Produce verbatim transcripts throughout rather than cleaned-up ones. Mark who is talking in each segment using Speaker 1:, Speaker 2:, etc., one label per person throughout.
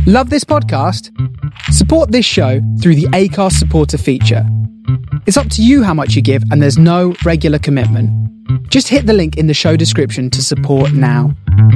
Speaker 1: Love this podcast? Support this show through the Acast supporter feature. It's up to you how much you give, and there's no regular commitment. Just hit the link in the show description to support now.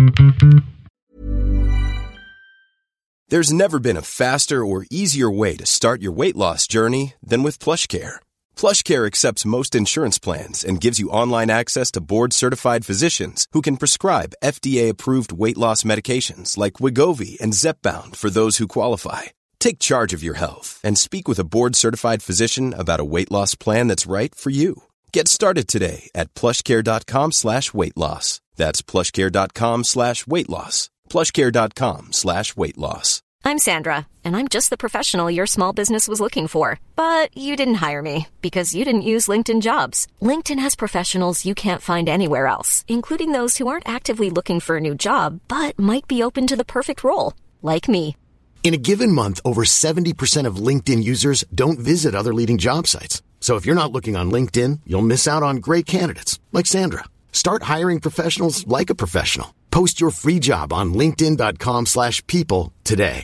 Speaker 2: There's never been a faster or easier way to start your weight loss journey than with PlushCare. PlushCare accepts most insurance plans and gives you online access to board-certified physicians who can prescribe F D A-approved weight loss medications like Wegovy and Zepbound for those who qualify. Take charge of your health and speak with a board-certified physician about a weight loss plan that's right for you. Get started today at plushcare.com slash weight loss. That's plushcare.com slash weight loss. plushcare.com slash weight loss.
Speaker 3: I'm Sandra, and I'm just the professional your small business was looking for. But you didn't hire me because you didn't use LinkedIn Jobs. LinkedIn has professionals you can't find anywhere else, including those who aren't actively looking for a new job, but might be open to the perfect role, like me.
Speaker 4: In a given month, over seventy percent of LinkedIn users don't visit other leading job sites. So if you're not looking on LinkedIn, you'll miss out on great candidates, like Sandra. Start hiring professionals like a professional. Post your free job on linkedin.com slash people today.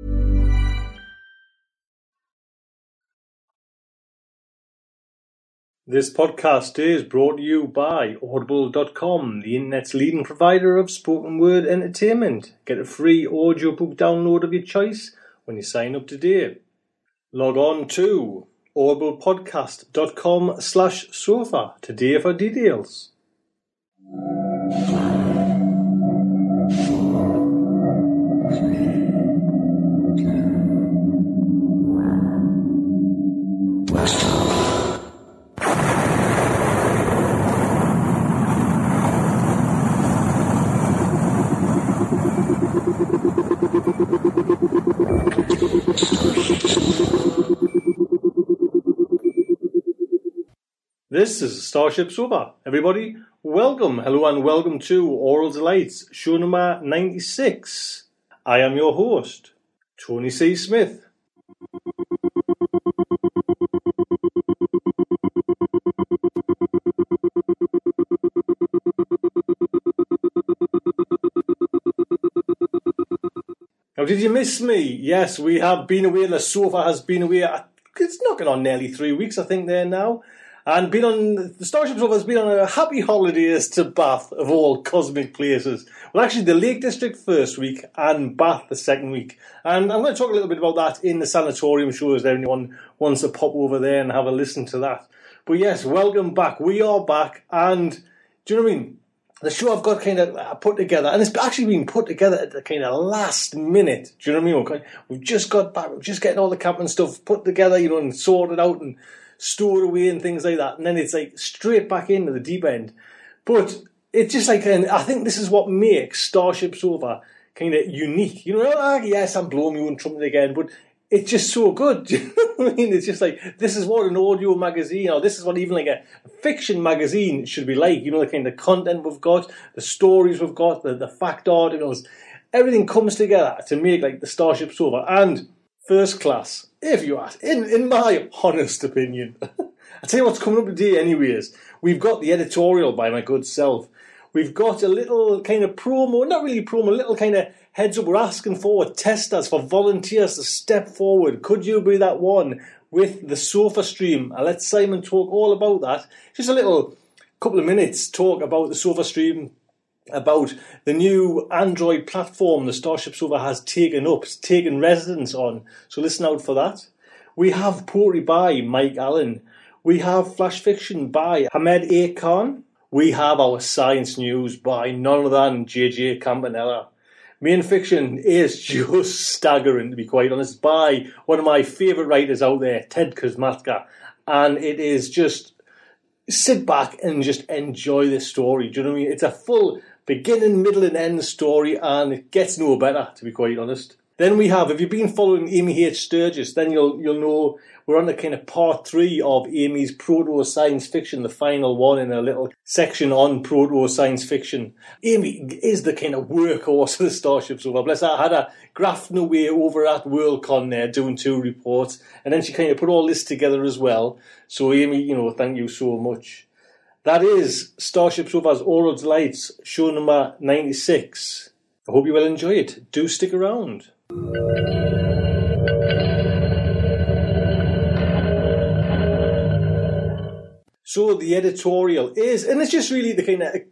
Speaker 5: This podcast is brought to you by Audible dot com, the internet's leading provider of spoken word entertainment. Get a free audiobook download of your choice when you sign up today. Log on to audiblepodcast.com slash sofa today for details. This is Starship Sofa. Everybody, welcome, hello and welcome to Oral Delights, show number ninety-six. I am your host, Tony C. Smith. Now, did you miss me? Yes, we have been away. The sofa has been away. It's knocking on nearly three weeks, I think, there now. And been on the Starship Sofa has been on a happy holidays to Bath, of all cosmic places. Well, actually, the Lake District first week and Bath the second week. And I'm going to talk a little bit about that in the sanatorium shows. There, anyone wants to pop over there and have a listen to that. But yes, welcome back. We are back, and do you know what I mean? The show I've got kind of put together, and it's actually been put together at the kind of last minute. Do you know what I mean? We've just got back, we're just getting all the camping stuff put together, you know, and sorted out and stored away and things like that. And then it's like straight back into the deep end. But it's just like, and I think this is what makes Starship Sofa kind of unique. You know, ah, yes, I'm blowing my own trumpet again, but it's just so good. Do you know what I mean? It's just like, this is what an audio magazine, or this is what even like a fiction magazine should be like. You know, the kind of content we've got, the stories we've got, the, the fact articles, everything comes together to make like the Starship Sofa. And first class, if you ask, in, in my honest opinion. I'll tell you what's coming up today anyways. We've got the editorial by my good self. We've got a little kind of promo, not really promo, a little kind of heads up. We're asking for testers, for volunteers to step forward. Could you be that one with the Sofa Stream? I'll let Simon talk all about that. Just a little couple of minutes talk about the Sofa Stream, about the new Android platform the Starship Sofa has taken up, taken residence on. So listen out for that. We have Poetry by Mike Allen. We have Flash Fiction by Hamed A. Khan. We have our science news by none other than J J Campanella. Main fiction is just staggering, to be quite honest, by one of my favourite writers out there, Ted Kosmatka. And it is just, sit back and just enjoy this story. Do you know what I mean? It's a full beginning, middle and end story, and it gets no better, to be quite honest. Then we have, if you've been following Amy H. Sturgis, then you'll you'll know we're on the kind of part three of Amy's proto-science fiction, the final one in a little section on proto-science fiction. Amy is the kind of workhorse of the Starship Sofa. Bless her, I had her grafting away over at Worldcon there, doing two reports, and then she kind of put all this together as well. So Amy, you know, thank you so much. That is Starship Sofa's Oral Delights, show number ninety-six. I hope you will enjoy it. Do stick around. So the editorial is, and it's just really the kind of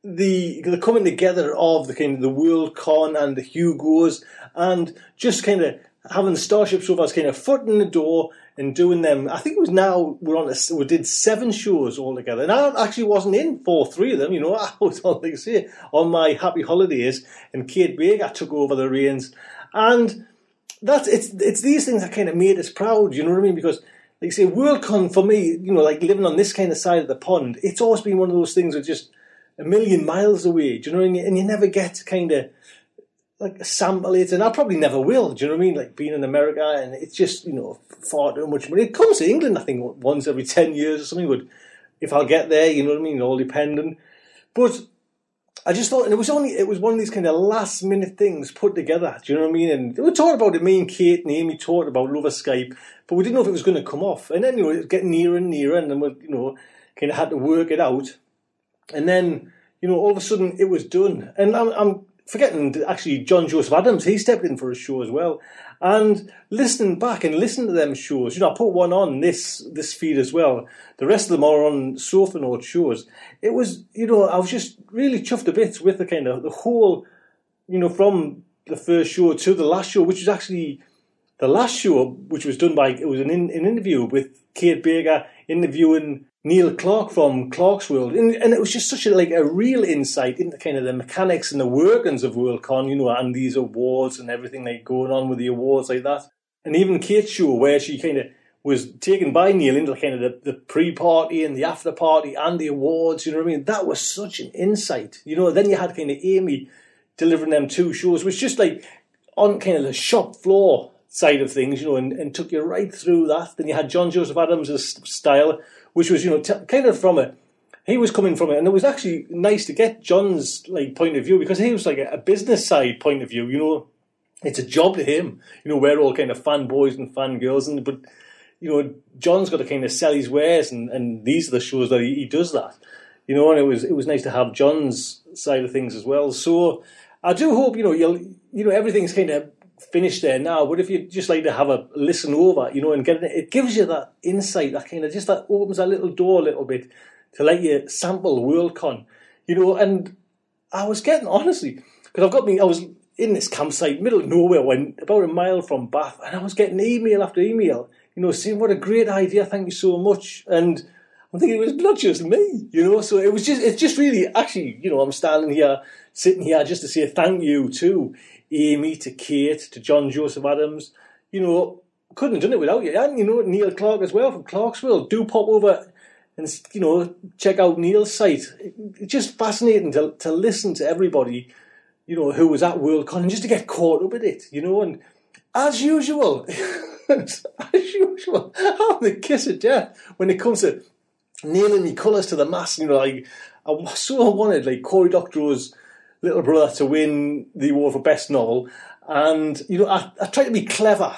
Speaker 5: the the coming together of the kind of the Worldcon and the Hugos, and just kind of having Starship Sofa's kind of foot in the door and doing them. I think it was now we're on a, we did seven shows altogether, and I actually wasn't in for three of them. You know, I was on, like I say, on my happy holidays, and Kate Baker took over the reins, and that's it's it's these things that kind of made us proud. You know what I mean? Because, like I say, Worldcon for me, you know, like living on this kind of side of the pond, it's always been one of those things that just a million miles away. Do you know what I mean? And you never get to kind of like sample it, and I probably never will. Do you know what I mean? Like being in America, and it's just, you know, far too much money. It comes to England, I think, once every ten years or something. But if I'll get there, you know what I mean, all dependent. But I just thought, and it was only it was one of these kind of last minute things put together. Do you know what I mean? And we talked about it. Me and Kate and Amy talked about it over Skype, but we didn't know if it was going to come off. And then, you know, it was getting nearer and nearer, and then we, you know, kind of had to work it out. And then, you know, all of a sudden it was done. And I'm, I'm forgetting, actually, John Joseph Adams, he stepped in for a show as well. And listening back and listening to them shows, you know, I put one on this this feed as well. The rest of them are on Sofa Note shows. It was, you know, I was just really chuffed to bits with the kind of, the whole, you know, from the first show to the last show, which was actually the last show, which was done by, it was an, in, an interview with Kate Baker interviewing Neil Clark from Clark's World, and, and it was just such a like a real insight into kind of the mechanics and the workings of Worldcon, you know, and these awards and everything like going on with the awards like that. And even Kate's show, where she kind of was taken by Neil into kind of the, the pre-party and the after-party and the awards, you know what I mean? That was such an insight, you know. Then you had kind of Amy delivering them two shows, which just like on kind of the shop floor side of things, you know, and, and took you right through that. Then you had John Joseph Adams' style, which was, you know, t- kind of from a, he was coming from it, and it was actually nice to get John's like point of view, because he was like a, a business side point of view, you know. It's a job to him, you know, we're all kind of fanboys and fangirls, and but, you know, John's got to kind of sell his wares, and, and these are the shows that he, he does that, you know, and it was it was nice to have John's side of things as well. So I do hope, you know, you'll, you know, everything's kind of finished there now, but if you'd just like to have a listen over, you know, and get it, it gives you that insight, that kind of just that opens that little door a little bit to let you sample Worldcon, you know. And I was getting, honestly, because I've got me, I was in this campsite, middle of nowhere, when about a mile from Bath, and I was getting email after email, you know, saying what a great idea, thank you so much. And I'm thinking it was not just me, you know, so it was just, it's just really, actually, you know, I'm standing here, sitting here just to say thank you to Amy, to Kate, to John Joseph Adams. You know, couldn't have done it without you. And, you know, Neil Clark as well from Clark's World. Do pop over and, you know, check out Neil's site. It's just fascinating to to listen to everybody, you know, who was at Worldcon, and just to get caught up in it, you know. And as usual, as usual, I'm the kiss of death when it comes to nailing me colours to the mast. You know, like, I so wanted, like, Cory Doctorow's little brother to win the award for best novel, and you know, I, I tried to be clever.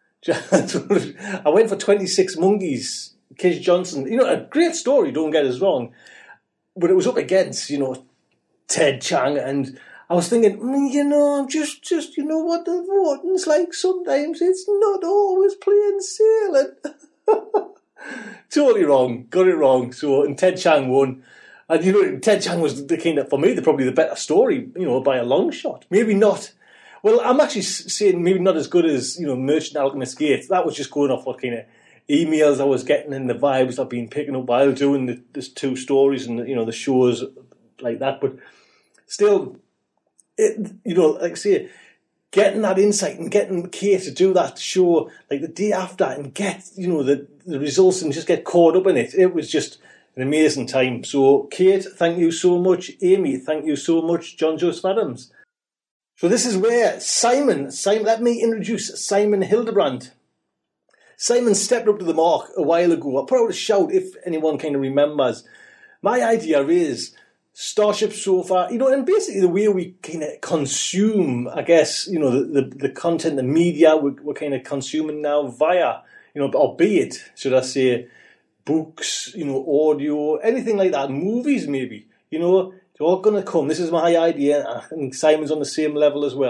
Speaker 5: I went for twenty-six Monkeys, Kish Johnson. You know, a great story, don't get us wrong, but it was up against, you know, Ted Chiang, and I was thinking, mm, you know, I'm just, just, you know what the voting's like. Sometimes it's not always plain sailing. Totally wrong, got it wrong. So, and Ted Chiang won. And, you know, Ted Chiang was the kind of, for me, the, probably the better story, you know, by a long shot. Maybe not. Well, I'm actually saying maybe not as good as, you know, Merchant Alchemist Gate. That was just going off what kind of emails I was getting and the vibes I've been picking up while doing the, the two stories and, you know, the shows like that. But still, it, you know, like I say, getting that insight and getting Kate to do that show like the day after and get, you know, the, the results and just get caught up in it. It was just an amazing time. So, Kate, thank you so much. Amy, thank you so much. John Joseph Adams. So this is where Simon, Simon, let me introduce Simon Hildebrand. Simon stepped up to the mark a while ago. I put out a shout if anyone kind of remembers. My idea is Starship Sofa, you know, and basically the way we kind of consume, I guess, you know, the, the, the content, the media we're, we're kind of consuming now via, you know, albeit, should I say, books, you know, audio, anything like that, movies maybe, you know, it's all going to come. This is my idea. I think Simon's on the same level as well.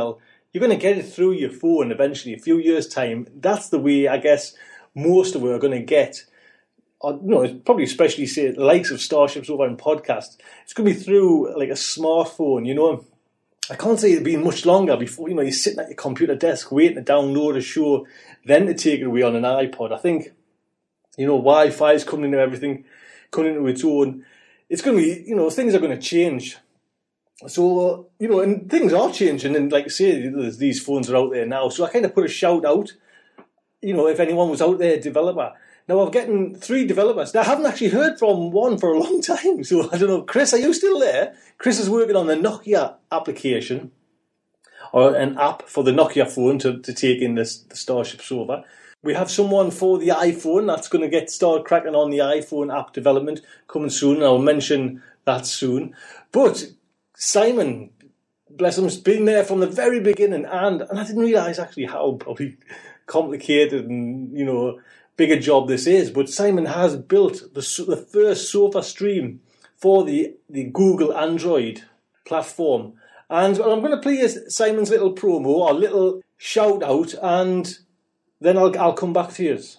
Speaker 5: you're going to get it through your phone eventually, a few years' time. That's the way, I guess, most of it are going to get. Or, you know, probably especially, say, the likes of Starship Sofa and podcasts. It's going to be through, like, a smartphone, you know. I can't say it'd be much longer before, you know, you're sitting at your computer desk waiting to download a show, then to take it away on an iPod. I think, you know, Wi-Fi is coming into everything, coming into its own. It's going to be, you know, things are going to change. So, you know, and things are changing. And like I say, there's, these phones are out there now. So I kind of put a shout out, you know, if anyone was out there, a developer. Now, I'm getting three developers. Now, I haven't actually heard from one for a long time. So, I don't know. Chris, are you still there? Chris is working on the Nokia application, or an app for the Nokia phone to, to take in this, the Starship Sofa. We have someone for the iPhone that's going to get started cracking on the iPhone app development coming soon. And I'll mention that soon. But Simon, bless him, has been there from the very beginning. And, and I didn't realise actually how probably complicated and, you know, big a job this is, but Simon has built the, the first Sofa Stream for the, the Google Android platform. And well, I'm going to play Simon's little promo, or little shout out, and then I'll, I'll come back to you.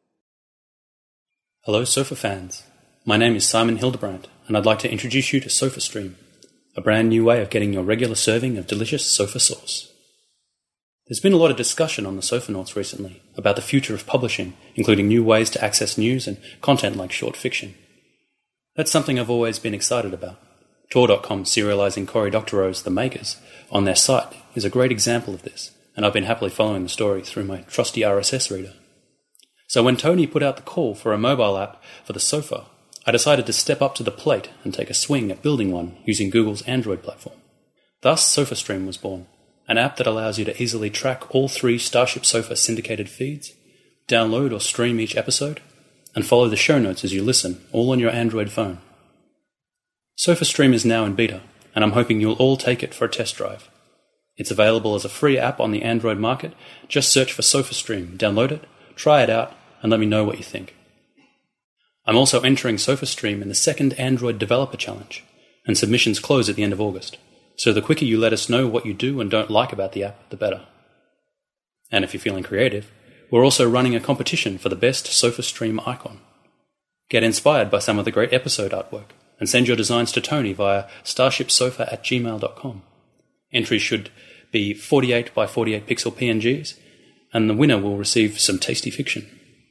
Speaker 6: Hello, Sofa fans. My name is Simon Hildebrandt, and I'd like to introduce you to Sofa Stream, a brand new way of getting your regular serving of delicious sofa sauce. There's been a lot of discussion on the Sofanauts recently about the future of publishing, including new ways to access news and content like short fiction. That's something I've always been excited about. Tor dot com serialising Cory Doctorow's The Makers on their site is a great example of this, and I've been happily following the story through my trusty R S S reader. So when Tony put out the call for a mobile app for the sofa, I decided to step up to the plate and take a swing at building one using Google's Android platform. Thus, SofaStream was born. An app that allows you to easily track all three Starship Sofa syndicated feeds, download or stream each episode, and follow the show notes as you listen, all on your Android phone. SofaStream is now in beta, and I'm hoping you'll all take it for a test drive. It's available as a free app on the Android market. Just search for SofaStream, download it, try it out, and let me know what you think. I'm also entering SofaStream in the second Android Developer Challenge, and submissions close at the end of August. So the quicker you let us know what you do and don't like about the app, the better. And if you're feeling creative, we're also running a competition for the best SofaStream icon. Get inspired by some of the great episode artwork and send your designs to Tony via starshipsofa at gmail dot com. Entries should be forty-eight by forty-eight pixel P N Gs, and the winner will receive some tasty fiction.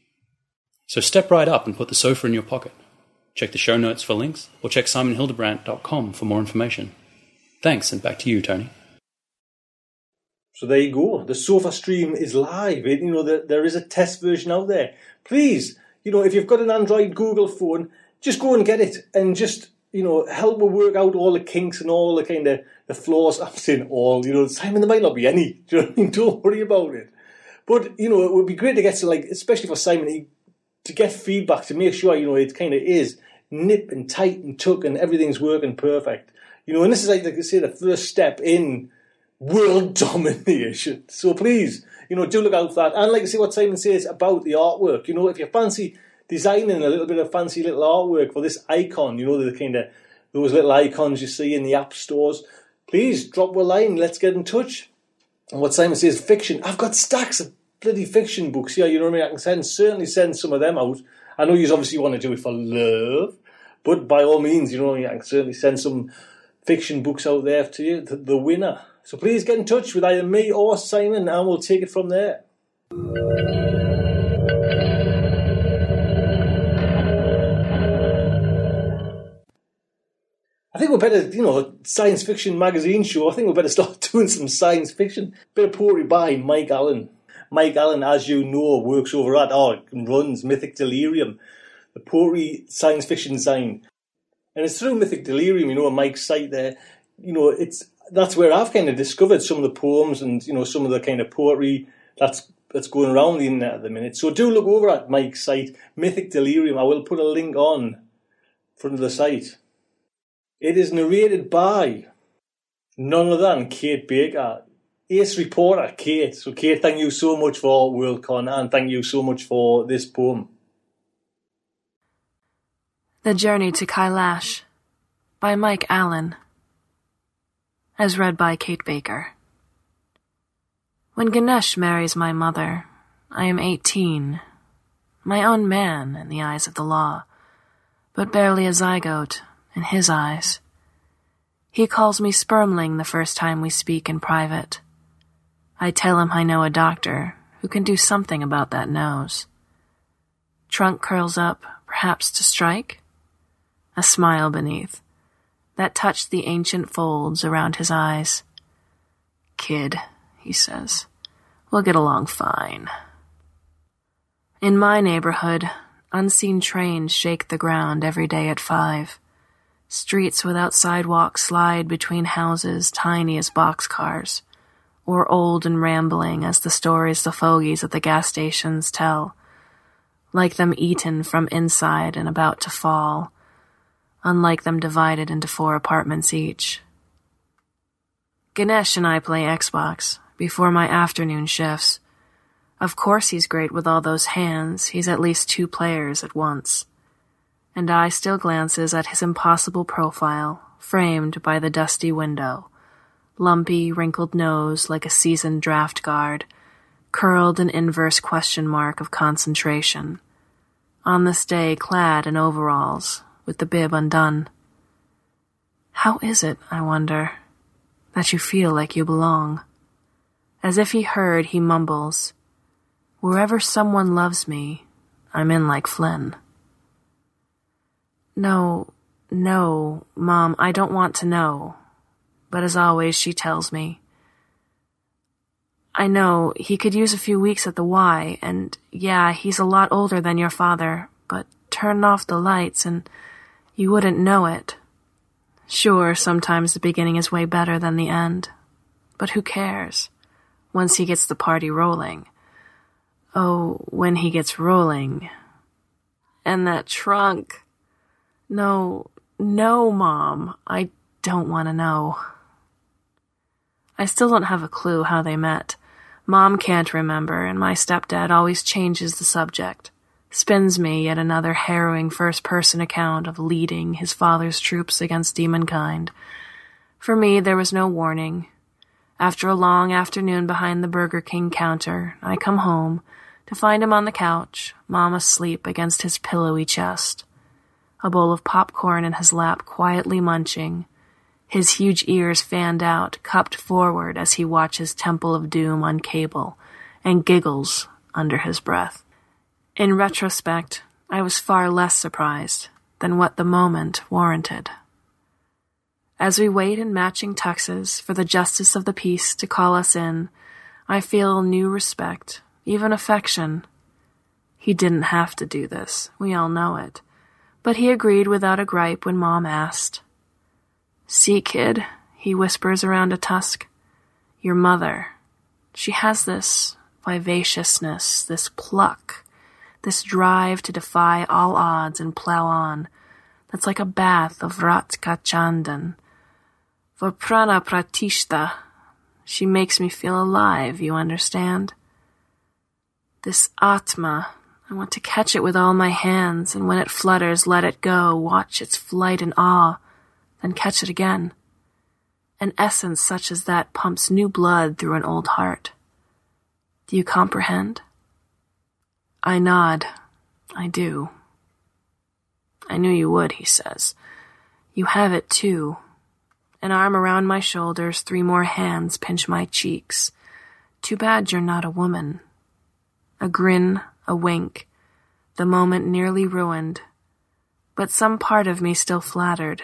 Speaker 6: So step right up and put the sofa in your pocket. Check the show notes for links, or check simon hildebrandt dot com for more information. Thanks, and back to you, Tony.
Speaker 5: So there you go. The Sofa Stream is live. It, you know, there, there is a test version out there. Please, you know, if you've got an Android Google phone, just go and get it and just, you know, help me work out all the kinks and all the kind of the flaws. I'm saying all, you know, Simon, there might not be any. Do you know what I mean? Don't worry about it. But, you know, it would be great to get to, like, especially for Simon, to get feedback to make sure, you know, it kind of is nip and tight and tuck and everything's working perfect. You know, and this is, like, like I say, the first step in world domination. So please, you know, do look out for that. And like I say, what Simon says about the artwork, you know, if you fancy designing a little bit of fancy little artwork for this icon, you know, the kind of, those little icons you see in the app stores, please drop a line, let's get in touch. And what Simon says, fiction. I've got stacks of bloody fiction books here, you know what I mean? I can send, certainly send some of them out. I know you obviously want to do it for love, but by all means, you know, I can certainly send some fiction books out there to you, the, the winner. So please get in touch with either me or Simon and we'll take it from there. I think we're better, you know, science fiction magazine show. I think we're better start doing some science fiction. Bit of poetry by Mike Allen. Mike Allen, as you know, works over at, or runs Mythic Delirium, the poetry science fiction zine. And it's through Mythic Delirium, you know, on Mike's site there, you know, it's that's where I've kind of discovered some of the poems and, you know, some of the kind of poetry that's that's going around the internet at the minute. So do look over at Mike's site, Mythic Delirium. I will put a link on front of the site. It is narrated by none other than Kate Baker, ace reporter Kate. So Kate, thank you so much for Worldcon and thank you so much for this poem.
Speaker 7: The Journey to Kailash by Mike Allen, as read by Kate Baker. When Ganesh marries my mother, I am eighteen, my own man in the eyes of the law, but barely a zygote in his eyes. He calls me spermling the first time we speak in private. I tell him I know a doctor who can do something about that nose. Trunk curls up, perhaps to strike? A smile beneath, that touched the ancient folds around his eyes. Kid, he says, we'll get along fine. In my neighborhood, unseen trains shake the ground every day at five. Streets without sidewalks slide between houses tiny as boxcars, or old and rambling as the stories the fogies at the gas stations tell, like them eaten from inside and about to fall, unlike them divided into four apartments each. Ganesh and I play Xbox before my afternoon shifts. Of course he's great with all those hands, he's at least two players at once. And I still glances at his impossible profile, framed by the dusty window. Lumpy, wrinkled nose like a seasoned draft guard, curled an inverse question mark of concentration. On this day clad in overalls, with the bib undone. How is it, I wonder, that you feel like you belong? As if he heard, he mumbles, wherever someone loves me, I'm in like Flynn. No, no, Mom, I don't want to know. But as always, she tells me. I know, he could use a few weeks at the Y, and yeah, he's a lot older than your father, but turn off the lights and you wouldn't know it. Sure, sometimes the beginning is way better than the end. But who cares? Once he gets the party rolling. Oh, when he gets rolling. And that trunk. No, no, Mom. I don't want to know. I still don't have a clue how they met. Mom can't remember, and my stepdad always changes the subject. Spins me yet another harrowing first-person account of leading his father's troops against demonkind. For me, there was no warning. After a long afternoon behind the Burger King counter, I come home to find him on the couch, Mom asleep against his pillowy chest. A bowl of popcorn in his lap, quietly munching, his huge ears fanned out, cupped forward as he watches Temple of Doom on cable, and giggles under his breath. In retrospect, I was far less surprised than what the moment warranted. As we wait in matching tuxes for the justice of the peace to call us in, I feel new respect, even affection. He didn't have to do this, we all know it. But he agreed without a gripe when Mom asked. See, kid, he whispers around a tusk. Your mother. She has this vivaciousness, this pluck, this drive to defy all odds and plow on. That's like a bath of Ratka Chandan. For Prana Pratishta, she makes me feel alive, you understand? This Atma, I want to catch it with all my hands, and when it flutters, let it go, watch its flight in awe, then catch it again. An essence such as that pumps new blood through an old heart. Do you comprehend? I nod. I do. I knew you would, he says. You have it, too. An arm around my shoulders, three more hands pinch my cheeks. Too bad you're not a woman. A grin, a wink, the moment nearly ruined, but some part of me still flattered.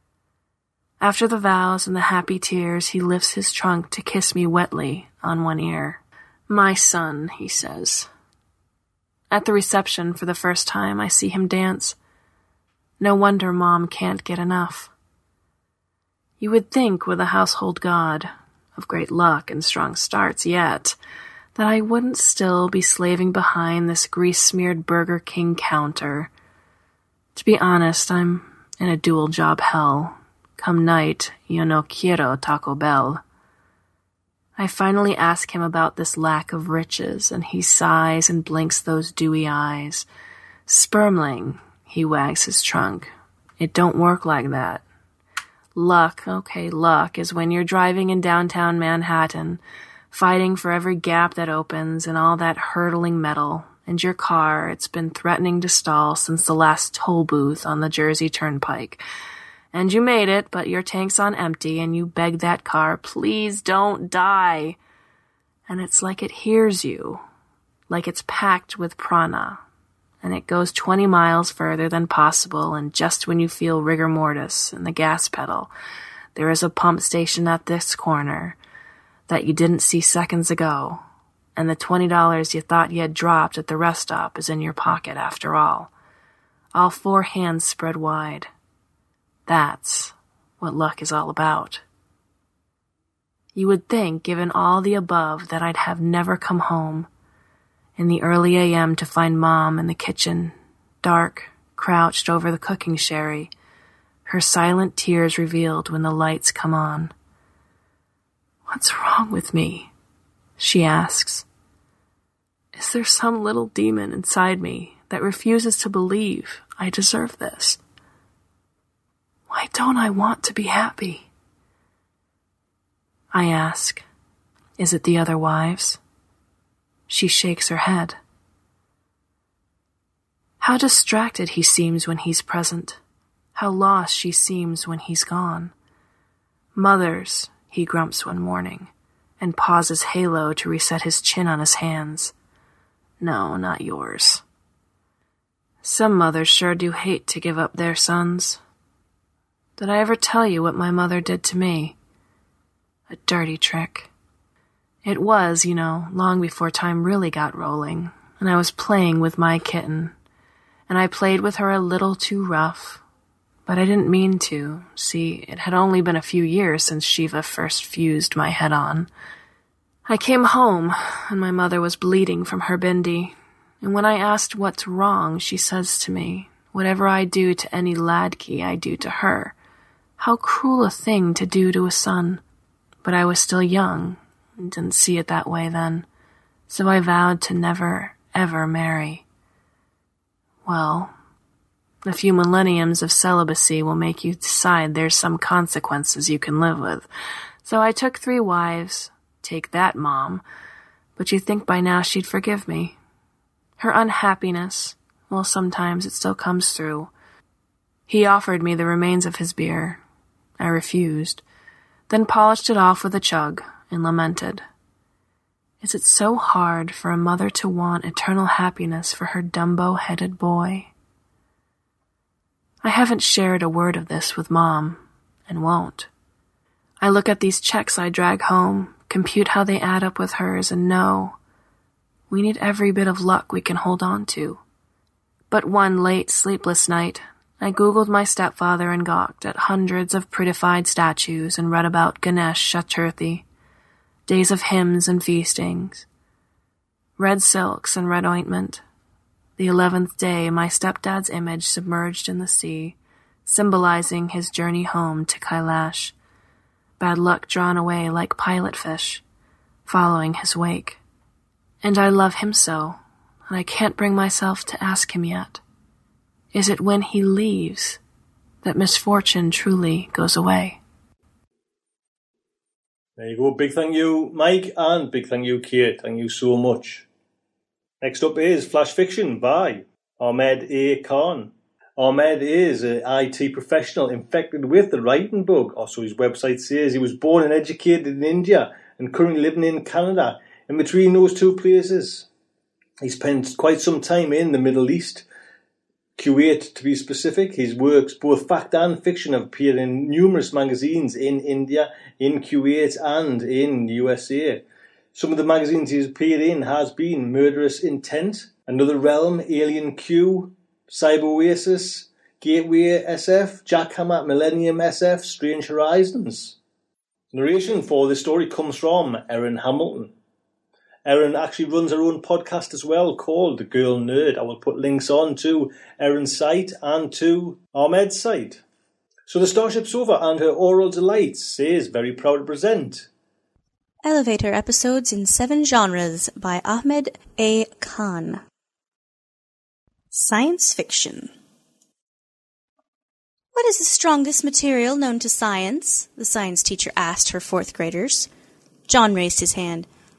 Speaker 7: After the vows and the happy tears, he lifts his trunk to kiss me wetly on one ear. My son, he says. At the reception, for the first time, I see him dance. No wonder Mom can't get enough. You would think, with a household god, of great luck and strong starts yet, that I wouldn't still be slaving behind this grease-smeared Burger King counter. To be honest, I'm in a dual-job hell. Come night, yo no quiero Taco Bell. I finally ask him about this lack of riches, and he sighs and blinks those dewy eyes. Spermling, he wags his trunk. It don't work like that. Luck, okay, luck, is when you're driving in downtown Manhattan, fighting for every gap that opens and all that hurtling metal, and your car, it's been threatening to stall since the last toll booth on the Jersey Turnpike. And you made it, but your tank's on empty, and you beg that car, please don't die. And it's like it hears you, like it's packed with prana, and it goes twenty miles further than possible, and just when you feel rigor mortis in the gas pedal, there is a pump station at this corner that you didn't see seconds ago, and the twenty dollars you thought you had dropped at the rest stop is in your pocket after all. All four hands spread wide. That's what luck is all about. You would think, given all the above, that I'd have never come home in the early a m to find Mom in the kitchen, dark, crouched over the cooking sherry, her silent tears revealed when the lights come on. "What's wrong with me?" she asks. "Is there some little demon inside me that refuses to believe I deserve this? Why don't I want to be happy?" I ask, "Is it the other wives?" She shakes her head. How distracted he seems when he's present. How lost she seems when he's gone. "Mothers," he grumps one morning, and pauses halo to reset his chin on his hands. "No, not yours." Some mothers sure do hate to give up their sons. Did I ever tell you what my mother did to me? A dirty trick. It was, you know, long before time really got rolling, and I was playing with my kitten, and I played with her a little too rough, but I didn't mean to. See, it had only been a few years since Shiva first fused my head on. I came home, and my mother was bleeding from her bindi, and when I asked what's wrong, she says to me, "Whatever I do to any ladki, I do to her." How cruel a thing to do to a son. But I was still young, and didn't see it that way then, so I vowed to never, ever marry. Well, a few millenniums of celibacy will make you decide there's some consequences you can live with. So I took three wives. Take that, Mom. But you think by now she'd forgive me. Her unhappiness, well, sometimes it still comes through. He offered me the remains of his beer. I refused, then polished it off with a chug and lamented. Is it so hard for a mother to want eternal happiness for her Dumbo-headed boy? I haven't shared a word of this with Mom, and won't. I look at these checks I drag home, compute how they add up with hers, and know we need every bit of luck we can hold on to. But one late, sleepless night, I googled my stepfather and gawked at hundreds of prettified statues and read about Ganesh Chaturthi, days of hymns and feastings, red silks and red ointment. The eleventh day, my stepdad's image submerged in the sea, symbolizing his journey home to Kailash, bad luck drawn away like pilot fish, following his wake. And I love him so, and I can't bring myself to ask him yet. Is it when he leaves that misfortune truly goes away?
Speaker 5: There you go. Big thank you, Mike, and big thank you, Kate. Thank you so much. Next up is Flash Fiction by Ahmed A. Khan. Ahmed is an I T professional infected with the writing bug, or so his website says. He was born and educated in India and currently living in Canada. In between those two places, he spent quite some time in the Middle East, Kuwait to be specific. His works, both fact and fiction, have appeared in numerous magazines in India, in Kuwait and in the U S A. Some of the magazines he's appeared in has been Murderous Intent, Another Realm, Alien Q, Cyber Oasis, Gateway S F, Jackhammer, Millennium S F, Strange Horizons. Narration for this story comes from Erin Hamilton. Erin actually runs her own podcast as well called The Girl Nerd. I will put links on to Erin's site and to Ahmed's site. So the Starship Sofa and her Oral Delights is very proud to present
Speaker 8: Elevator Episodes in Seven Genres by Ahmed A. Khan. Science Fiction. What is the strongest material known to science? The science teacher asked her fourth graders. John raised his hand.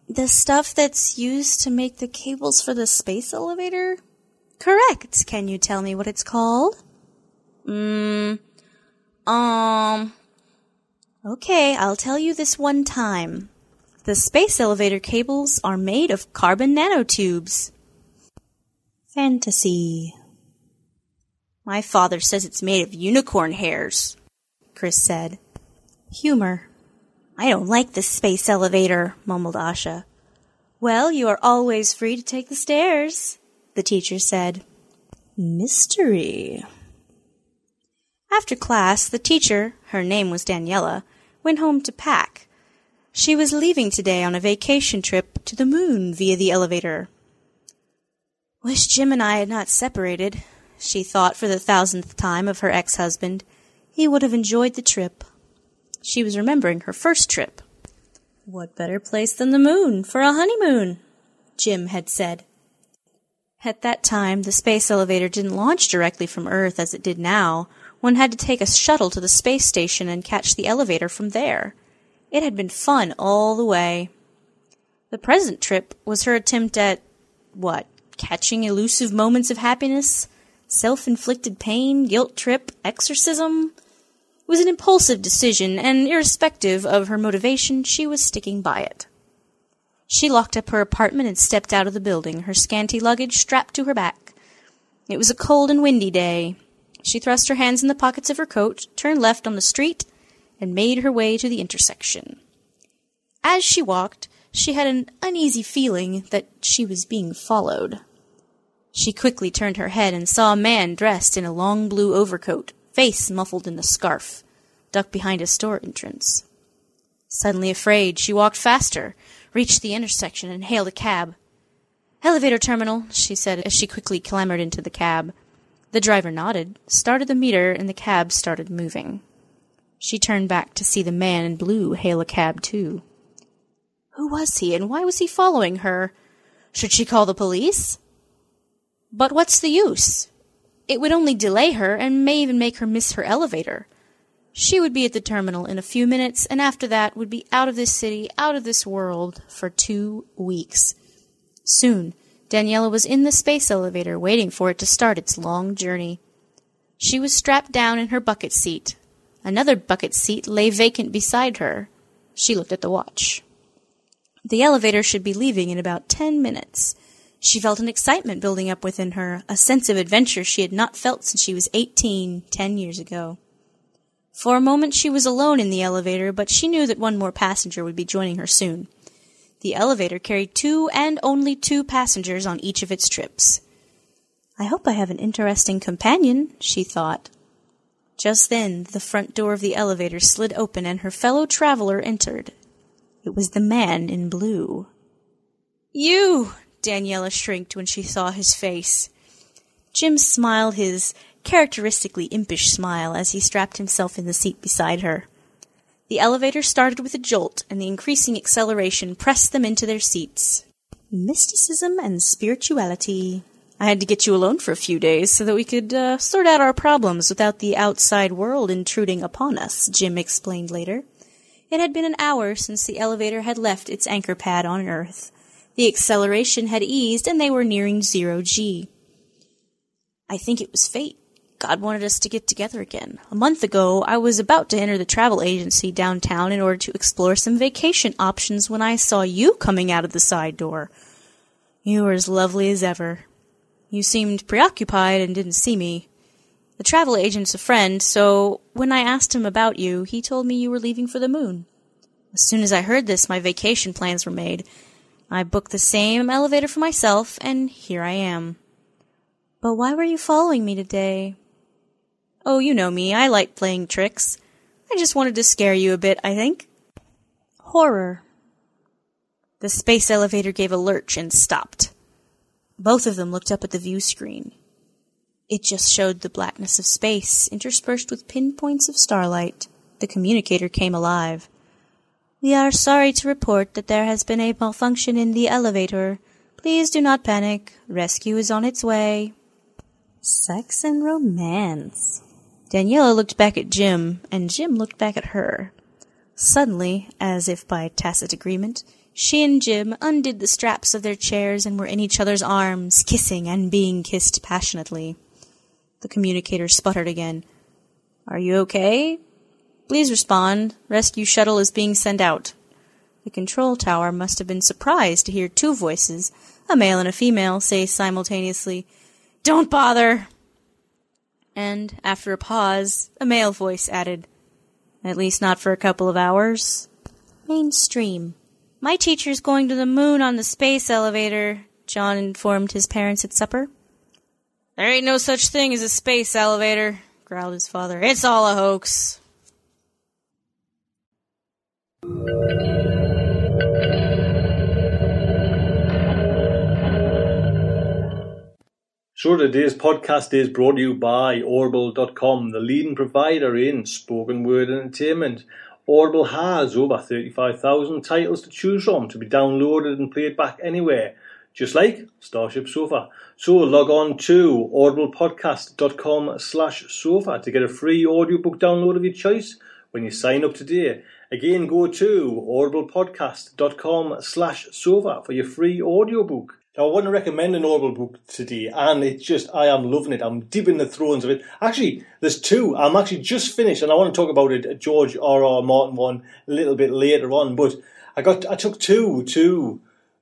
Speaker 8: The stuff that's used to make the cables for the space elevator? Correct. Can you tell me what it's called? Mm, um... Okay, I'll tell you this one time. The space elevator cables are made of carbon nanotubes. Fantasy. My father says it's made of unicorn hairs, Chris said. Humor. I don't like this space elevator, mumbled Asha. Well, you are always free to take the stairs, the teacher said. Mystery. After class, the teacher, her name was Daniela, went home to pack. She was leaving today on a vacation trip to the moon via the elevator. Wish Jim and I had not separated, she thought for the thousandth time of her ex-husband. He would have enjoyed the trip. She was remembering her first trip. What better place than the moon for a honeymoon? Jim had said. At that time, the space elevator didn't launch directly from Earth as it did now. One had to take a shuttle to the space station and catch the elevator from there. It had been fun all the way. The present trip was her attempt at, what, catching elusive moments of happiness? Self-inflicted pain, guilt trip, exorcism? It was an impulsive decision, and irrespective of her motivation, she was sticking by it. She locked up her apartment and stepped out of the building, her scanty luggage strapped to her back. It was a cold and windy day. She thrust her hands in the pockets of her coat, turned left on the street, and made her way to the intersection. As she walked, she had an uneasy feeling that she was being followed. She quickly turned her head and saw a man dressed in a long blue overcoat, face muffled in a scarf, duck behind a store entrance. Suddenly afraid, she walked faster, reached the intersection, and hailed a cab. "Elevator terminal," she said as she quickly clambered into the cab. The driver nodded, started the meter, and the cab started moving. She turned back to see the man in blue hail a cab, too. Who was he, and why was he following her? Should she call the police? But what's the use? It would only delay her, and may even make her miss her elevator. She would be at the terminal in a few minutes, and after that would be out of this city, out of this world, for two weeks. Soon, Daniela was in the space elevator, waiting for it to start its long journey. She was strapped down in her bucket seat. Another bucket seat lay vacant beside her. She looked at the watch. The elevator should be leaving in about ten minutes. She felt an excitement building up within her, a sense of adventure she had not felt since she was eighteen, ten years ago. For a moment she was alone in the elevator, but she knew that one more passenger would be joining her soon. The elevator carried two and only two passengers on each of its trips. I hope I have an interesting companion, she thought. Just then, the front door of the elevator slid open and her fellow traveler entered. It was the man in blue. You! Daniela shrieked when she saw his face. Jim smiled his characteristically impish smile as he strapped himself in the seat beside her. The elevator started with a jolt, and the increasing acceleration pressed them into their seats. Mysticism and spirituality. I had to get you alone for a few days so that we could uh, sort out our problems without the outside world intruding upon us, Jim explained later. It had been an hour since the elevator had left its anchor pad on Earth. The acceleration had eased, and they were nearing zero G. I think it was fate. God wanted us to get together again. A month ago, I was about to enter the travel agency downtown in order to explore some vacation options when I saw you coming out of the side door. You were as lovely as ever. You seemed preoccupied and didn't see me. The travel agent's a friend, so when I asked him about you, he told me you were leaving for the moon. As soon as I heard this, my vacation plans were made. I booked the same elevator for myself, and here I am. But why were you following me today? Oh, you know me. I like playing tricks. I just wanted to scare you a bit, I think. Horror. The space elevator gave a lurch and stopped. Both of them looked up at the view screen. It just showed the blackness of space, interspersed with pinpoints of starlight. The communicator came alive. We are sorry to report that there has been a malfunction in the elevator. Please do not panic. Rescue is on its way. Sex and romance. Daniela looked back at Jim, and Jim looked back at her. Suddenly, as if by tacit agreement, She and Jim undid the straps of their chairs and were in each other's arms, kissing and being kissed passionately. The communicator sputtered again. "Are you okay? Please respond. Rescue shuttle is being sent out." The control tower must have been surprised to hear two voices, a male and a female, say simultaneously, "Don't bother!" And, after a pause, a male voice added, "At least not for a couple of hours." Mainstream. "My teacher's going to the moon on the space elevator," John informed his parents at supper. "There ain't no such thing as a space elevator," growled his father. "It's all a hoax."
Speaker 5: So today's podcast is brought to you by Audible dot com, the leading provider in spoken word entertainment. Audible has over thirty-five thousand titles to choose from to be downloaded and played back anywhere, just like Starship Sofa. So log on to audiblepodcast dot com slash sofa to get a free audiobook download of your choice when you sign up today. Again, go to audiblepodcast dot com slash sofa for your free audiobook. Now, I want to recommend an Audible book today, and it's just, I am loving it. I'm deep in the throes of it. Actually, there's two. I'm actually just finished, and I want to talk about it, a George R R. Martin one, a little bit later on. But I got, I took two to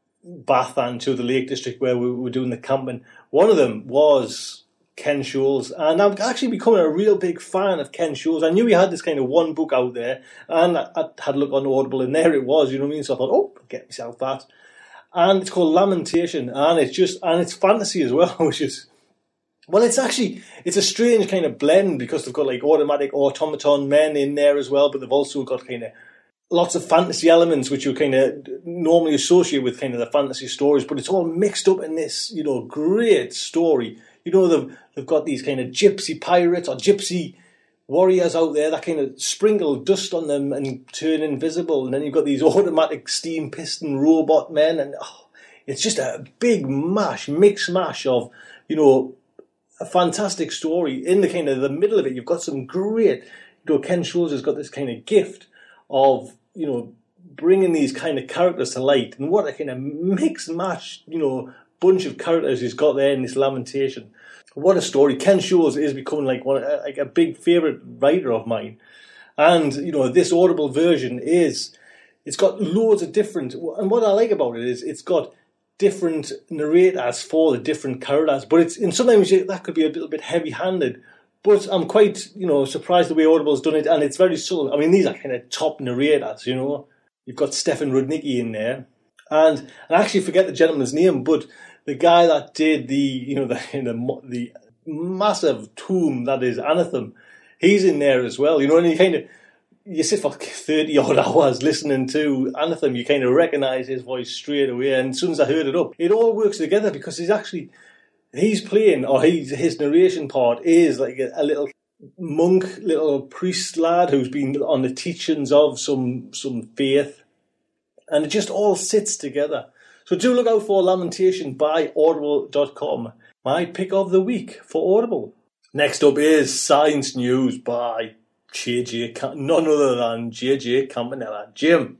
Speaker 5: Bath and to the Lake District where we were doing the camping. One of them was Ken Scholes, and I'm actually becoming a real big fan of Ken Scholes. I knew he had this kind of one book out there, and I, I had a look on Audible, and there it was, you know what I mean? So I thought, oh, I'll get myself that. And it's called Lamentation, and it's just, and it's fantasy as well, which is, well, it's actually, it's a strange kind of blend because they've got like automatic automaton men in there as well, but they've also got kind of lots of fantasy elements which you kind of normally associate with kind of the fantasy stories, but it's all mixed up in this, you know, great story. You know, they've, they've got these kind of gypsy pirates or gypsy warriors out there that kind of sprinkle dust on them and turn invisible, and then you've got these automatic steam piston robot men, and oh, it's just a big mash, mix mash of, you know, a fantastic story. In the kind of the middle of it, you've got some great, you know, Ken Scholes has got this kind of gift of, you know, bringing these kind of characters to light, and what a kind of mix mash, you know, bunch of characters he's got there in this Lamentation. What a story. Ken Scholes is becoming like one, like a big favourite writer of mine. And, you know, this Audible version is, it's got loads of different, and what I like about it is it's got different narrators for the different characters, but it's, and sometimes that could be a little bit heavy-handed, but I'm quite, you know, surprised the way Audible's done it, and it's very subtle. I mean, these are kind of top narrators, you know. You've got Stefan Rudnicki in there, and, and I actually forget the gentleman's name, but the guy that did the, you know, the, the the massive tome that is Anathem, he's in there as well. You know, and you kind of, you sit for thirty odd hours listening to Anathem, you kind of recognise his voice straight away. And as soon as I heard it up, it all works together because he's actually, he's playing, or he's, his narration part is like a, a little monk, little priest lad who's been on the teachings of some some faith, and it just all sits together. So do look out for Lamentation by Audible dot com. My pick of the week for Audible. Next up is Science News by J J Cam- none other than J J Campanella. Jim.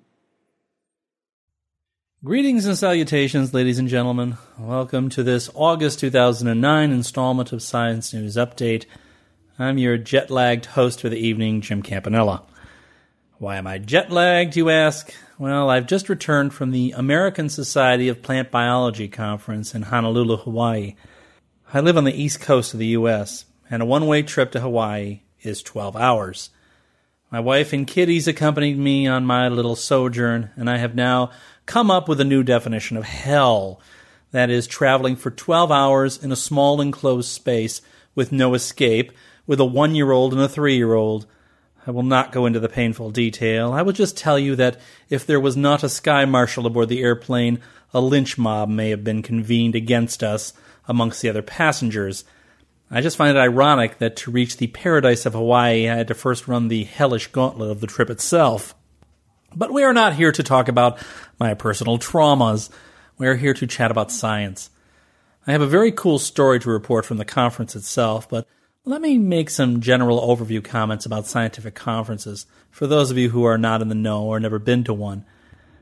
Speaker 9: Greetings and salutations, ladies and gentlemen. Welcome to this August two thousand nine installment of Science News Update. I'm your jet-lagged host for the evening, Jim Campanella. Why am I jet-lagged, you ask? Well, I've just returned from the American Society of Plant Biology conference in Honolulu, Hawaii. I live on the east coast of the U S, and a one-way trip to Hawaii is twelve hours. My wife and kiddies accompanied me on my little sojourn, and I have now come up with a new definition of hell. That is, traveling for twelve hours in a small enclosed space with no escape, with a one-year-old and a three-year-old. I will not go into the painful detail. I will just tell you that if there was not a sky marshal aboard the airplane, a lynch mob may have been convened against us amongst the other passengers. I just find it ironic that to reach the paradise of Hawaii, I had to first run the hellish gauntlet of the trip itself. But we are not here to talk about my personal traumas. We are here to chat about science. I have a very cool story to report from the conference itself, but let me make some general overview comments about scientific conferences for those of you who are not in the know or never been to one.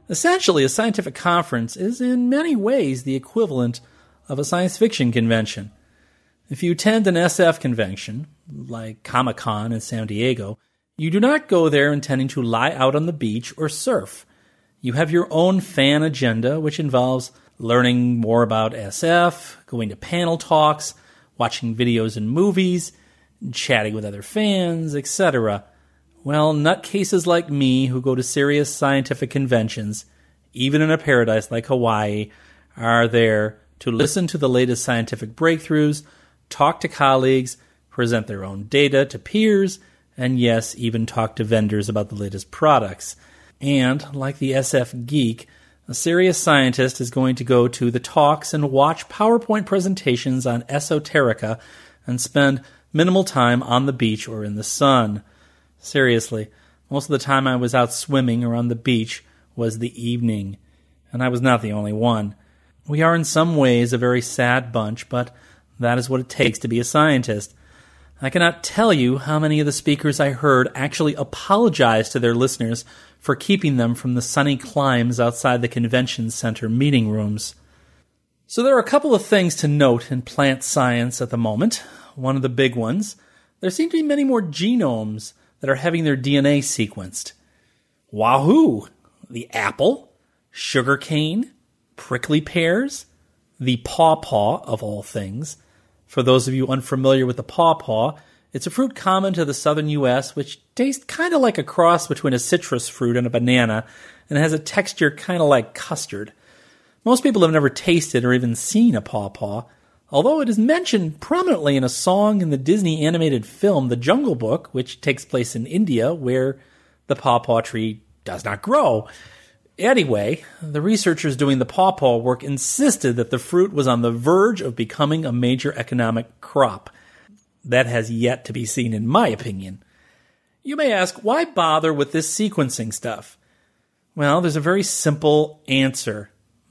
Speaker 9: Essentially, a scientific conference is in many ways the equivalent of a science fiction convention. If you attend an S F convention, like Comic-Con in San Diego, you do not go there intending to lie out on the beach or surf. You have your own fan agenda, which involves learning more about S F, going to panel talks, watching videos and movies, chatting with other fans, et cetera. Well, nutcases like me who go to serious scientific conventions, even in a paradise like Hawaii, are there to listen to the latest scientific breakthroughs, talk to colleagues, present their own data to peers, and yes, even talk to vendors about the latest products. And, like the S F geek, a serious scientist is going to go to the talks and watch PowerPoint presentations on esoterica and spend minimal time on the beach or in the sun. Seriously, most of the time I was out swimming or on the beach was the evening, and I was not the only one. We are in some ways a very sad bunch, but that is what it takes to be a scientist. I cannot tell you how many of the speakers I heard actually apologize to their listeners for keeping them from the sunny climes outside the convention center meeting rooms. So there are a couple of things to note in plant science at the moment. One of the big ones, there seem to be many more genomes that are having their D N A sequenced. Wahoo! The apple, sugarcane, prickly pears, the pawpaw of all things. For those of you unfamiliar with the pawpaw, it's a fruit common to the southern U S which tastes kind of like a cross between a citrus fruit and a banana and has a texture kind of like custard. Most people have never tasted or even seen a pawpaw, although it is mentioned prominently in a song in the Disney animated film The Jungle Book, which takes place in India, where the pawpaw tree does not grow. Anyway, the researchers doing the pawpaw work insisted that the fruit was on the verge of becoming a major economic crop. That has yet to be seen, in my opinion. You may ask, why bother with this sequencing stuff? Well, there's a very simple answer.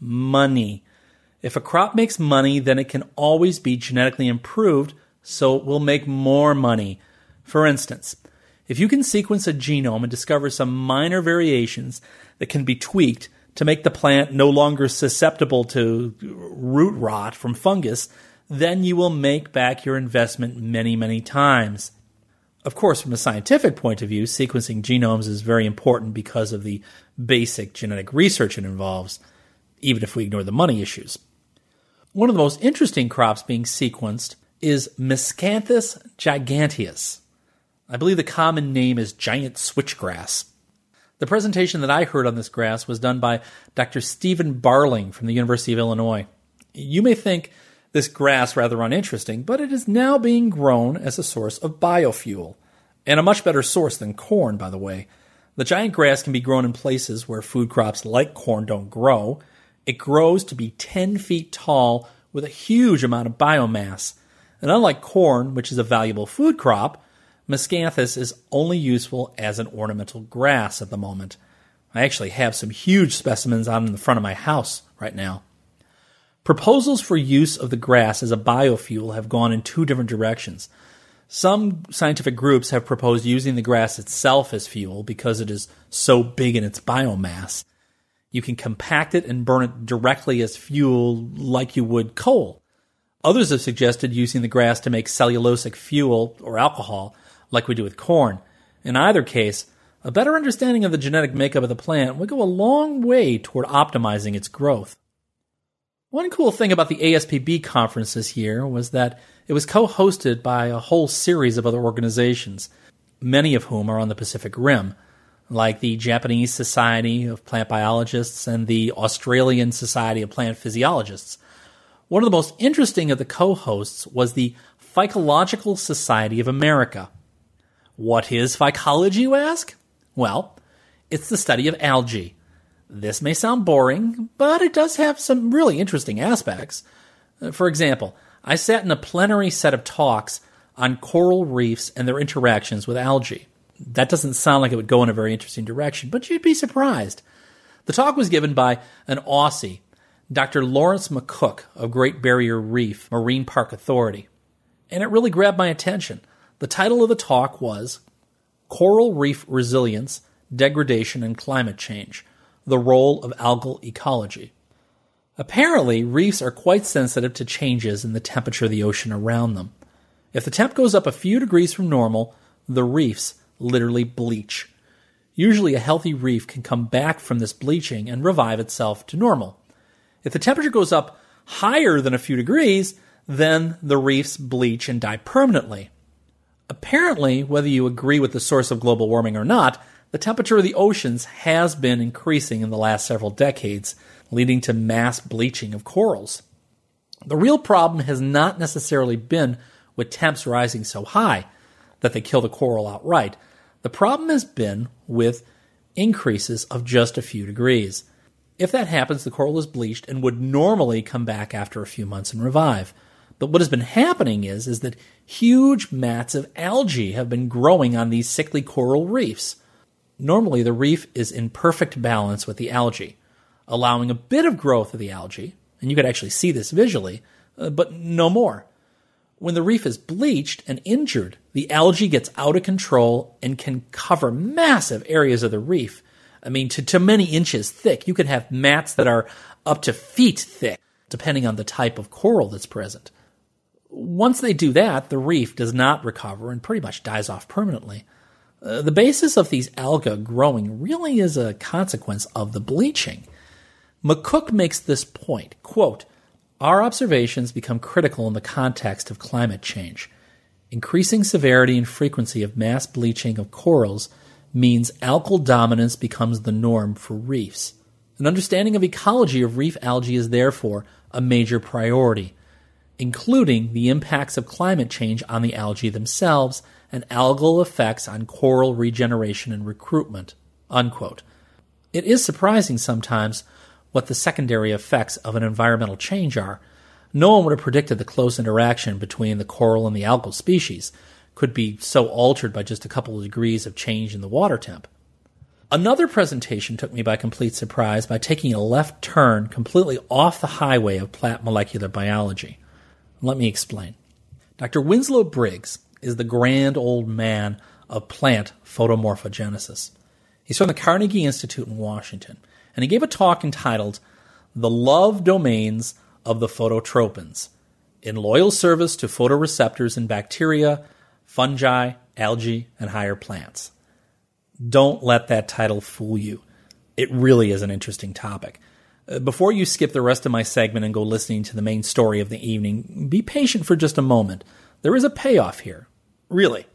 Speaker 9: Money. If a crop makes money, then it can always be genetically improved, so it will make more money. For instance, if you can sequence a genome and discover some minor variations that can be tweaked to make the plant no longer susceptible to root rot from fungus, then you will make back your investment many, many times. Of course, from a scientific point of view, sequencing genomes is very important because of the basic genetic research it involves, even if we ignore the money issues. One of the most interesting crops being sequenced is Miscanthus giganteus. I believe the common name is giant switchgrass. The presentation that I heard on this grass was done by Doctor Stephen Barling from the University of Illinois. You may think this grass rather uninteresting, but it is now being grown as a source of biofuel, and a much better source than corn, by the way. The giant grass can be grown in places where food crops like corn don't grow. It grows to be ten feet tall with a huge amount of biomass. And unlike corn, which is a valuable food crop, Miscanthus is only useful as an ornamental grass at the moment. I actually have some huge specimens out in the front of my house right now. Proposals for use of the grass as a biofuel have gone in two different directions. Some scientific groups have proposed using the grass itself as fuel because it is so big in its biomass. You can compact it and burn it directly as fuel like you would coal. Others have suggested using the grass to make cellulosic fuel or alcohol like we do with corn. In either case, a better understanding of the genetic makeup of the plant would go a long way toward optimizing its growth. One cool thing about the A S P B conference this year was that it was co-hosted by a whole series of other organizations, many of whom are on the Pacific Rim, like the Japanese Society of Plant Biologists and the Australian Society of Plant Physiologists. One of the most interesting of the co-hosts was the Phycological Society of America. What is phycology, you ask? Well, it's the study of algae. This may sound boring, but it does have some really interesting aspects. For example, I sat in a plenary set of talks on coral reefs and their interactions with algae. That doesn't sound like it would go in a very interesting direction, but you'd be surprised. The talk was given by an Aussie, Doctor Lawrence McCook of Great Barrier Reef Marine Park Authority, and it really grabbed my attention. The title of the talk was Coral Reef Resilience, Degradation, and Climate Change, the role of algal ecology. Apparently, reefs are quite sensitive to changes in the temperature of the ocean around them. If the temp goes up a few degrees from normal, the reefs literally bleach. Usually a healthy reef can come back from this bleaching and revive itself to normal. If the temperature goes up higher than a few degrees, then the reefs bleach and die permanently. Apparently, whether you agree with the source of global warming or not, the temperature of the oceans has been increasing in the last several decades, leading to mass bleaching of corals. The real problem has not necessarily been with temps rising so high that they kill the coral outright. The problem has been with increases of just a few degrees. If that happens, the coral is bleached and would normally come back after a few months and revive. But what has been happening is, is that huge mats of algae have been growing on these sickly coral reefs. Normally, the reef is in perfect balance with the algae, allowing a bit of growth of the algae, and you could actually see this visually, uh, but no more. When the reef is bleached and injured, the algae gets out of control and can cover massive areas of the reef. I mean, to, to many inches thick. You can have mats that are up to feet thick, depending on the type of coral that's present. Once they do that, the reef does not recover and pretty much dies off permanently. Uh, the basis of these algae growing really is a consequence of the bleaching. McCook makes this point, quote, "Our observations become critical in the context of climate change. Increasing severity and frequency of mass bleaching of corals means algal dominance becomes the norm for reefs. An understanding of ecology of reef algae is therefore a major priority, including the impacts of climate change on the algae themselves and algal effects on coral regeneration and recruitment." Unquote. It is surprising sometimes what the secondary effects of an environmental change are. No one would have predicted the close interaction between the coral and the algal species could be so altered by just a couple of degrees of change in the water temp. Another presentation took me by complete surprise by taking a left turn completely off the highway of plant molecular biology. Let me explain. Doctor Winslow Briggs is the grand old man of plant photomorphogenesis. He's from the Carnegie Institute in Washington, and he gave a talk entitled "The Love Domains of the Phototropins, in Loyal Service to Photoreceptors in Bacteria, Fungi, Algae, and Higher Plants." Don't let that title fool you. It really is an interesting topic. Uh, before you skip the rest of my segment and go listening to the main story of the evening, be patient for just a moment. There is a payoff here. Really.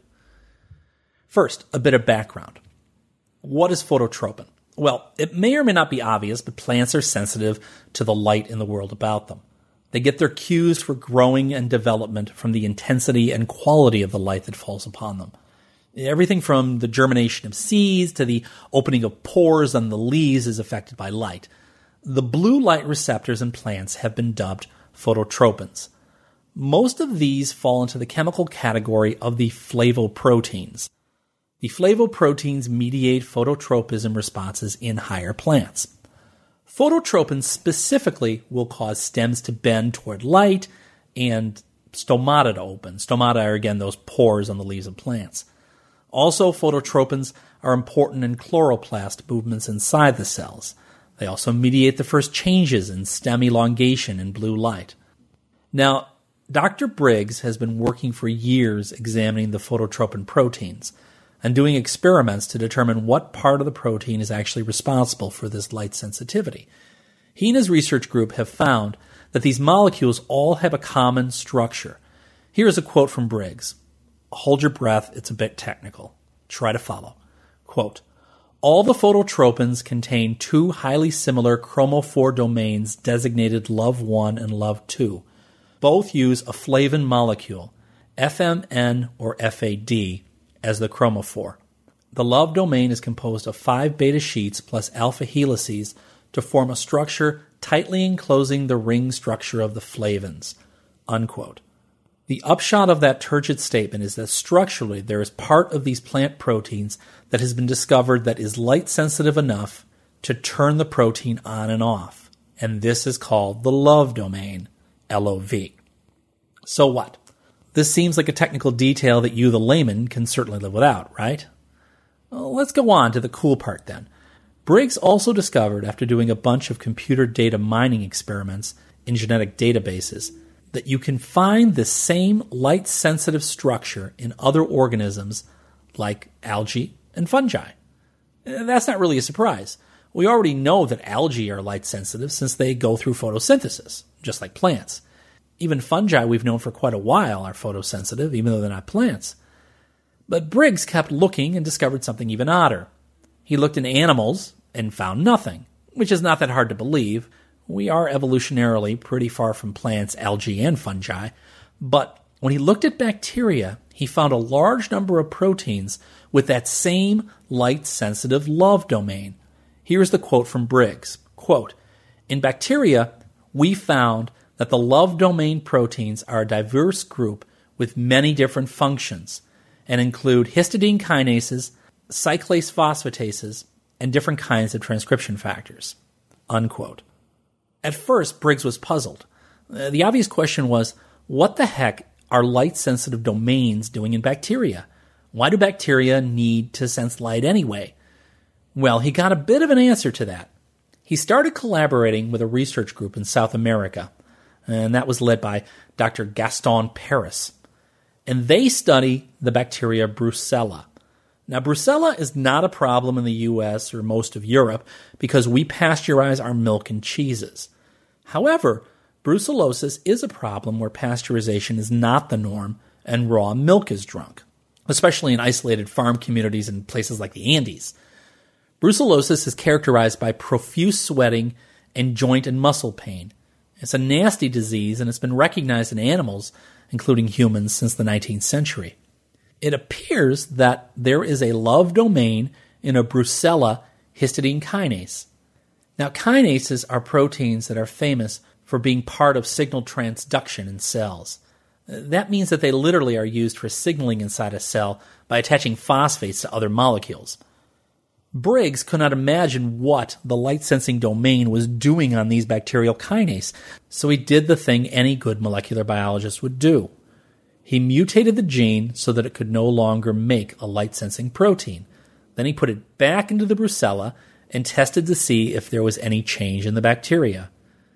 Speaker 9: First, a bit of background. What is phototropin? Well, it may or may not be obvious, but plants are sensitive to the light in the world about them. They get their cues for growing and development from the intensity and quality of the light that falls upon them. Everything from the germination of seeds to the opening of pores on the leaves is affected by light. The blue light receptors in plants have been dubbed phototropins. Most of these fall into the chemical category of the flavoproteins. The flavoproteins mediate phototropism responses in higher plants. Phototropins specifically will cause stems to bend toward light and stomata to open. Stomata are, again, those pores on the leaves of plants. Also, phototropins are important in chloroplast movements inside the cells. They also mediate the first changes in stem elongation in blue light. Now, Doctor Briggs has been working for years examining the phototropin proteins and doing experiments to determine what part of the protein is actually responsible for this light sensitivity. He and his research group have found that these molecules all have a common structure. Here's a quote from Briggs. Hold your breath, it's a bit technical. Try to follow. Quote, "All the phototropins contain two highly similar chromophore domains designated Love one and Love two. Both use a flavin molecule, F M N or F A D, as the chromophore. The Love domain is composed of five beta sheets plus alpha helices to form a structure tightly enclosing the ring structure of the flavins." Unquote. The upshot of that turgid statement is that structurally there is part of these plant proteins that has been discovered that is light-sensitive enough to turn the protein on and off, and this is called the Love domain, L O V. So what? This seems like a technical detail that you, the layman, can certainly live without, right? Well, let's go on to the cool part then. Briggs also discovered, after doing a bunch of computer data mining experiments in genetic databases, that you can find the same light-sensitive structure in other organisms like algae and fungi. That's not really a surprise. We already know that algae are light-sensitive since they go through photosynthesis, just like plants. Even fungi we've known for quite a while are photosensitive, even though they're not plants. But Briggs kept looking and discovered something even odder. He looked in animals and found nothing, which is not that hard to believe. We are evolutionarily pretty far from plants, algae, and fungi. But when he looked at bacteria, he found a large number of proteins with that same light-sensitive love domain. Here's the quote from Briggs. Quote, "In bacteria, we found that the love domain proteins are a diverse group with many different functions and include histidine kinases, cyclase phosphatases, and different kinds of transcription factors." Unquote. At first, Briggs was puzzled. Uh, the obvious question was, what the heck are light-sensitive domains doing in bacteria? Why do bacteria need to sense light anyway? Well, he got a bit of an answer to that. He started collaborating with a research group in South America, and that was led by Doctor Gaston Paris. And they study the bacteria Brucella. Now, Brucella is not a problem in the U S or most of Europe because we pasteurize our milk and cheeses. However, brucellosis is a problem where pasteurization is not the norm and raw milk is drunk, especially in isolated farm communities in places like the Andes. Brucellosis is characterized by profuse sweating and joint and muscle pain. It's a nasty disease and it's been recognized in animals, including humans, since the nineteenth century. It appears that there is a love domain in a Brucella histidine kinase. Now, kinases are proteins that are famous for being part of signal transduction in cells. That means that they literally are used for signaling inside a cell by attaching phosphates to other molecules. Briggs could not imagine what the light-sensing domain was doing on these bacterial kinases, so he did the thing any good molecular biologist would do. He mutated the gene so that it could no longer make a light-sensing protein. Then he put it back into the Brucella and tested to see if there was any change in the bacteria.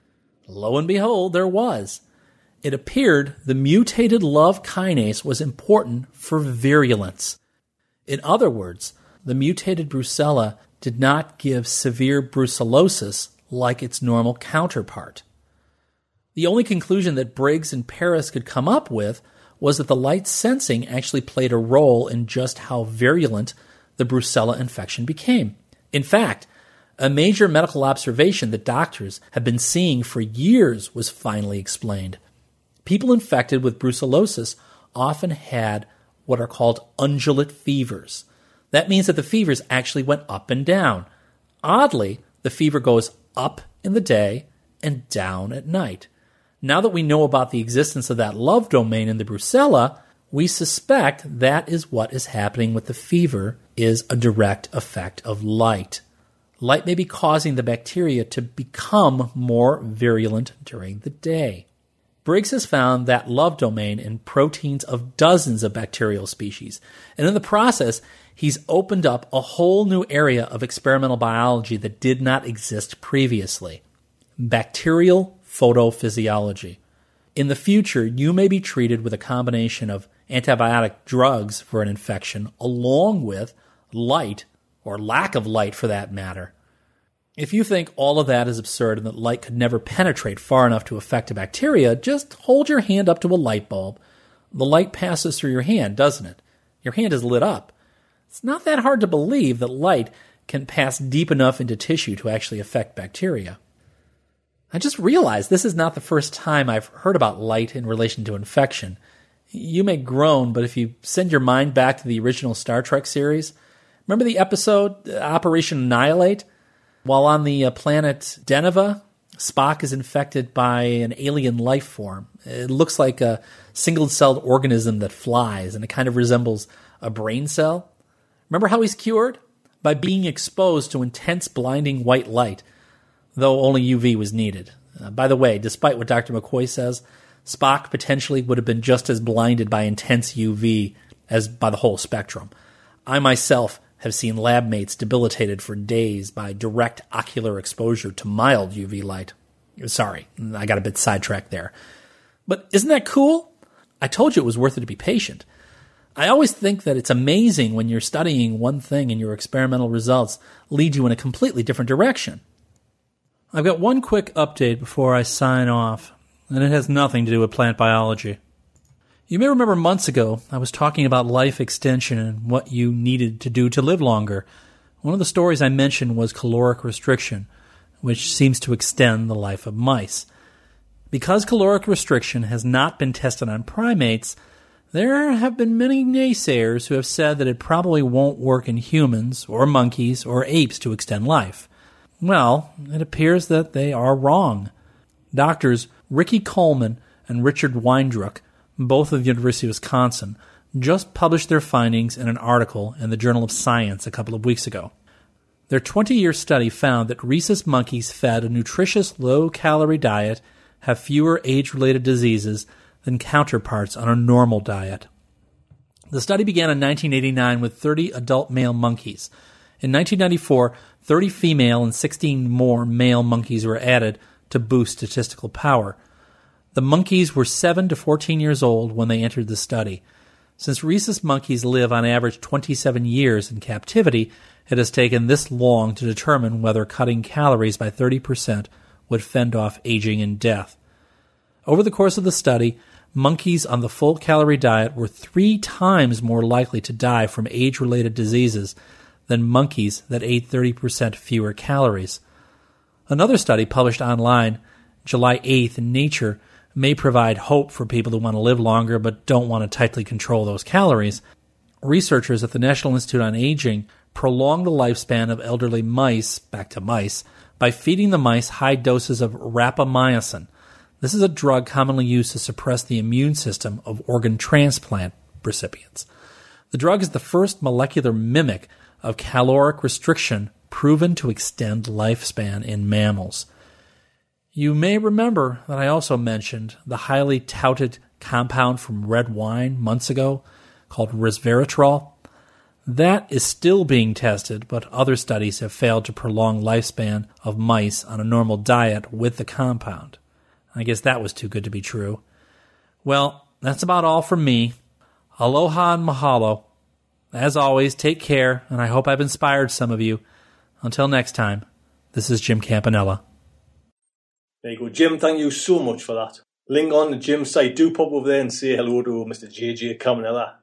Speaker 9: Lo and behold, there was. It appeared the mutated love kinase was important for virulence. In other words, the mutated Brucella did not give severe brucellosis like its normal counterpart. The only conclusion that Briggs and Paris could come up with was that the light sensing actually played a role in just how virulent the Brucella infection became. In fact, a major medical observation that doctors have been seeing for years was finally explained. People infected with brucellosis often had what are called undulate fevers. That means that the fevers actually went up and down. Oddly, the fever goes up in the day and down at night. Now that we know about the existence of that love domain in the Brucella, we suspect that is what is happening with the fever is a direct effect of light. Light may be causing the bacteria to become more virulent during the day. Briggs has found that love domain in proteins of dozens of bacterial species, and in the process, he's opened up a whole new area of experimental biology that did not exist previously: bacterial photophysiology. In the future, you may be treated with a combination of antibiotic drugs for an infection, along with light, or lack of light for that matter. If you think all of that is absurd and that light could never penetrate far enough to affect a bacteria, just hold your hand up to a light bulb. The light passes through your hand, doesn't it? Your hand is lit up. It's not that hard to believe that light can pass deep enough into tissue to actually affect bacteria. I just realized this is not the first time I've heard about light in relation to infection. You may groan, but if you send your mind back to the original Star Trek series, remember the episode Operation Annihilate? While on the planet Deneva, Spock is infected by an alien life form. It looks like a single-celled organism that flies, and it kind of resembles a brain cell. Remember how he's cured? By being exposed to intense blinding white light, though only U V was needed. Uh, by the way, despite what Doctor McCoy says, Spock potentially would have been just as blinded by intense U V as by the whole spectrum. I myself have seen lab mates debilitated for days by direct ocular exposure to mild U V light. Sorry, I got a bit sidetracked there. But isn't that cool? I told you it was worth it to be patient. I always think that it's amazing when you're studying one thing and your experimental results lead you in a completely different direction. I've got one quick update before I sign off, and it has nothing to do with plant biology. You may remember months ago I was talking about life extension and what you needed to do to live longer. One of the stories I mentioned was caloric restriction, which seems to extend the life of mice. Because caloric restriction has not been tested on primates, there have been many naysayers who have said that it probably won't work in humans or monkeys or apes to extend life. Well, it appears that they are wrong. Doctors Ricky Coleman and Richard Weindruck, both of the University of Wisconsin, just published their findings in an article in the Journal of Science a couple of weeks ago. Their twenty-year study found that rhesus monkeys fed a nutritious, low-calorie diet have fewer age-related diseases than counterparts on a normal diet. The study began in nineteen eighty-nine with thirty adult male monkeys. In nineteen ninety-four, thirty female and sixteen more male monkeys were added to boost statistical power. The monkeys were seven to fourteen years old when they entered the study. Since rhesus monkeys live on average twenty-seven years in captivity, it has taken this long to determine whether cutting calories by thirty percent would fend off aging and death. Over the course of the study, monkeys on the full-calorie diet were three times more likely to die from age-related diseases than monkeys that ate thirty percent fewer calories. Another study published online July eighth in Nature may provide hope for people who want to live longer but don't want to tightly control those calories. Researchers at the National Institute on Aging prolonged the lifespan of elderly mice, back to mice, by feeding the mice high doses of rapamycin. This is a drug commonly used to suppress the immune system of organ transplant recipients. The drug is the first molecular mimic of caloric restriction proven to extend lifespan in mammals. You may remember that I also mentioned the highly touted compound from red wine months ago called resveratrol. That is still being tested, but other studies have failed to prolong lifespan of mice on a normal diet with the compound. I guess that was too good to be true. Well, that's about all from me. Aloha and mahalo. As always, take care, and I hope I've inspired some of you. Until next time, this is Jim Campanella.
Speaker 5: There you go, Jim. Thank you so much for that. Link on to Jim's site. Do pop over there and say hello to Mister J J Campanella.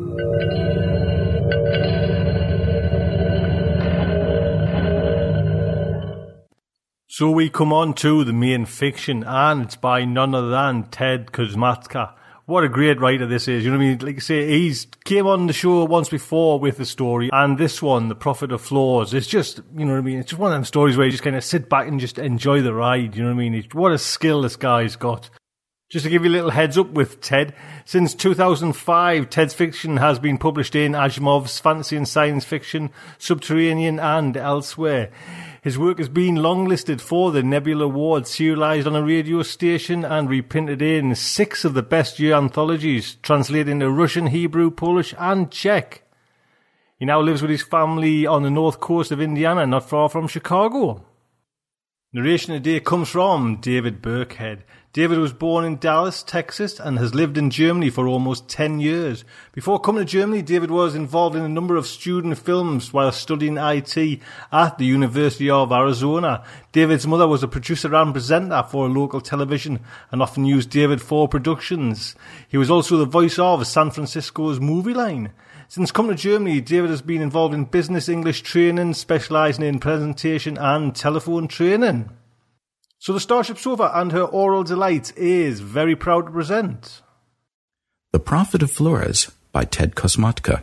Speaker 5: So we come on to the main fiction, and it's by none other than Ted Kosmatka. What a great writer this is. You know what I mean? Like I say, he's came on the show once before with the story, and this one, The Prophet of Flaws, it's just, you know what I mean? It's just one of them stories where you just kind of sit back and just enjoy the ride. You know what I mean? What a skill this guy's got. Just to give you a little heads up with Ted, since two thousand five, Ted's fiction has been published in Asimov's Fantasy and Science Fiction, Subterranean and elsewhere. His work has been longlisted for the Nebula Award, serialized on a radio station and reprinted in six of the best year anthologies, translated into Russian, Hebrew, Polish and Czech. He now lives with his family on the north coast of Indiana, not far from Chicago. Narration today comes from David Burkhead. David was born in Dallas, Texas, and has lived in Germany for almost ten years. Before coming to Germany, David was involved in a number of student films while studying I T at the University of Arizona. David's mother was a producer and presenter for a local television and often used David for productions. He was also the voice of San Francisco's Movie Line. Since coming to Germany, David has been involved in business English training, specialising in presentation and telephone training. So the Starship Sofa and her oral delight is very proud to present
Speaker 10: The Prophet of Flores by Ted Kosmatka.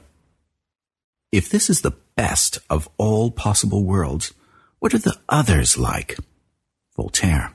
Speaker 10: If this is the best of all possible worlds, what are the others like? Voltaire.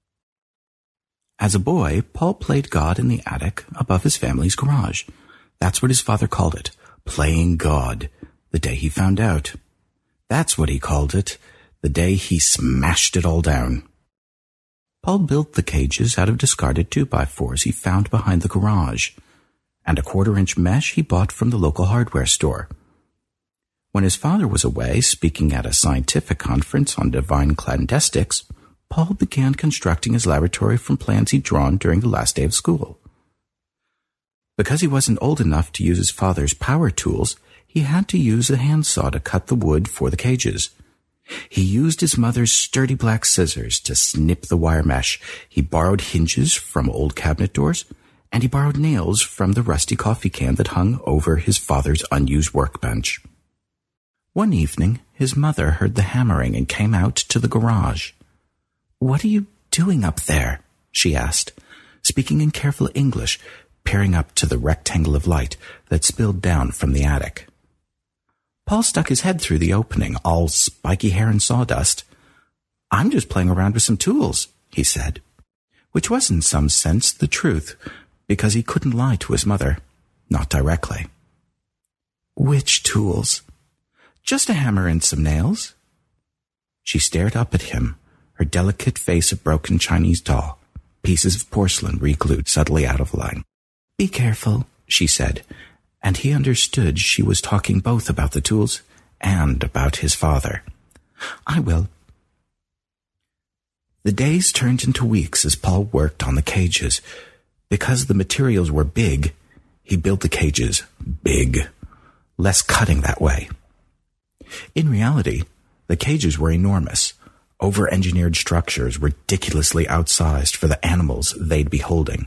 Speaker 10: As a boy, Paul played God in the attic above his family's garage. That's what his father called it, playing God, the day he found out. That's what he called it, the day he smashed it all down. Paul built the cages out of discarded two-by-fours he found behind the garage, and a quarter-inch mesh he bought from the local hardware store. When his father was away speaking at a scientific conference on divine clandestics, Paul began constructing his laboratory from plans he'd drawn during the last day of school. Because he wasn't old enough to use his father's power tools, he had to use a handsaw to cut the wood for the cages. He used his mother's sturdy black scissors to snip the wire mesh. He borrowed hinges from old cabinet doors, and he borrowed nails from the rusty coffee can that hung over his father's unused workbench. One evening, his mother heard the hammering and came out to the garage. "What are you doing up there?" she asked, speaking in careful English, peering up to the rectangle of light that spilled down from the attic. Paul stuck his head through the opening, all spiky hair and sawdust. "I'm just playing around with some tools," he said, which was in some sense the truth, because he couldn't lie to his mother, not directly. "Which tools?" "Just a hammer and some nails." She stared up at him, her delicate face a broken Chinese doll, pieces of porcelain re-glued subtly out of line. "Be careful," she said, and he understood she was talking both about the tools and about his father. "I will." The days turned into weeks as Paul worked on the cages. Because the materials were big, he built the cages big, less cutting that way. In reality, the cages were enormous, over-engineered structures ridiculously outsized for the animals they'd be holding.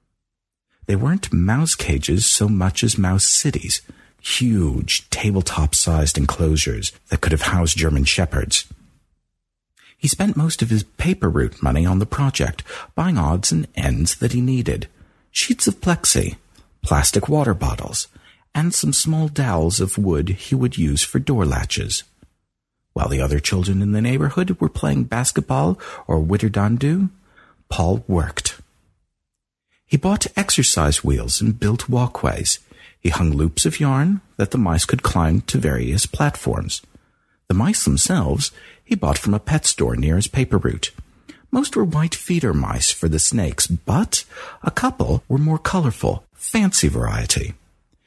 Speaker 10: They weren't mouse cages so much as mouse cities, huge, tabletop-sized enclosures that could have housed German shepherds. He spent most of his paper route money on the project, buying odds and ends that he needed, sheets of plexi, plastic water bottles, and some small dowels of wood he would use for door latches. While the other children in the neighborhood were playing basketball or Witterdandu, Paul worked. He bought exercise wheels and built walkways. He hung loops of yarn that the mice could climb to various platforms. The mice themselves he bought from a pet store near his paper route. Most were white feeder mice for the snakes, but a couple were more colorful, fancy variety.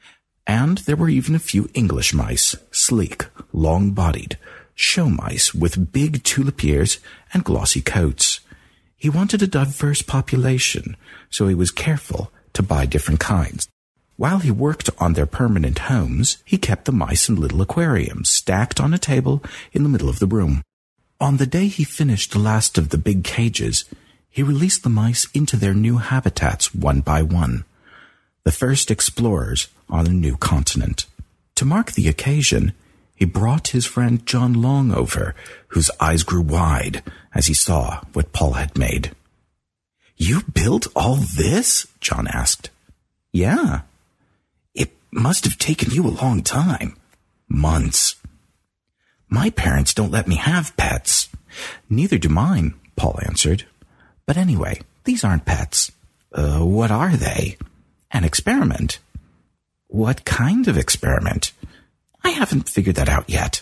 Speaker 10: And there were even a few English mice, sleek, long-bodied, show mice with big tulip ears and glossy coats. He wanted a diverse population, so he was careful to buy different kinds. While he worked on their permanent homes, he kept the mice in little aquariums stacked on a table in the middle of the room. On the day he finished the last of the big cages, he released the mice into their new habitats one by one, the first explorers on a new continent. To mark the occasion, he brought his friend John Long over, whose eyes grew wide as he saw what Paul had made. "You built all this?" John asked. "Yeah." "It must have taken you a long time." "Months." "My parents don't let me have pets." "Neither do mine," Paul answered. "But anyway, these aren't pets." Uh, what are they?" "An experiment." "What kind of experiment?" "I haven't figured that out yet."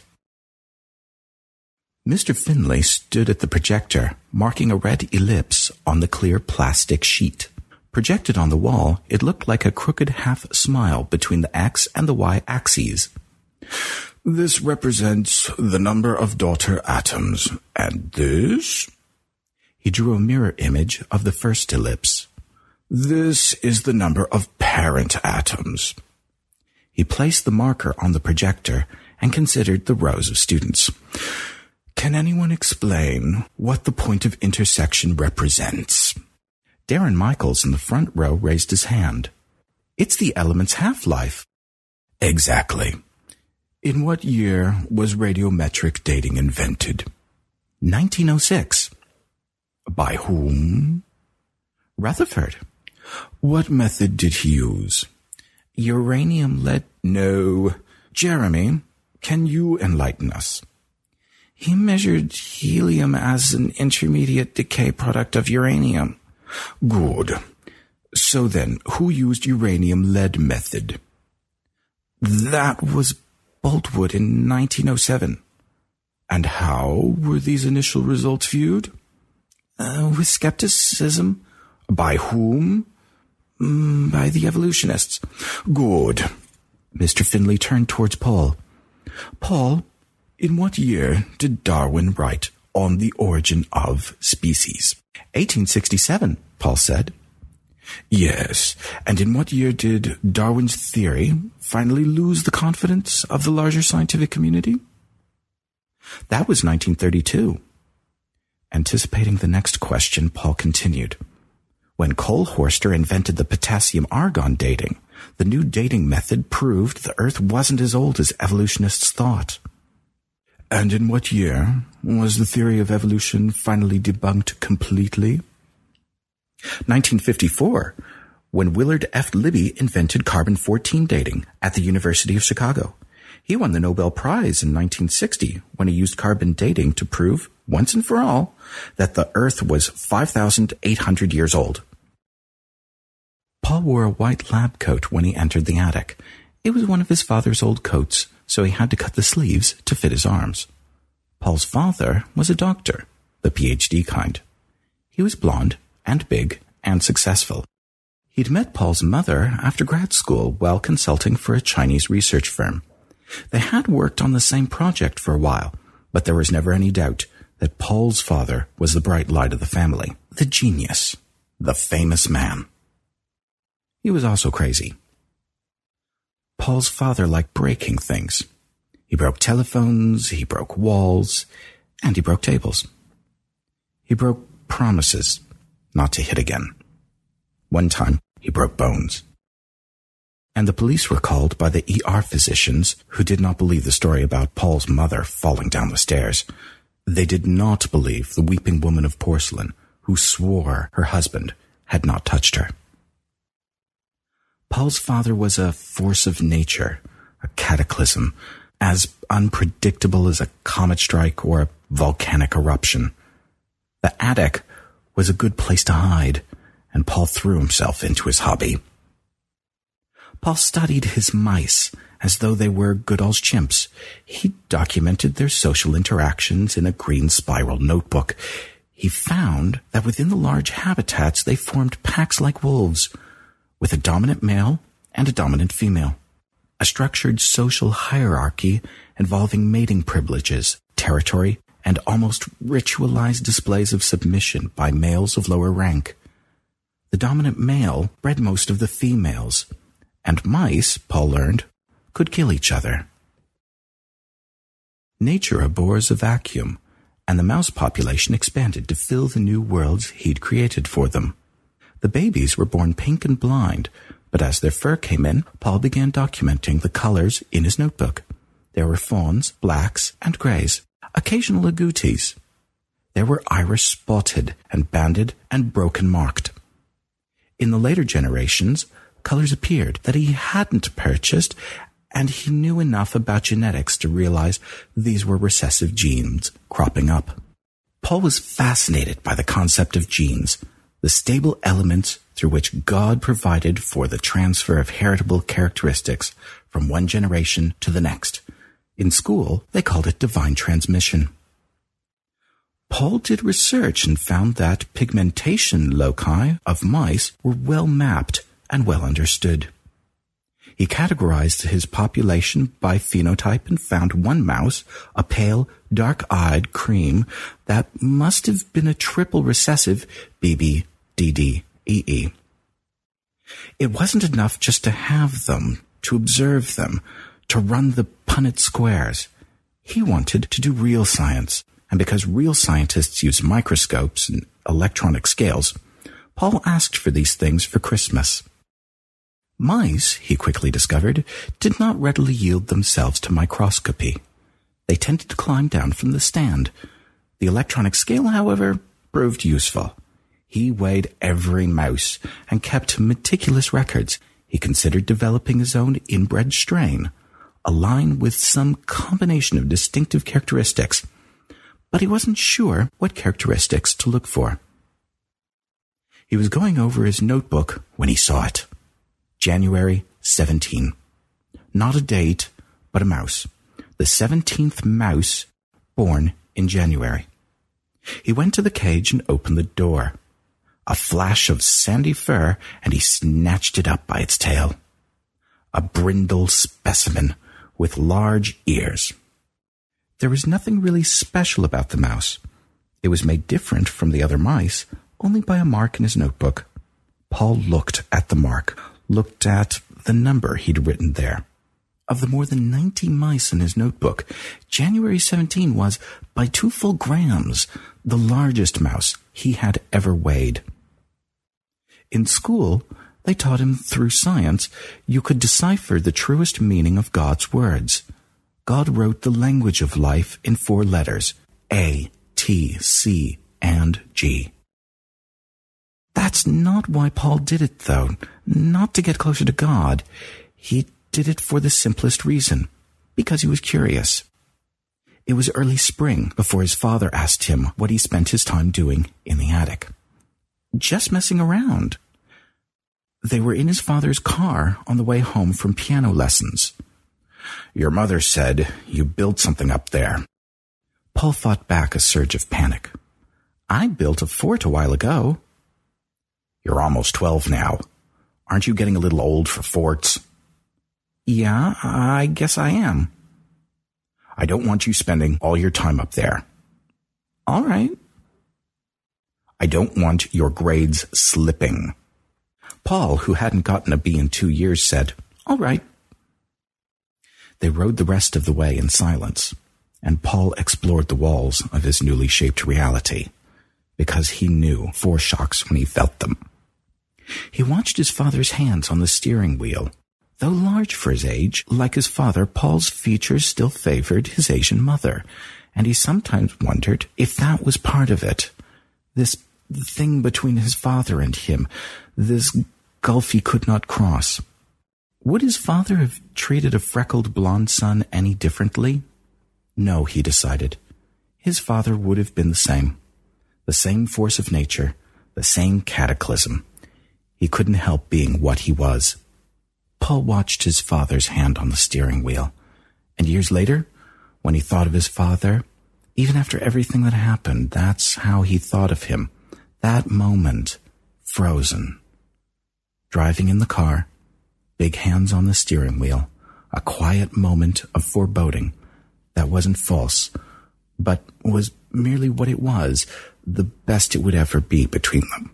Speaker 10: Mister Finley stood at the projector, marking a red ellipse on the clear plastic sheet. Projected on the wall, it looked like a crooked half-smile between the X and the Y axes. "This represents the number of daughter atoms, and this?" He drew a mirror image of the first ellipse. "This is the number of parent atoms." He placed the marker on the projector and considered the rows of students. "Can anyone explain what the point of intersection represents?" Darren Michaels in the front row raised his hand. "It's the element's half-life." "Exactly. In what year was radiometric dating invented?" nineteen oh six. "By whom?" "Rutherford." "What method did he use?" "Uranium lead." "No. Jeremy, can you enlighten us?" "He measured helium as an intermediate decay product of uranium." "Good. So then, who used uranium lead method?" "That was Boltwood in nineteen oh seven. "And how were these initial results viewed?" Uh, with skepticism." "By whom?" Mm, "by the evolutionists." "Good." Mister Finley turned towards Paul. Paul, in what year did Darwin write On the Origin of Species? eighteen sixty-seven, Paul said. Yes, and in what year did Darwin's theory finally lose the confidence of the larger scientific community? That was nineteen thirty-two. Anticipating the next question, Paul continued. When Cole Horster invented the potassium-argon dating, the new dating method proved the Earth wasn't as old as evolutionists thought. And in what year was the theory of evolution finally debunked completely? nineteen fifty-four, when Willard F. Libby invented carbon fourteen dating at the University of Chicago. He won the Nobel Prize in nineteen sixty when he used carbon dating to prove, once and for all, that the Earth was five thousand eight hundred years old. Paul wore a white lab coat when he entered the attic. It was one of his father's old coats, so he had to cut the sleeves to fit his arms. Paul's father was a doctor, the P H D kind. He was blonde and big and successful. He'd met Paul's mother after grad school while consulting for a Chinese research firm. They had worked on the same project for a while, but there was never any doubt that Paul's father was the bright light of the family, the genius, the famous man. He was also crazy. Paul's father liked breaking things. He broke telephones, he broke walls, and he broke tables. He broke promises not to hit again. One time, he broke bones. And the police were called by the E R physicians who did not believe the story about Paul's mother falling down the stairs. They did not believe the weeping woman of porcelain who swore her husband had not touched her. Paul's father was a force of nature, a cataclysm, as unpredictable as a comet strike or a volcanic eruption. The attic was a good place to hide, and Paul threw himself into his hobby. Paul studied his mice as though they were Goodall's chimps. He documented their social interactions in a green spiral notebook. He found that within the large habitats they formed packs like wolves, with a dominant male and a dominant female. A structured social hierarchy involving mating privileges, territory, and almost ritualized displays of submission by males of lower rank. The dominant male bred most of the females, and mice, Paul learned, could kill each other. Nature abhors a vacuum, and the mouse population expanded to fill the new worlds he'd created for them. The babies were born pink and blind, but as their fur came in, Paul began documenting the colors in his notebook. There were fawns, blacks, and grays, occasional agoutis. There were Irish spotted and banded and broken marked. In the later generations, colors appeared that he hadn't purchased, and he knew enough about genetics to realize these were recessive genes cropping up. Paul was fascinated by the concept of genes, the stable elements through which God provided for the transfer of heritable characteristics from one generation to the next. In school, they called it divine transmission. Paul did research and found that pigmentation loci of mice were well mapped and well understood. He categorized his population by phenotype and found one mouse, a pale, dark-eyed cream, that must have been a triple recessive B B D D E E. It wasn't enough just to have them, to observe them, to run the Punnett squares. He wanted to do real science, and because real scientists use microscopes and electronic scales, Paul asked for these things for Christmas. Mice, he quickly discovered, did not readily yield themselves to microscopy. They tended to climb down from the stand. The electronic scale, however, proved useful. He weighed every mouse and kept meticulous records. He considered developing his own inbred strain, a line with some combination of distinctive characteristics, but he wasn't sure what characteristics to look for. He was going over his notebook when he saw it. January seventeenth. Not a date, but a mouse. The seventeenth mouse born in January. He went to the cage and opened the door. A flash of sandy fur, and he snatched it up by its tail. A brindle specimen with large ears. There was nothing really special about the mouse. It was made different from the other mice only by a mark in his notebook. Paul looked at the mark, looked at the number he'd written there. Of the more than ninety mice in his notebook, January seventeenth was, by two full grams, the largest mouse he had ever weighed. In school, they taught him through science you could decipher the truest meaning of God's words. God wrote the language of life in four letters, A, T, C, and G. That's not why Paul did it, though. Not to get closer to God. He did it for the simplest reason, because he was curious. It was early spring before his father asked him what he spent his time doing in the attic. Just messing around. They were in his father's car on the way home from piano lessons. Your mother said you built something up there. Paul fought back a surge of panic. I built a fort a while ago. You're almost twelve now. Aren't you getting a little old for forts? Yeah, I guess I am. I don't want you spending all your time up there. All right. I don't want your grades slipping. Paul, who hadn't gotten a B in two years, said, all right. They rode the rest of the way in silence, and Paul explored the walls of his newly shaped reality, because he knew foreshocks when he felt them. He watched his father's hands on the steering wheel. Though large for his age, like his father, Paul's features still favored his Asian mother, and he sometimes wondered if that was part of it. This thing between his father and him, this gulf he could not cross. Would his father have treated a freckled blonde son any differently? No, he decided. His father would have been the same. The same force of nature, the same cataclysm. He couldn't help being what he was. Paul watched his father's hand on the steering wheel, and years later, when he thought of his father, even after everything that happened, that's how he thought of him. That moment, frozen. Driving in the car, big hands on the steering wheel, a quiet moment of foreboding that wasn't false, but was merely what it was, the best it would ever be between them.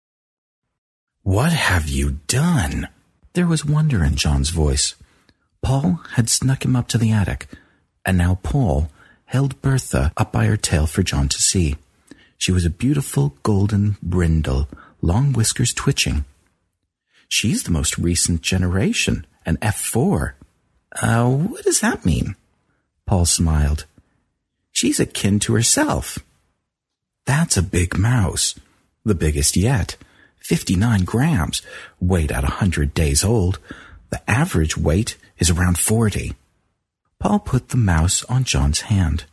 Speaker 10: What have you done? There was wonder in John's voice. Paul had snuck him up to the attic, and now Paul held Bertha up by her tail for John to see. She was a beautiful golden brindle, long whiskers twitching. She's the most recent generation, an F four. Uh, what does that mean? Paul smiled. She's akin to herself. That's a big mouse, the biggest yet. fifty-nine grams, weighed at one hundred days old. The average weight is around forty. Paul put the mouse on John's hand.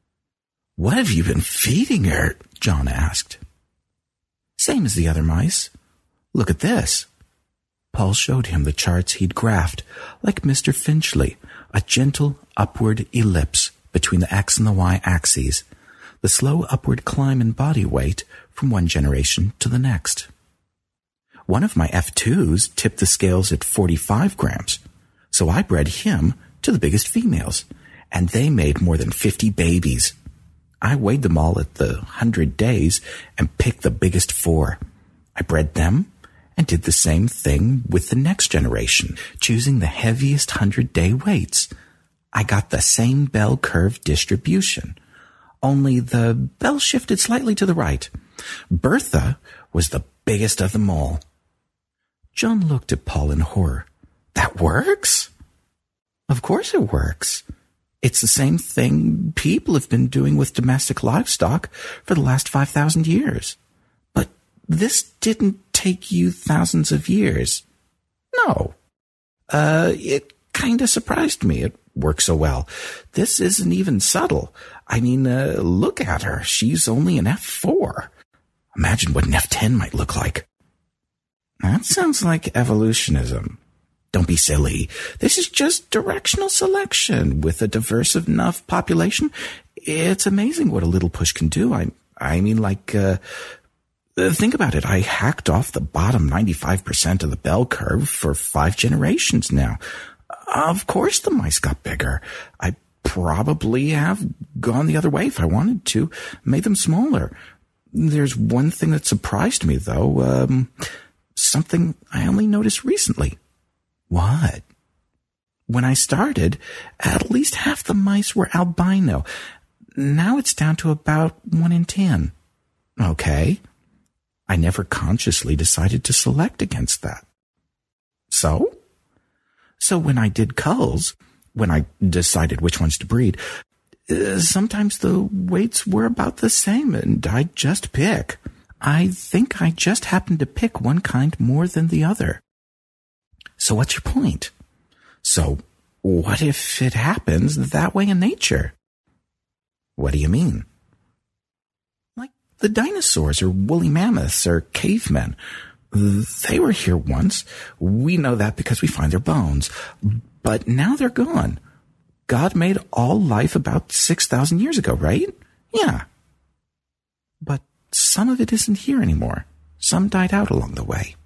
Speaker 10: What have you been feeding her? John asked. Same as the other mice. Look at this. Paul showed him the charts he'd graphed, like Mister Finchley, a gentle upward ellipse between the X and the Y axes, the slow upward climb in body weight from one generation to the next. One of my F twos tipped the scales at forty-five grams, so I bred him to the biggest females, and they made more than fifty babies. I weighed them all at the hundred days and picked the biggest four. I bred them and did the same thing with the next generation, choosing the heaviest hundred-day weights. I got the same bell curve distribution, only the bell shifted slightly to the right. Bertha was the biggest of them all. John looked at Paul in horror. That works? Of course it works. It's the same thing people have been doing with domestic livestock for the last five thousand years. But this didn't take you thousands of years. No. Uh, it kinda surprised me it worked so well. This isn't even subtle. I mean, uh, look at her. She's only an F four. Imagine what an F ten might look like. That sounds like evolutionism. Don't be silly. This is just directional selection. With a diverse enough population, it's amazing what a little push can do. I, I mean, like, uh, think about it. I hacked off the bottom ninety-five percent of the bell curve for five generations now. Of course the mice got bigger. I probably have gone the other way if I wanted to, made them smaller. There's one thing that surprised me, though. Um, something I only noticed recently. What? When I started, at least half the mice were albino. Now it's down to about one in ten. Okay. I never consciously decided to select against that. So? So when I did culls, when I decided which ones to breed, uh, sometimes the weights were about the same and I'd just pick. I think I just happened to pick one kind more than the other. So what's your point? So what if it happens that way in nature? What do you mean? Like the dinosaurs or woolly mammoths or cavemen. They were here once. We know that because we find their bones. But now they're gone. God made all life about six thousand years ago, right? Yeah. But some of it isn't here anymore. Some died out along the way.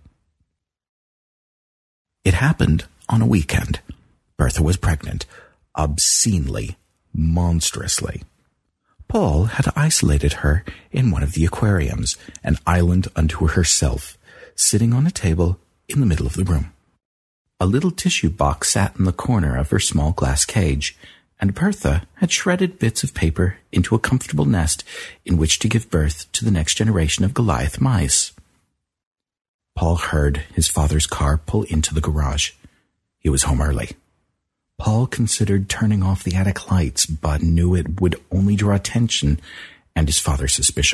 Speaker 10: It happened on a weekend. Bertha was pregnant. Obscenely. Monstrously. Paul had isolated her in one of the aquariums, an island unto herself, sitting on a table in the middle of the room. A little tissue box sat in the corner of her small glass cage, and Bertha had shredded bits of paper into a comfortable nest in which to give birth to the next generation of Goliath mice. Paul heard his father's car pull into the garage. He was home early. Paul considered turning off the attic lights, but knew it would only draw attention and his father's suspicion.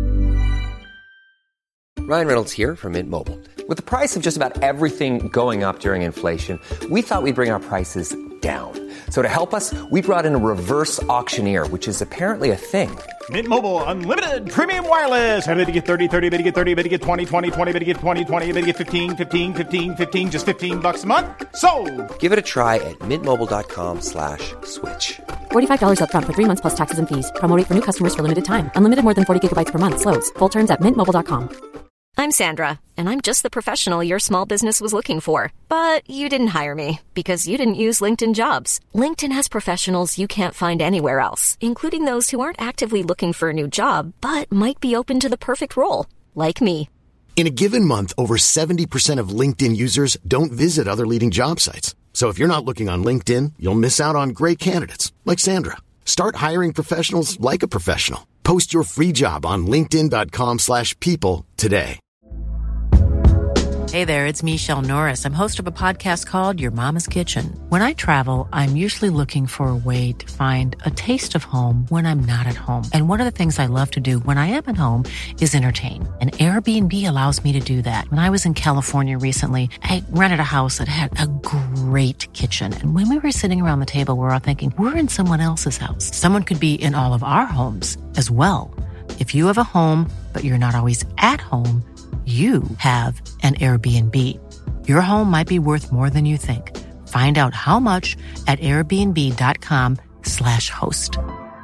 Speaker 11: Ryan Reynolds here from Mint Mobile. With the price of just about everything going up during inflation, we thought we'd bring our prices down. So to help us, we brought in a reverse auctioneer, which is apparently a thing.
Speaker 12: Mint Mobile Unlimited Premium Wireless. How to get thirty, thirty, how to get thirty, how to get twenty, twenty, twenty, how to get twenty, twenty, how to get fifteen, fifteen, fifteen, fifteen, just fifteen bucks a month? Sold!
Speaker 11: Give it a try at mintmobile.com slash switch.
Speaker 13: forty-five dollars up front for three months plus taxes and fees. Promo rate for new customers for limited time. Unlimited more than forty gigabytes per month. Slows full terms at mint mobile dot com.
Speaker 3: I'm Sandra, and I'm just the professional your small business was looking for. But you didn't hire me because you didn't use LinkedIn Jobs. LinkedIn has professionals you can't find anywhere else, including those who aren't actively looking for a new job, but might be open to the perfect role, like me.
Speaker 4: In a given month, over seventy percent of LinkedIn users don't visit other leading job sites. So if you're not looking on LinkedIn, you'll miss out on great candidates, like Sandra. Start hiring professionals like a professional. Post your free job on linkedin.com slash people today.
Speaker 14: Hey there, it's Michelle Norris. I'm host of a podcast called Your Mama's Kitchen. When I travel, I'm usually looking for a way to find a taste of home when I'm not at home. And one of the things I love to do when I am at home is entertain. And Airbnb allows me to do that. When I was in California recently, I rented a house that had a great kitchen. And when we were sitting around the table, we were all thinking, we're in someone else's house. Someone could be in all of our homes as well. If you have a home, but you're not always at home, you have an Airbnb. Your home might be worth more than you think. Find out how much at airbnb.com slash host.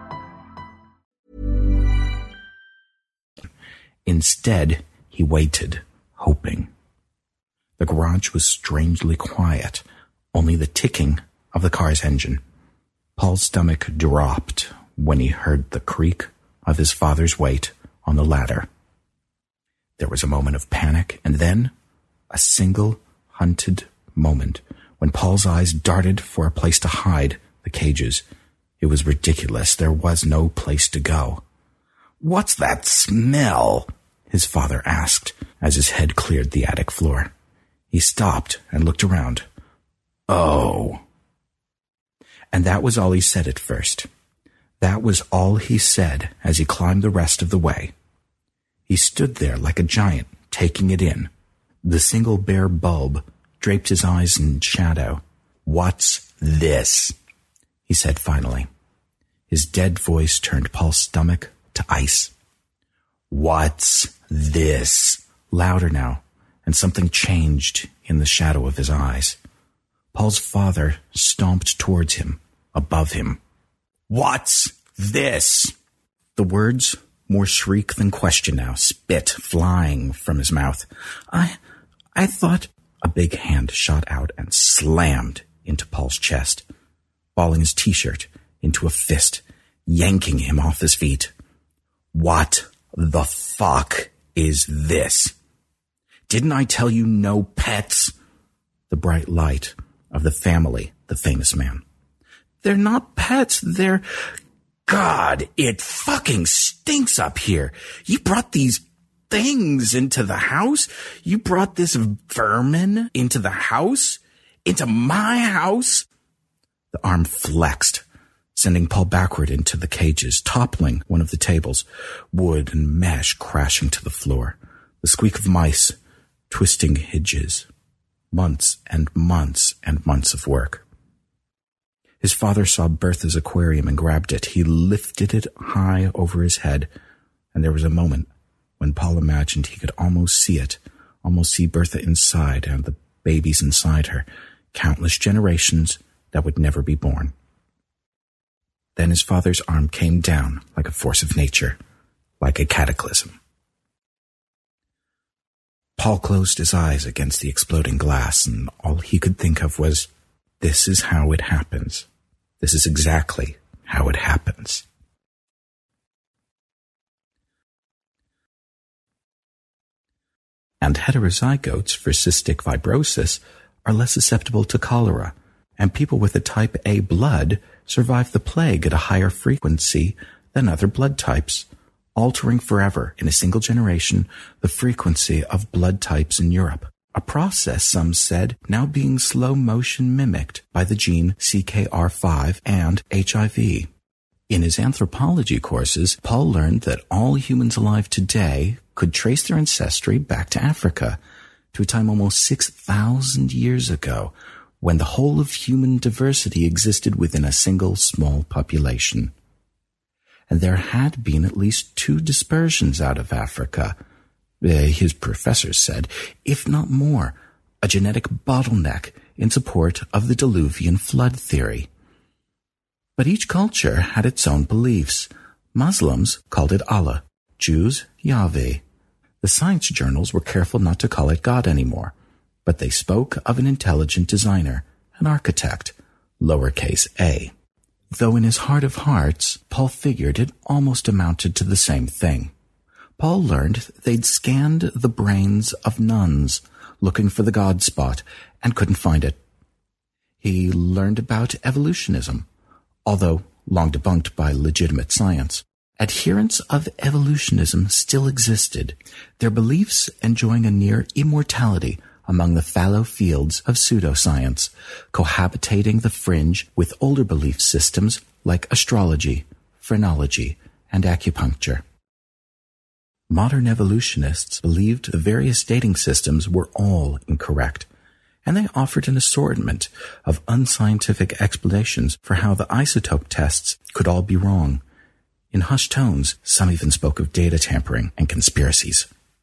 Speaker 10: Instead, he waited, hoping. The garage was strangely quiet, only the ticking of the car's engine. Paul's stomach dropped when he heard the creak of his father's weight on the ladder. There was a moment of panic, and then a single hunted moment when Paul's eyes darted for a place to hide the cages. It was ridiculous. There was no place to go. "What's that smell?" his father asked as his head cleared the attic floor. He stopped and looked around. "Oh." And that was all he said at first. That was all he said as he climbed the rest of the way. He stood there like a giant, taking it in. The single bare bulb draped his eyes in shadow. "What's this?" he said finally. His dead voice turned Paul's stomach to ice. "What's this?" Louder now, and something changed in the shadow of his eyes. Paul's father stomped towards him, above him. "What's this?" The words, more shriek than question now, spit flying from his mouth. I, I thought a big hand shot out and slammed into Paul's chest, balling his t-shirt into a fist, yanking him off his feet. What the fuck is this? Didn't I tell you no pets? The bright light of the family, the famous man. They're not pets, they're... God, it fucking stinks up here. You brought these things into the house? You brought this vermin into the house? Into my house? The arm flexed, sending Paul backward into the cages, toppling one of the tables, wood and mesh crashing to the floor, the squeak of mice twisting hinges. Months and months and months of work. His father saw Bertha's aquarium and grabbed it. He lifted it high over his head, and there was a moment when Paul imagined he could almost see it, almost see Bertha inside and the babies inside her, countless generations that would never be born. Then his father's arm came down like a force of nature, like a cataclysm. Paul closed his eyes against the exploding glass, and all he could think of was, this is how it happens. This is exactly how it happens. And heterozygotes for cystic fibrosis are less susceptible to cholera, and people with a type A blood survive the plague at a higher frequency than other blood types, altering forever in a single generation the frequency of blood types in Europe, a process, some said, now being slow motion mimicked by the gene C K R five and H I V. In his anthropology courses, Paul learned that all humans alive today could trace their ancestry back to Africa, to a time almost six thousand years ago, when the whole of human diversity existed within a single small population. And there had been at least two dispersions out of Africa, uh, his professors said, if not more, a genetic bottleneck in support of the Diluvian flood theory. But each culture had its own beliefs. Muslims called it Allah, Jews Yahweh. The science journals were careful not to call it God anymore, but they spoke of an intelligent designer, an architect, lowercase a. Though in his heart of hearts, Paul figured it almost amounted to the same thing. Paul learned they'd scanned the brains of nuns, looking for the God spot, and couldn't find it. He learned about evolutionism, although long debunked by legitimate science. Adherents of evolutionism still existed, their beliefs enjoying a near immortality among the fallow fields of pseudoscience, cohabitating the fringe with older belief systems like astrology, phrenology, and acupuncture. Modern evolutionists believed the various dating systems were all incorrect, and they offered an assortment of unscientific explanations for how the isotope tests could all be wrong. In hushed tones, some even spoke of data tampering and conspiracies.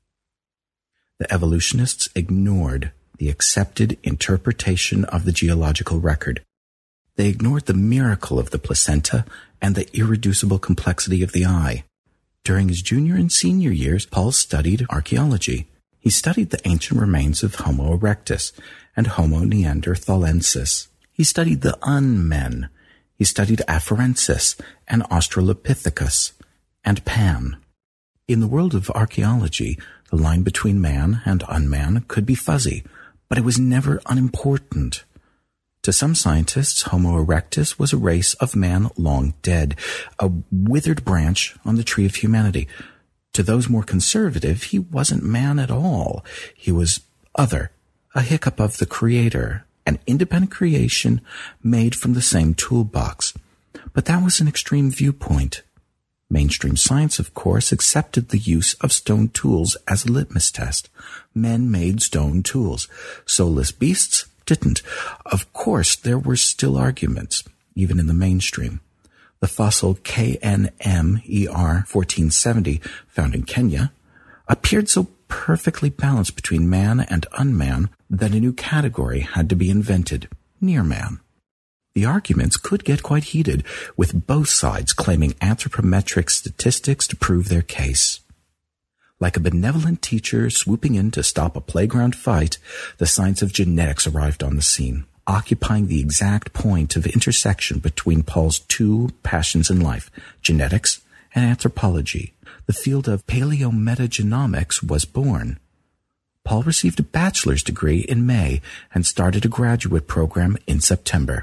Speaker 10: The evolutionists ignored the accepted interpretation of the geological record. They ignored the miracle of the placenta and the irreducible complexity of the eye. During his junior and senior years, Paul studied archaeology. He studied the ancient remains of Homo erectus and Homo neanderthalensis. He studied the unmen. He studied Afarensis and Australopithecus and Pan. In the world of archaeology, the line between man and unman could be fuzzy, but it was never unimportant. To some scientists, Homo erectus was a race of man long dead, a withered branch on the tree of humanity. To those more conservative, he wasn't man at all. He was other, a hiccup of the creator, an independent creation made from the same toolbox. But that was an extreme viewpoint. Mainstream science, of course, accepted the use of stone tools as a litmus test. Men made stone tools. Soulless beasts didn't. Of course, there were still arguments, even in the mainstream. The fossil K N M E R fourteen seventy, found in Kenya, appeared so perfectly balanced between man and unman that a new category had to be invented, near man. The arguments could get quite heated, with both sides claiming anthropometric statistics to prove their case. Like a benevolent teacher swooping in to stop a playground fight, the science of genetics arrived on the scene. occupying the exact point of intersection between Paul's two passions in life, genetics and anthropology. The field of paleometagenomics was born. Paul received a bachelor's degree in May and started a graduate program in September.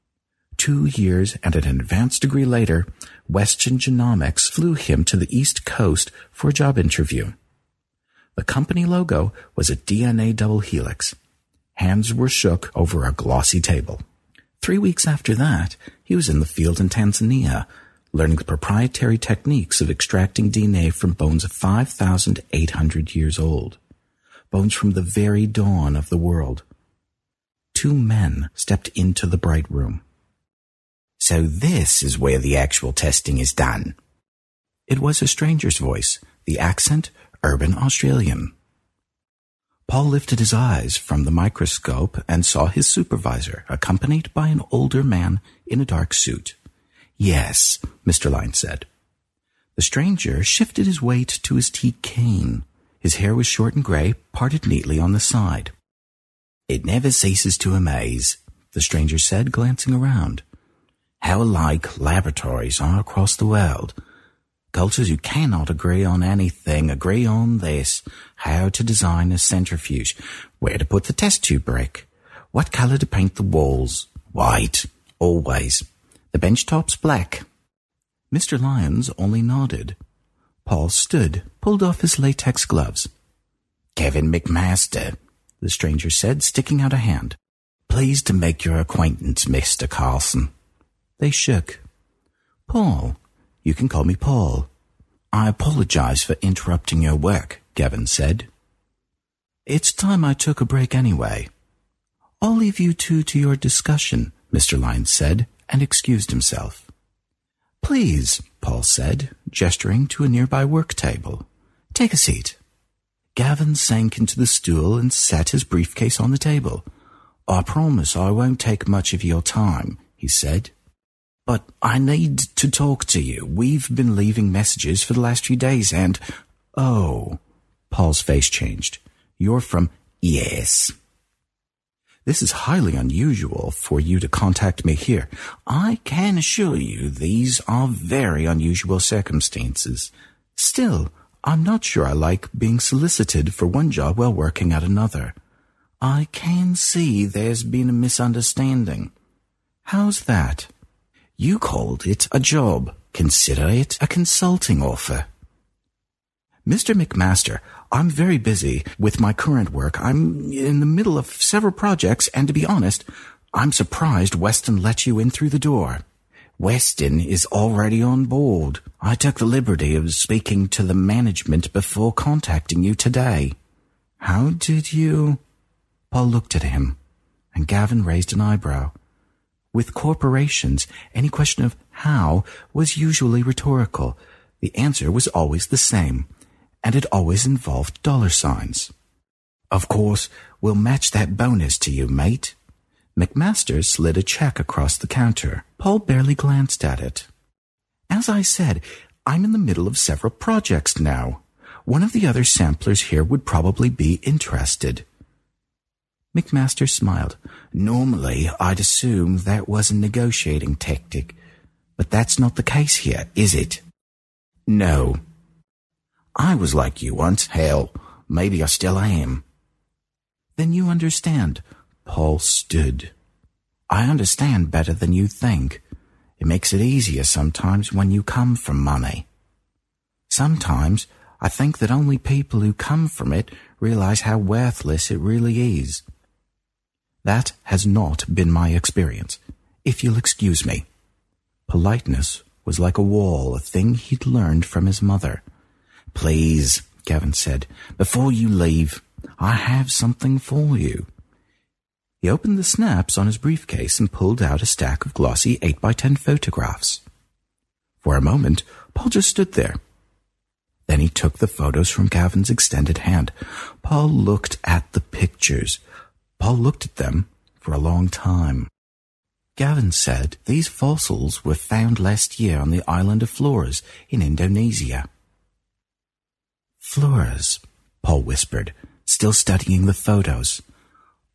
Speaker 10: Two years and an advanced degree later, Western Genomics flew him to the East Coast for a job interview. The company logo was a D N A double helix. Hands were shook over a glossy table. Three weeks after that, he was in the field in Tanzania, learning the proprietary techniques of extracting D N A from bones of five thousand eight hundred years old. Bones from the very dawn of the world. Two men stepped into the bright room.
Speaker 15: So this is where the actual testing is done.
Speaker 10: It was a stranger's voice, the accent urban Australian. Paul lifted his eyes from the microscope and saw his supervisor, accompanied by an older man in a dark suit. Yes, Mister Lyons said. The stranger shifted his weight to his teak cane. His hair was short and gray, parted neatly on the side.
Speaker 15: It never ceases to amaze,
Speaker 10: the stranger said, glancing around.
Speaker 15: How alike laboratories are across the world. Cultures who cannot agree on anything agree on this: how to design a centrifuge, where to put the test tube brick, what color to paint the walls. White, always. The benchtop's black.
Speaker 10: Mister Lyons only nodded. Paul stood, pulled off his latex gloves.
Speaker 15: Kevin McMaster,
Speaker 10: the stranger said, sticking out a hand.
Speaker 15: Pleased to make your acquaintance, Mister Carlson.
Speaker 10: They shook. Paul. You can call me Paul.
Speaker 15: I apologize for interrupting your work, Gavin said.
Speaker 10: It's time I took a break anyway. I'll leave you two to your discussion, Mister Lyons said, and excused himself. Please, Paul said, gesturing to a nearby work table. Take a seat. Gavin sank into the stool and set his briefcase on the table.
Speaker 15: I promise I won't take much of your time, he said. But I need to talk to you. We've been leaving messages for the last few days and...
Speaker 10: Oh, Paul's face changed. You're from...
Speaker 15: Yes.
Speaker 10: This is highly unusual for you to contact me here.
Speaker 15: I can assure you these are very unusual circumstances.
Speaker 10: Still, I'm not sure I like being solicited for one job while working at another.
Speaker 15: I can see there's been a misunderstanding.
Speaker 10: How's that?
Speaker 15: You called it a job. Consider it a consulting offer.
Speaker 10: Mister McMaster, I'm very busy with my current work. I'm in the middle of several projects, and to be honest, I'm surprised Weston let you in through the door.
Speaker 15: Weston is already on board. I took the liberty of speaking to the management before contacting you today.
Speaker 10: How did you... Paul looked at him, and Gavin raised an eyebrow. With corporations, any question of how was usually rhetorical. The answer was always the same, and it always involved dollar signs.
Speaker 15: Of course, we'll match that bonus to you, mate.
Speaker 10: McMaster slid a check across the counter. Paul barely glanced at it. As I said, I'm in the middle of several projects now. One of the other samplers here would probably be interested.
Speaker 15: McMaster smiled. Normally, I'd assume that was a negotiating tactic, but that's not the case here, is it?
Speaker 10: No.
Speaker 15: I was like you once. Hell, maybe I still am.
Speaker 10: Then you understand. Paul stood.
Speaker 15: I understand better than you think. It makes it easier sometimes when you come from money. Sometimes I think that only people who come from it realize how worthless it really is.
Speaker 10: That has not been my experience, if you'll excuse me. Politeness was like a wall, a thing he'd learned from his mother.
Speaker 15: Please, Gavin said, before you leave, I have something for you.
Speaker 10: He opened the snaps on his briefcase and pulled out a stack of glossy eight by ten photographs. For a moment, Paul just stood there. Then he took the photos from Gavin's extended hand. Paul looked at the pictures. Paul looked at them for a long time. Gavin said
Speaker 15: these fossils were found last year on the island of Flores in Indonesia.
Speaker 10: Flores, Paul whispered, still studying the photos.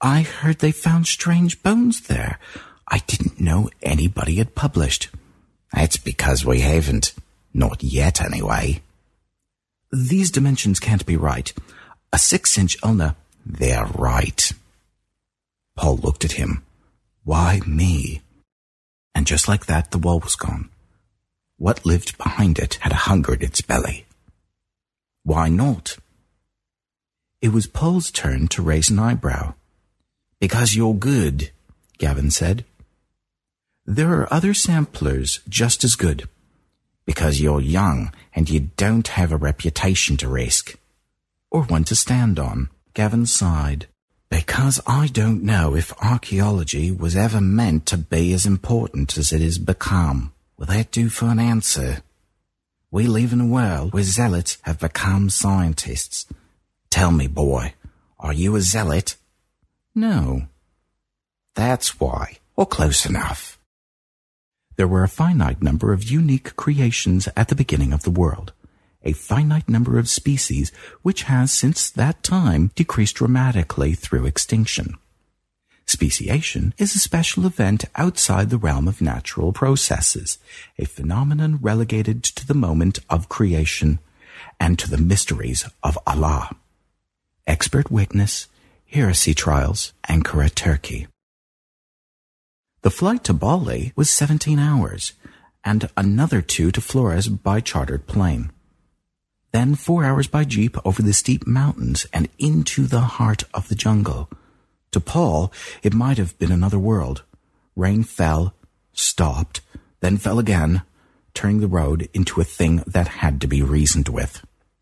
Speaker 15: I heard they found strange bones there. I didn't know anybody had published. That's because we haven't. Not yet, anyway. These dimensions can't be right. A six-inch ulna. They're right. Paul looked at him. Why me? And just like that, the wall was gone. What lived behind it had a hunger in its belly. Why not? It was Paul's turn to raise an eyebrow. Because you're good, Gavin said. There are other samplers just as good. Because you're young and you don't have a reputation to risk. Or one to stand on, Gavin sighed. Because I don't know if archaeology was ever meant to be as important as it has become. Will that do for an answer? We live in a world where zealots have become scientists. Tell me, boy, are you a zealot? No. That's why, or close enough. There were a finite number of unique creations at the beginning of the world, a finite number of species which has since that time decreased dramatically through extinction. Speciation is a special event outside the realm of natural processes, a phenomenon relegated to the moment of creation and to the mysteries of Allah. Expert witness, heresy trials, Ankara, Turkey. The flight to Bali was seventeen hours, and another two to Flores by chartered plane. Then four hours by jeep over the steep mountains and into the heart of the jungle. To Paul, it might have been another world. Rain fell, stopped, then fell again, turning the road into a thing that had to be reasoned with.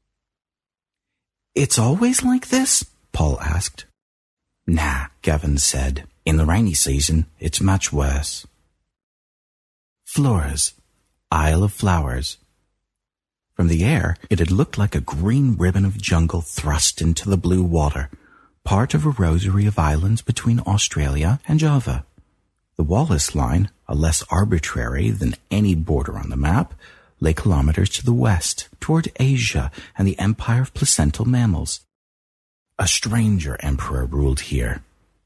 Speaker 15: It's always like this? Paul asked. Nah, Gavin said. In the rainy season, it's much worse. Flores, Isle of Flowers. From the air, it had looked like a green ribbon of jungle thrust into the blue water, part of a rosary of islands between Australia and Java. The Wallace Line, a less arbitrary than any border on the map, lay kilometers to the west, toward Asia and the empire of placental mammals. A stranger emperor ruled here.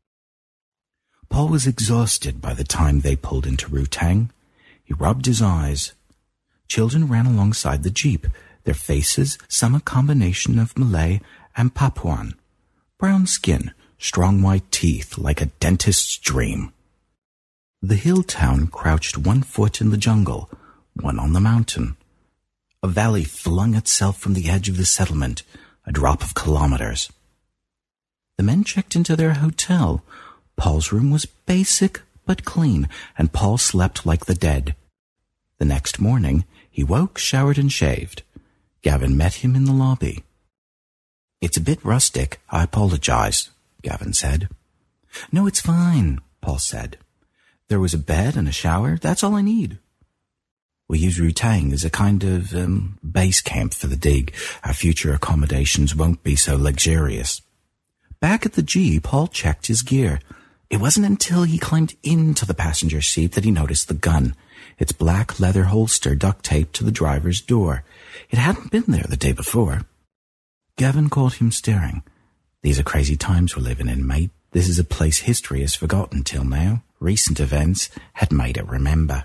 Speaker 15: Paul was exhausted by the time they pulled into Rutang. He rubbed his eyes. Children ran alongside the jeep, their faces some a combination of Malay and Papuan. Brown skin, strong white teeth like a dentist's dream. The hill town crouched one foot in the jungle, one on the mountain. A valley flung itself from the edge of the settlement, a drop of kilometers. The men checked into their hotel. Paul's room was basic but clean, and Paul slept like the dead. The next morning, he woke, showered, and shaved. Gavin met him in the lobby. It's a bit rustic. I apologize, Gavin said. No, it's fine, Paul said. There was a bed and a shower. That's all I need. We use Rutang as a kind of um, base camp for the dig. Our future accommodations won't be so luxurious. Back at the Jeep, Paul checked his gear. It wasn't until he climbed into the passenger seat that he noticed the gun, its black leather holster duct taped to the driver's door. It hadn't been there the day before. Gavin caught him staring. These are crazy times we're living in, mate. This is a place history has forgotten till now. Recent events had made it remember.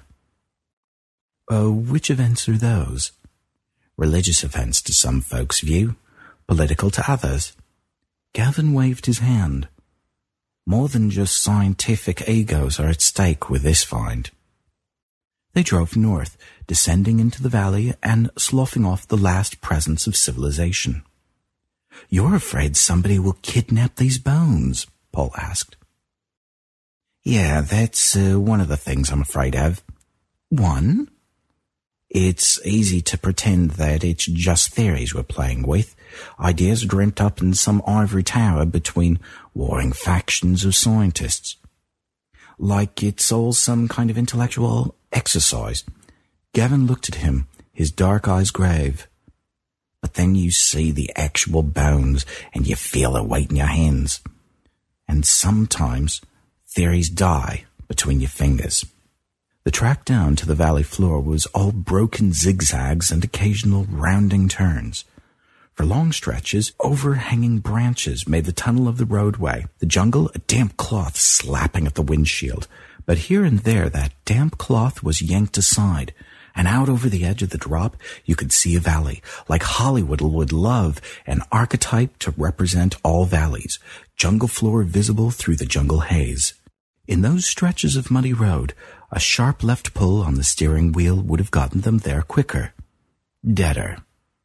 Speaker 15: Oh, which events are those? Religious events to some folks' view, political to others. Gavin waved his hand. More than just scientific egos are at stake with this find. They drove north, descending into the valley and sloughing off the last presence of civilization. You're afraid somebody will kidnap these bones? Paul asked. Yeah, that's uh, one of the things I'm afraid of. One? It's easy to pretend that it's just theories we're playing with, ideas dreamt up in some ivory tower between warring factions of scientists. Like it's all some kind of intellectual exercise. Gavin looked at him, his dark eyes grave. But then you see the actual bones and you feel their weight in your hands. And sometimes theories die between your fingers. The track down to the valley floor was all broken zigzags and occasional rounding turns. For long stretches, overhanging branches made the tunnel of the roadway, the jungle a damp cloth slapping at the windshield. But here and there that damp cloth was yanked aside, and out over the edge of the drop you could see a valley, like Hollywood would love an archetype to represent all valleys, jungle floor visible through the jungle haze. In those stretches of muddy road, a sharp left pull on the steering wheel would have gotten them there quicker. Deader.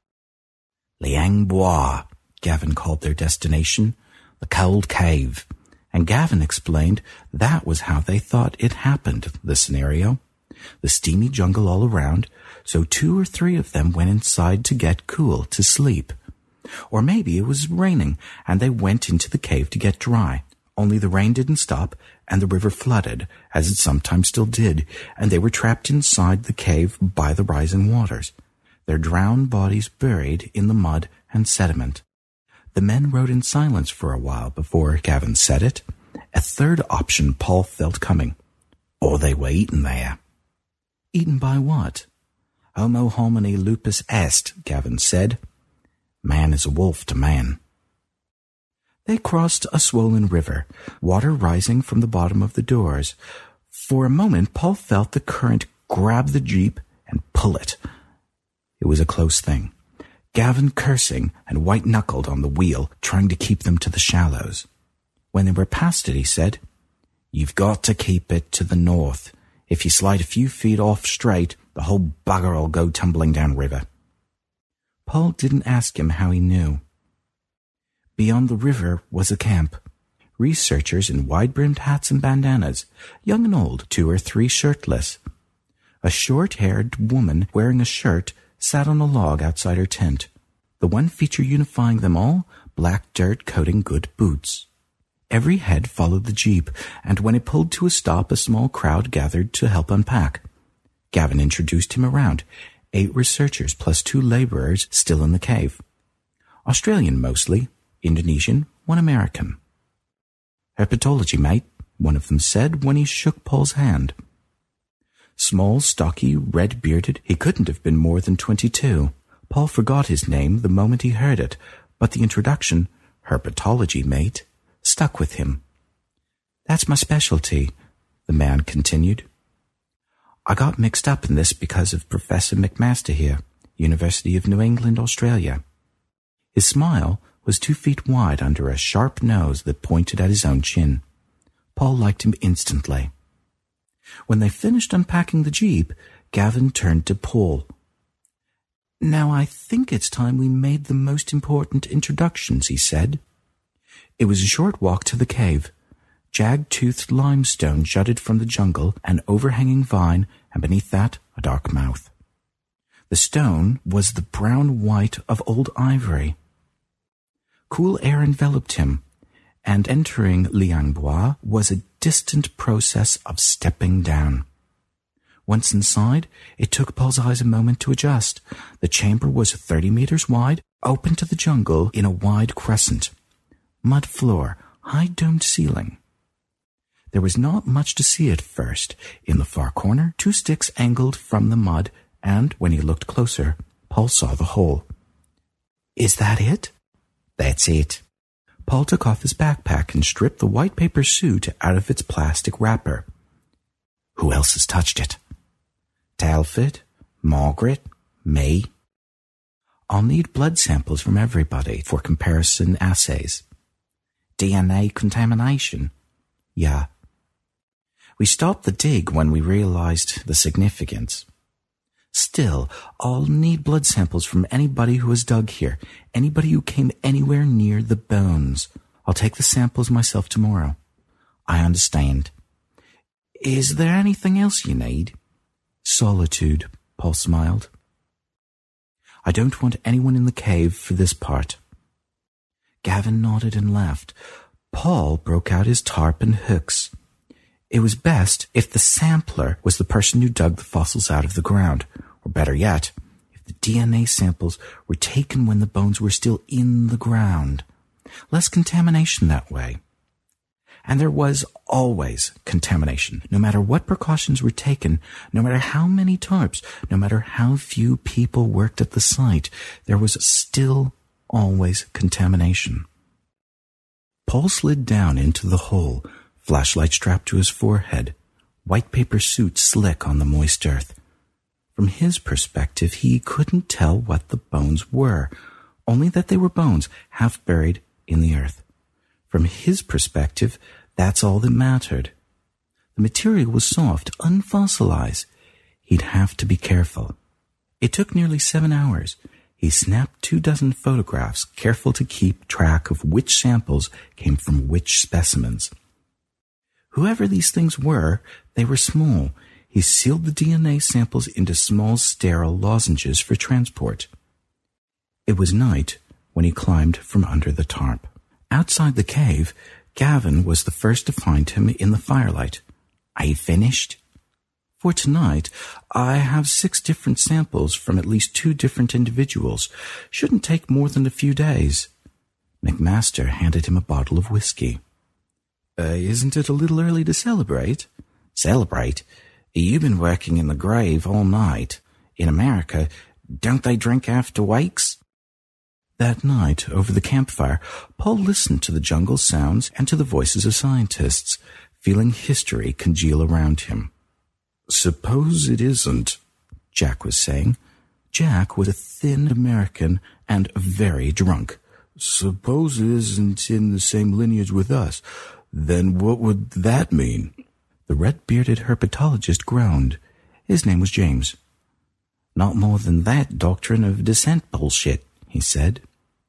Speaker 15: Liang Bois, Gavin called their destination, the cold cave, and Gavin explained that was how they thought it happened, the scenario. The steamy jungle all around, so two or three of them went inside to get cool, to sleep. Or maybe it was raining, and they went into the cave to get dry. Only the rain didn't stop, and the river flooded, as it sometimes still did, and they were trapped inside the cave by the rising waters, their drowned bodies buried in the mud and sediment. The men rode in silence for a while before Gavin said it. A third option Paul felt coming. Or they were eaten there. Eaten by what? Homo homini lupus est, Gavin said. Man is a wolf to man. They crossed a swollen river, water rising from the bottom of the doors. For a moment, Paul felt the current grab the jeep and pull it. It was a close thing. Gavin cursing and white-knuckled on the wheel, trying to keep them to the shallows. When they were past it, he said, "You've got to keep it to the north. If you slide a few feet off straight, the whole bugger'll go tumbling down river." Paul didn't ask him how he knew. Beyond the river was a camp. Researchers in wide-brimmed hats and bandanas, young and old, two or three shirtless. A short-haired woman wearing a shirt sat on a log outside her tent. The one feature unifying them all, black dirt coating good boots. Every head followed the jeep, and when it pulled to a stop, a small crowd gathered to help unpack. Gavin introduced him around. Eight researchers plus two laborers still in the cave. Australian mostly, Indonesian, one American. "Herpetology, mate," one of them said when he shook Paul's hand. Small, stocky, red-bearded, he couldn't have been more than twenty-two. Paul forgot his name the moment he heard it, but the introduction, "Herpetology, mate," stuck with him. "That's my specialty," the man continued. "I got mixed up in this because of Professor McMaster here, University of New England, Australia." His smile was two feet wide under a sharp nose that pointed at his own chin. Paul liked him instantly. When they finished unpacking the jeep, Gavin turned to Paul. "Now I think it's time we made the most important introductions," he said. It was a short walk to the cave. Jagged-toothed limestone jutted from the jungle, an overhanging vine, and beneath that, a dark mouth. The stone was the brown white of old ivory. Cool air enveloped him, and entering Liang Bois was a distant process of stepping down. Once inside, it took Paul's eyes a moment to adjust. The chamber was thirty meters wide, open to the jungle in a wide crescent. Mud floor, high domed ceiling. There was not much to see at first. In the far corner, two sticks angled from the mud, and when he looked closer, Paul saw the hole. "Is that it?" "That's it." Paul took off his backpack and stripped the white paper suit out of its plastic wrapper. "Who else has touched it?" "Talford, Margaret, me." "I'll need blood samples from everybody for comparison assays." "D N A contamination?" "Yeah." We stopped the dig when we realized the significance. "Still, I'll need blood samples from anybody who has dug here, anybody who came anywhere near the bones. I'll take the samples myself tomorrow." "I understand." "Is there anything else you need?" "Solitude," Paul smiled. "I don't want anyone in the cave for this part." Gavin nodded and laughed. Paul broke out his tarp and hooks. It was best if the sampler was the person who dug the fossils out of the ground, or better yet, if the D N A samples were taken when the bones were still in the ground. Less contamination that way. And there was always contamination, no matter what precautions were taken, no matter how many tarps, no matter how few people worked at the site, there was still always contamination. Paul slid down into the hole, flashlight strapped to his forehead, white paper suit slick on the moist earth. From his perspective, he couldn't tell what the bones were, only that they were bones half buried in the earth. From his perspective, that's all that mattered. The material was soft, unfossilized. He'd have to be careful. It took nearly seven hours. He snapped two dozen photographs, careful to keep track of which samples came from which specimens. Whoever these things were, they were small. He sealed the D N A samples into small, sterile lozenges for transport. It was night when he climbed from under the tarp. Outside the cave, Gavin was the first to find him in the firelight. "Are you finished?" "For tonight, I have six different samples from at least two different individuals. Shouldn't take more than a few days." McMaster handed him a bottle of whiskey. Uh, isn't it a little early to celebrate?" "Celebrate? You've been working in the grave all night. In America, don't they drink after wakes?" That night, over the campfire, Paul listened to the jungle sounds and to the voices of scientists, feeling history congeal around him. "Suppose it isn't," Jack was saying. Jack was a thin American and very drunk. "Suppose it isn't in the same lineage with us. Then what would that mean?" The red-bearded herpetologist groaned. His name was James. "Not more than that doctrine of descent bullshit," he said.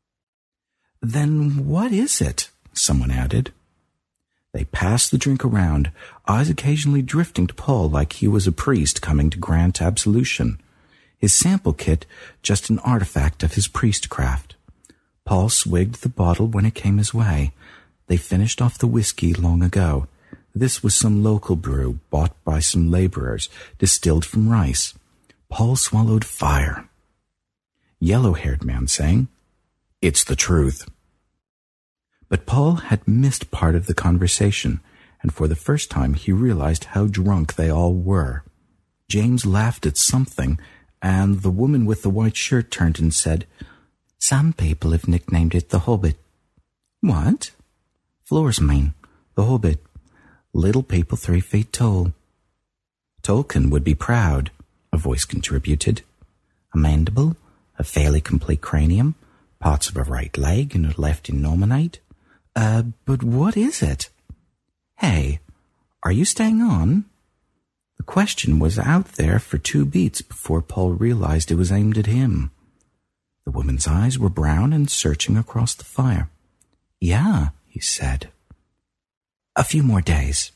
Speaker 15: "Then what is it?" someone added. They passed the drink around, eyes occasionally drifting to Paul like he was a priest coming to grant absolution. His sample kit just an artifact of his priestcraft. Paul swigged the bottle when it came his way. They finished off the whiskey long ago. This was some local brew bought by some laborers, distilled from rice. Paul swallowed fire. Yellow-haired man sang, "It's the truth." But Paul had missed part of the conversation, and for the first time he realized how drunk they all were. James laughed at something, and the woman with the white shirt turned and said, "Some people have nicknamed it the Hobbit." "What?" "Floors mean, the Hobbit. Little people three feet tall." "Tolkien would be proud," a voice contributed. "A mandible, a fairly complete cranium, parts of a right leg and a left innominate." Uh, but what is it?" "Hey, are you staying on?" The question was out there for two beats before Paul realized it was aimed at him. The woman's eyes were brown and searching across the fire. "Yeah," he said. "A few more days."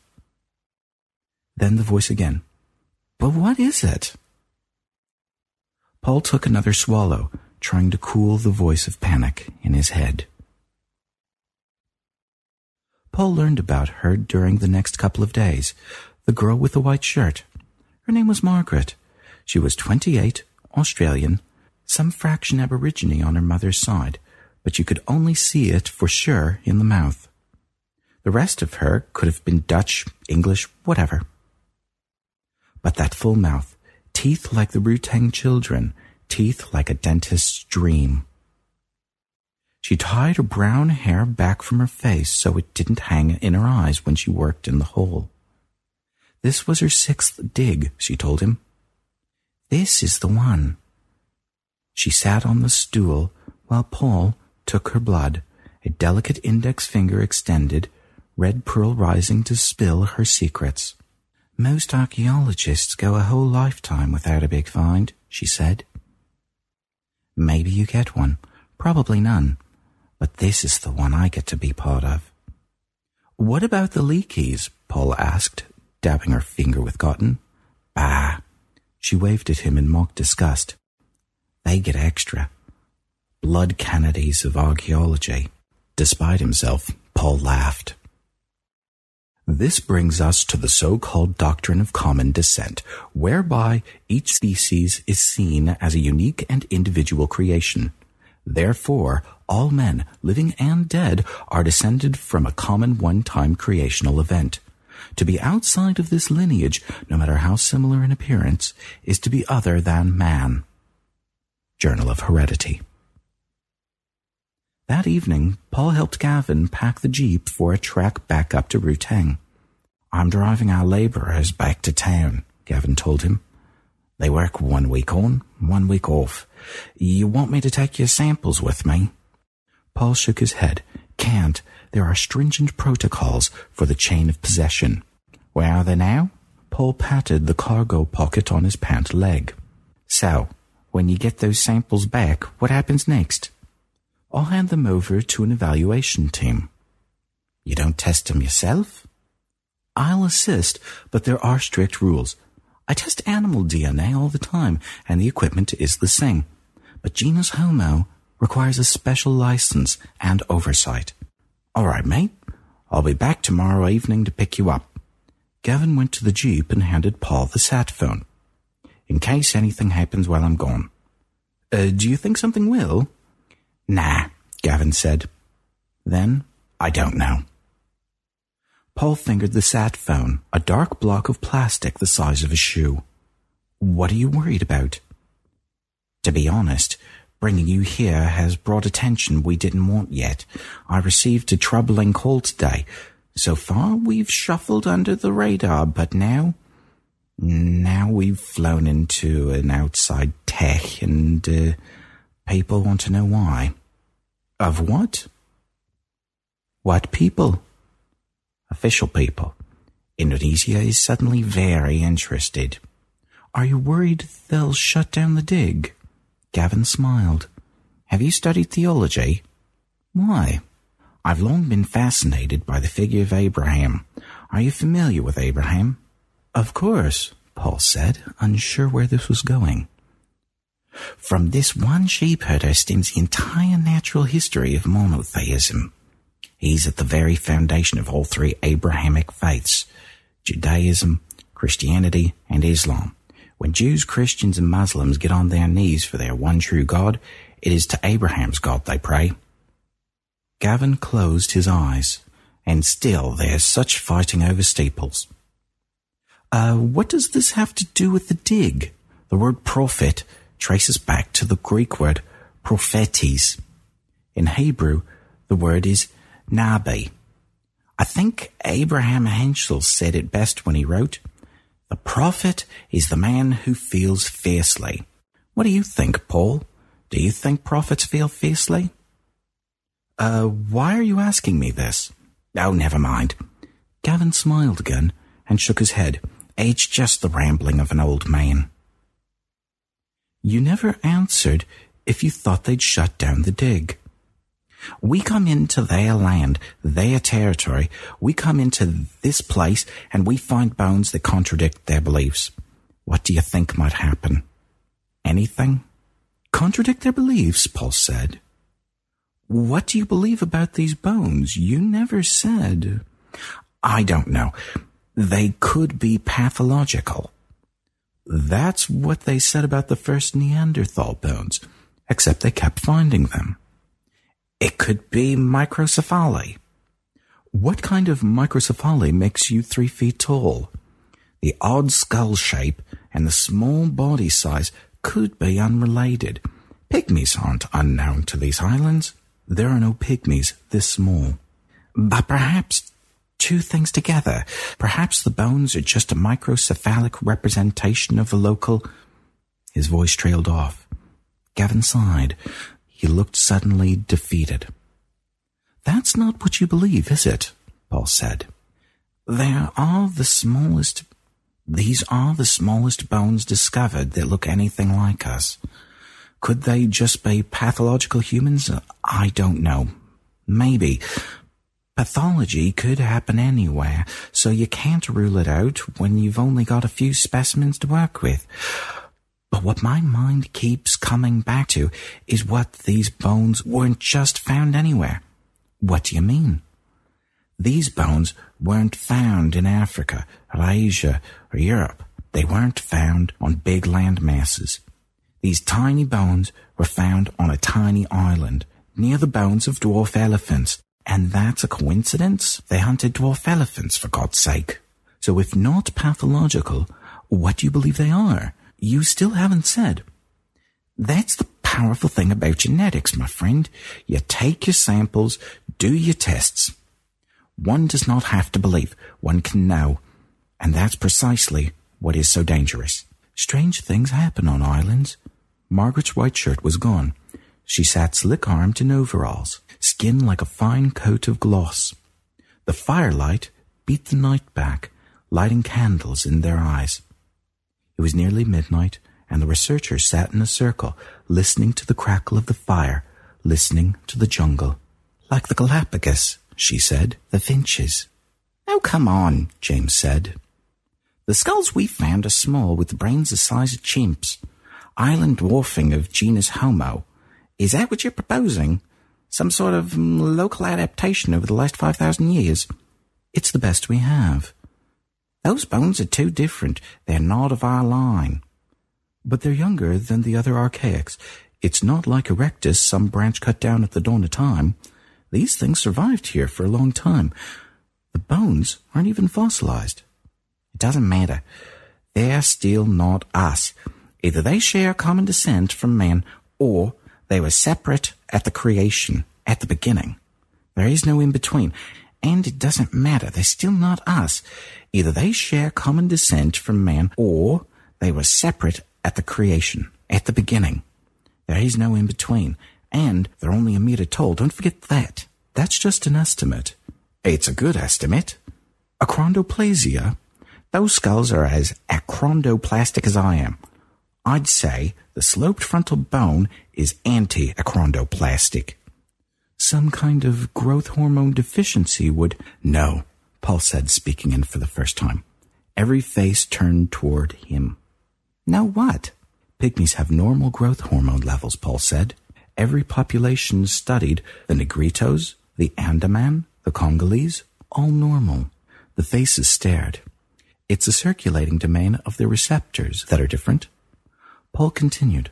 Speaker 15: Then the voice again. "But what is it?" Paul took another swallow, trying to cool the voice of panic in his head. Paul learned about her during the next couple of days. The girl with the white shirt. Her name was Margaret. She was twenty-eight, Australian, some fraction Aborigine on her mother's side, but you could only see it for sure in the mouth. The rest of her could have been Dutch, English, whatever. But that full mouth, teeth like the Wu-Tang children, teeth like a dentist's dream. She tied her brown hair back from her face so it didn't hang in her eyes when she worked in the hole. This was her sixth dig, she told him. "This is the one." She sat on the stool while Paul took her blood, a delicate index finger extended, red pearl rising to spill her secrets. "Most archaeologists go a whole lifetime without a big find," she said. "Maybe you get one, probably none. But this is the one I get to be part of." "What about the Leakeys?" Paul asked, dabbing her finger with cotton. "Bah!" She waved at him in mock disgust. "They get extra. Blood Kennedys of archaeology." Despite himself, Paul laughed. This brings us to the so-called doctrine of common descent, whereby each species is seen as a unique and individual creation. Therefore, all men, living and dead, are descended from a common one-time creational event. To be outside of this lineage, no matter how similar in appearance, is to be other than man. Journal of Heredity. That evening, Paul helped Gavin pack the jeep for a trek back up to Ruteng. I'm driving our labourers back to town, Gavin told him. They work one week on, one week off. You want me to take your samples with me? Paul shook his head. Can't. There are stringent protocols for the chain of possession. Where are they now? Paul patted the cargo pocket on his pant leg. So, when you get those samples back, what happens next? I'll hand them over to an evaluation team. You don't test them yourself? I'll assist, but there are strict rules. I test animal D N A all the time, and the equipment is the same. But genus Homo requires a special license and oversight. All right, mate. I'll be back tomorrow evening to pick you up. Gavin went to the jeep and handed Paul the sat phone. In case anything happens while I'm gone. Uh, do you think something will? Nah, Gavin said. Then, I don't know. Paul fingered the sat phone, a dark block of plastic the size of a shoe. What are you worried about? To be honest, bringing you here has brought attention we didn't want yet. I received a troubling call today. So far, we've shuffled under the radar, but now... Now we've flown into an outside tech, and uh, people want to know why. Of what? What people? Official people. Indonesia is suddenly very interested. Are you worried they'll shut down the dig? Gavin smiled. Have you studied theology? Why? I've long been fascinated by the figure of Abraham. Are you familiar with Abraham? Of course, Paul said, unsure where this was going. From this one sheepherder stems the entire natural history of monotheism. He's at the very foundation of all three Abrahamic faiths, Judaism, Christianity, and Islam. When Jews, Christians, and Muslims get on their knees for their one true God, it is to Abraham's God they pray. Gavin closed his eyes, and still there's such fighting over steeples. Uh, what does this have to do with the dig? The word prophet traces back to the Greek word prophetes. In Hebrew, the word is nabi. I think Abraham Henschel said it best when he wrote, "The prophet is the man who feels fiercely." What do you think, Paul? Do you think prophets feel fiercely? Uh, why are you asking me this? Oh, never mind. Gavin smiled again and shook his head. It's just the rambling of an old man. You never answered if you thought they'd shut down the dig. We come into their land, their territory. We come into this place and we find bones that contradict their beliefs. What do you think might happen? Anything? Contradict their beliefs, Paul said. What do you believe about these bones? You never said. I don't know. They could be pathological. That's what they said about the first Neanderthal bones, except they kept finding them. It could be microcephaly. What kind of microcephaly makes you three feet tall? The odd skull shape and the small body size could be unrelated. Pygmies aren't unknown to these islands. There are no pygmies this small. But perhaps two things together. Perhaps the bones are just a microcephalic representation of the local... His voice trailed off. Gavin sighed. He looked suddenly defeated. That's not what you believe, is it? Paul said. There are the smallest... These are the smallest bones discovered that look anything like us. Could they just be pathological humans? I don't know. Maybe. Pathology could happen anywhere, so you can't rule it out when you've only got a few specimens to work with. But what my mind keeps coming back to is what these bones weren't just found anywhere. What do you mean? These bones weren't found in Africa, or Asia, or Europe. They weren't found on big land masses. These tiny bones were found on a tiny island, near the bones of dwarf elephants. And that's a coincidence? They hunted dwarf elephants, for God's sake. So if not pathological, what do you believe they are? You still haven't said. That's the powerful thing about genetics, my friend. You take your samples, do your tests. One does not have to believe, one can know. And that's precisely what is so dangerous. Strange things happen on islands. Margaret's white shirt was gone. She sat slick-armed in overalls, skin like a fine coat of gloss. The firelight beat the night back, lighting candles in their eyes. It was nearly midnight, and the researchers sat in a circle, listening to the crackle of the fire, listening to the jungle. Like the Galapagos, she said, the finches. Oh, come on, James said. The skulls we found are small, with brains the size of chimps. Island dwarfing of genus Homo. Is that what you're proposing? Some sort of um, local adaptation over the last five thousand years? It's the best we have. Those bones are too different. They're not of our line. But they're younger than the other archaics. It's not like Erectus, some branch cut down at the dawn of time. These things survived here for a long time. The bones aren't even fossilized. It doesn't matter. They're still not us. Either they share common descent from man, or they were separate at the creation, at the beginning. There is no in-between. And it doesn't matter. They're still not us. Either they share common descent from man, or they were separate at the creation, at the beginning. There is no in-between. And they're only a meter tall. Don't forget that. That's just an estimate. It's a good estimate. Achondroplasia. Those skulls are as achondroplastic as I am. I'd say the sloped frontal bone is anti-achondroplastic. Some kind of growth hormone deficiency would... No, Paul said, speaking in for the first time. Every face turned toward him. Now what? Pygmies have normal growth hormone levels, Paul said. Every population studied, the Negritos, the Andaman, the Congolese, all normal. The faces stared. It's a circulating domain of the receptors that are different. Paul continued.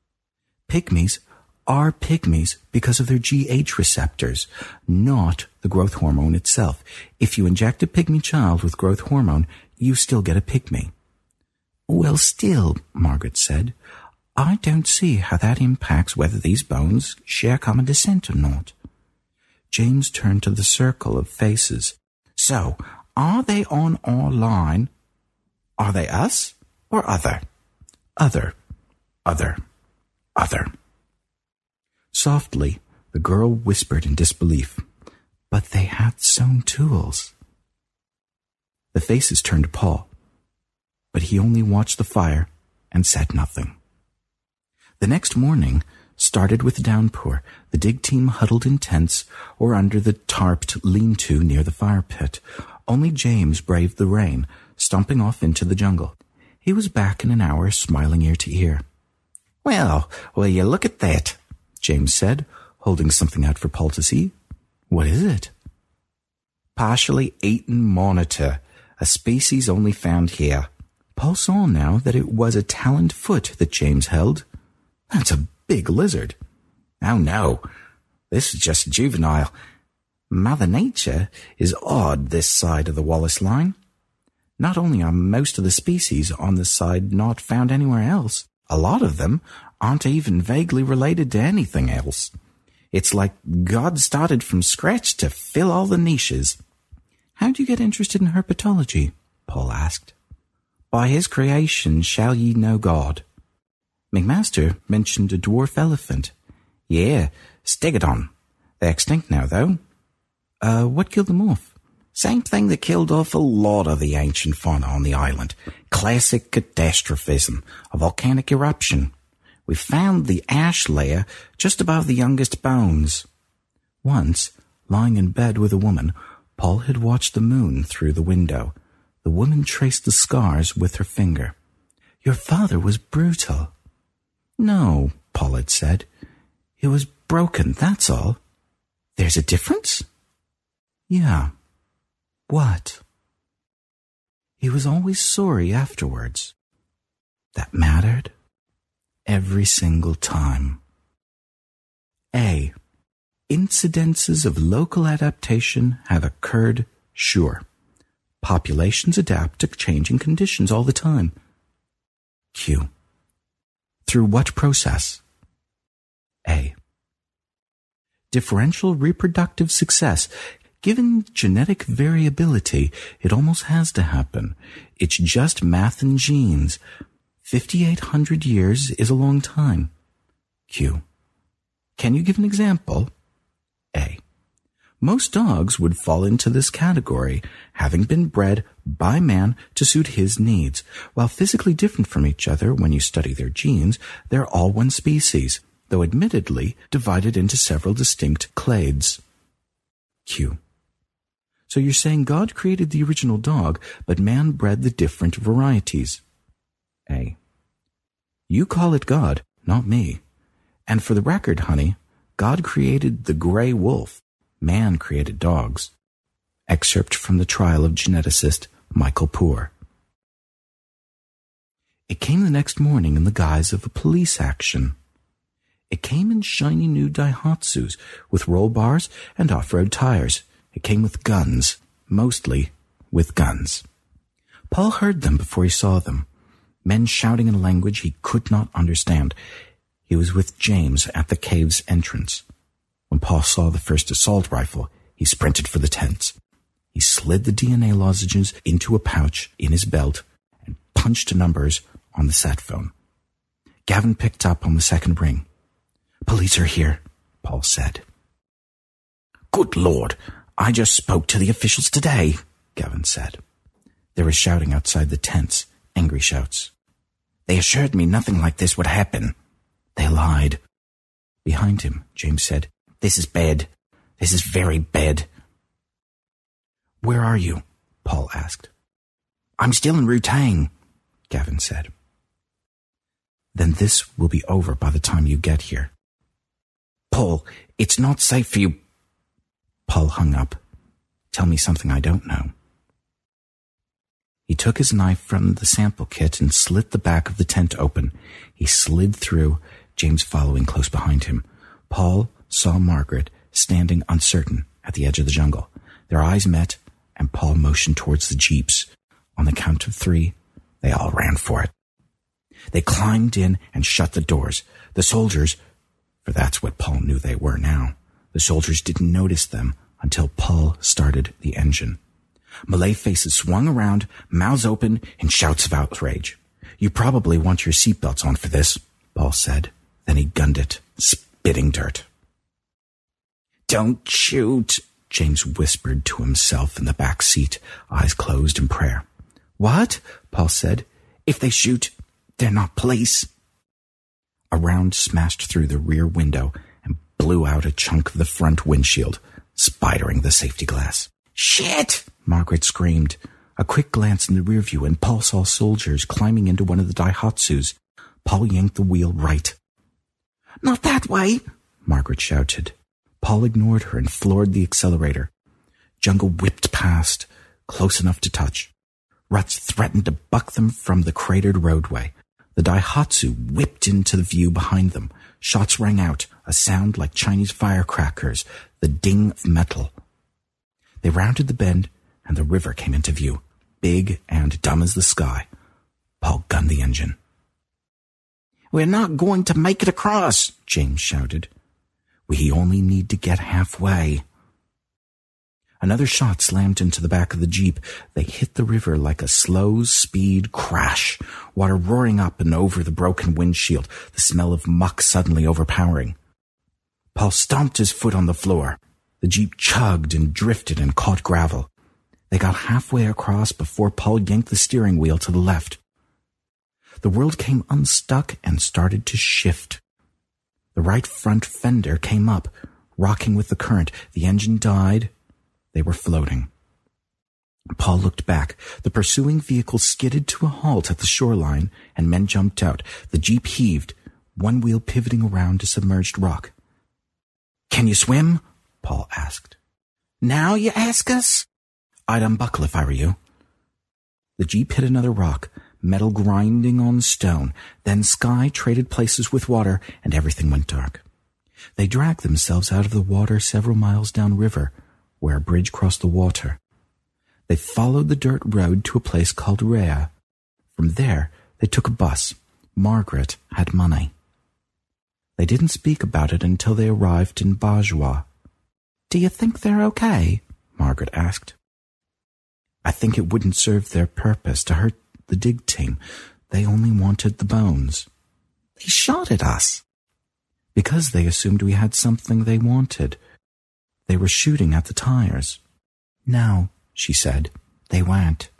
Speaker 15: Pygmies are pygmies because of their G H receptors, not the growth hormone itself. If you inject a pygmy child with growth hormone, you still get a pygmy. Well, still, Margaret said, I don't see how that impacts whether these bones share common descent or not. James turned to the circle of faces. So, are they on our line? Are they us or other? Other, other, other. Softly, the girl whispered in disbelief, but they had sewn tools. The faces turned to Paul, but he only watched the fire and said nothing. The next morning started with a downpour. The dig team huddled in tents or under the tarped lean-to near the fire pit. Only James braved the rain, stomping off into the jungle. He was back in an hour, smiling ear to ear. Well, will you look at that? James said, holding something out for Paul to see. What is it? Partially eaten monitor, a species only found here. Paul saw now that it was a taloned foot that James held. That's a big lizard. Oh no, this is just juvenile. Mother Nature is odd this side of the Wallace Line. Not only are most of the species on this side not found anywhere else, a lot of them aren't even vaguely related to anything else. It's like God started from scratch to fill all the niches. How'd you get interested in herpetology? Paul asked. By his creation shall ye know God. McMaster mentioned a dwarf elephant. Yeah, Stegodon. They're extinct now, though. Uh, what killed them off? Same thing that killed off a lot of the ancient fauna on the island. Classic catastrophism, a volcanic eruption. We found the ash layer just above the youngest bones. Once, lying in bed with a woman, Paul had watched the moon through the window. The woman traced the scars with her finger. Your father was brutal. No, Paul had said. He was broken, that's all. There's a difference? Yeah. What? He was always sorry afterwards. That mattered. Every single time. A. Incidences of local adaptation have occurred, sure. Populations adapt to changing conditions all the time. Q. Through what process? A. Differential reproductive success. Given genetic variability, it almost has to happen. It's just math and genes. fifty-eight hundred years is a long time. Q. Can you give an example? A. Most dogs would fall into this category, having been bred by man to suit his needs. While physically different from each other when you study their genes, they're all one species, though admittedly divided into several distinct clades. Q. So you're saying God created the original dog, but man bred the different varieties? A. You call it God, not me. And for the record, honey, God created the gray wolf. Man created dogs. Excerpt from the trial of geneticist Michael Poore. It came the next morning in the guise of a police action. It came in shiny new Daihatsus with roll bars and off-road tires. It came with guns, mostly with guns. Paul heard them before he saw them, men shouting in a language he could not understand. He was with James at the cave's entrance. When Paul saw the first assault rifle, he sprinted for the tents. He slid the D N A lozenges into a pouch in his belt and punched numbers on the sat phone. Gavin picked up on the second ring. Police are here, Paul said. Good Lord, I just spoke to the officials today, Gavin said. There was shouting outside the tents, angry shouts. They assured me nothing like this would happen. They lied. Behind him, James said, This is bad. This is very bad. Where are you? Paul asked. I'm still in Routine, Gavin said. Then this will be over by the time you get here. Paul, it's not safe for you. Paul hung up. Tell me something I don't know. He took his knife from the sample kit and slit the back of the tent open. He slid through, James following close behind him. Paul saw Margaret standing uncertain at the edge of the jungle. Their eyes met, and Paul motioned towards the jeeps. On the count of three, they all ran for it. They climbed in and shut the doors. The soldiers, for that's what Paul knew they were now, the soldiers didn't notice them until Paul started the engine. Malay faces swung around, mouths open, in shouts of outrage. You probably want your seatbelts on for this, Paul said. Then he gunned it, spitting dirt. Don't shoot, James whispered to himself in the back seat, eyes closed in prayer. What? Paul said. If they shoot, they're not police. A round smashed through the rear window and blew out a chunk of the front windshield, spidering the safety glass. Shit! Margaret screamed. A quick glance in the rear view and Paul saw soldiers climbing into one of the Daihatsus. Paul yanked the wheel right. Not that way, Margaret shouted. Paul ignored her and floored the accelerator. Jungle whipped past, close enough to touch. Ruts threatened to buck them from the cratered roadway. The Daihatsu whipped into the view behind them. Shots rang out, a sound like Chinese firecrackers, the ding of metal. They rounded the bend, and the river came into view, big and dumb as the sky. Paul gunned the engine. We're not going to make it across, James shouted. We only need to get halfway. Another shot slammed into the back of the Jeep. They hit the river like a slow-speed crash, water roaring up and over the broken windshield, the smell of muck suddenly overpowering. Paul stomped his foot on the floor. The Jeep chugged and drifted and caught gravel. They got halfway across before Paul yanked the steering wheel to the left. The world came unstuck and started to shift. The right front fender came up, rocking with the current. The engine died. They were floating. Paul looked back. The pursuing vehicle skidded to a halt at the shoreline, and men jumped out. The Jeep heaved, one wheel pivoting around a submerged rock. Can you swim? Paul asked. Now you ask us? I'd unbuckle if I were you. The Jeep hit another rock, metal grinding on stone. Then sky traded places with water, and everything went dark. They dragged themselves out of the water several miles downriver, where a bridge crossed the water. They followed the dirt road to a place called Rea. From there, they took a bus. Margaret had money. They didn't speak about it until they arrived in Bajwa. "Do you think they're okay?" Margaret asked. "I think it wouldn't serve their purpose to hurt the dig team. They only wanted the bones." "They shot at us." "Because they assumed we had something they wanted. They were shooting at the tires." "No," she said, "they weren't."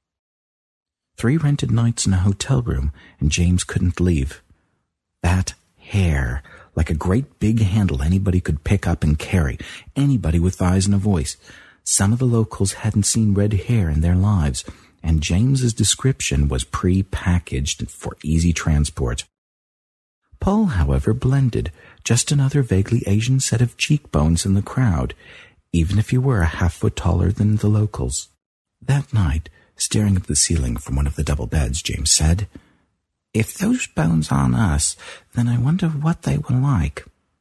Speaker 15: Three rented nights in a hotel room, and James couldn't leave. That hair, like a great big handle anybody could pick up and carry, anybody with eyes and a voice. Some of the locals hadn't seen red hair in their lives, and James's description was pre-packaged for easy transport. Paul, however, blended, just another vaguely Asian set of cheekbones in the crowd, even if he were a half foot taller than the locals. That night, staring at the ceiling from one of the double beds, James said, "If those bones aren't us, then I wonder what they were like."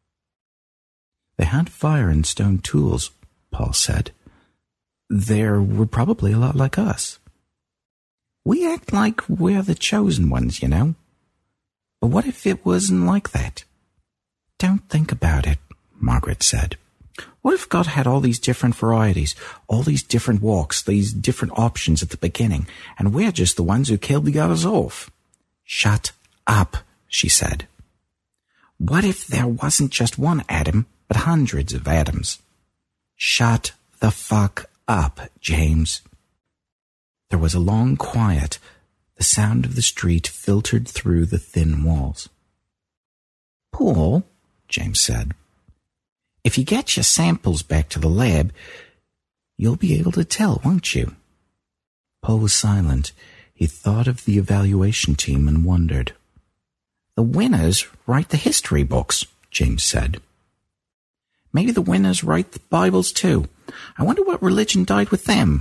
Speaker 15: "They had fire and stone tools," Paul said. "They were probably a lot like us." "We act like we're the chosen ones, you know. But what if it wasn't like that?" "Don't think about it," Margaret said. "What if God had all these different varieties, all these different walks, these different options at the beginning, and we're just the ones who killed the others off?" "Shut up," she said. "What if there wasn't just one Adam, but hundreds of Adams?" "Shut the fuck up, James." There was a long quiet. The sound of the street filtered through the thin walls. "Paul," James said, "if you get your samples back to the lab, you'll be able to tell, won't you?" Paul was silent. He thought of the evaluation team and wondered. "The winners write the history books," James said. "Maybe the winners write the Bibles too. I wonder what religion died with them."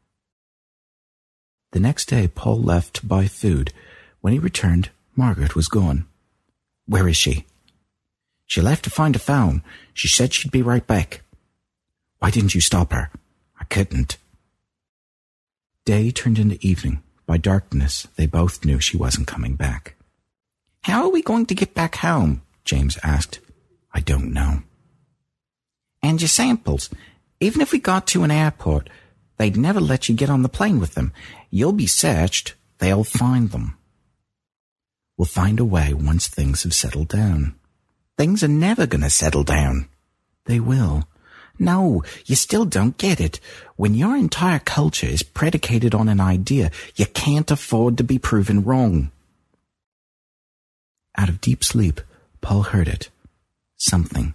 Speaker 15: The next day, Paul left to buy food. When he returned, Margaret was gone. "Where is she?" "She left to find a phone. She said she'd be right back." "Why didn't you stop her?" "I couldn't." Day turned into evening. By darkness, they both knew she wasn't coming back. "How are we going to get back home?" James asked. "I don't know." "And your samples? Even if we got to an airport, they'd never let you get on the plane with them. You'll be searched. They'll find them." "We'll find a way once things have settled down." "Things are never going to settle down." "They will." "No, you still don't get it. When your entire culture is predicated on an idea, you can't afford to be proven wrong." Out of deep sleep, Paul heard it. Something.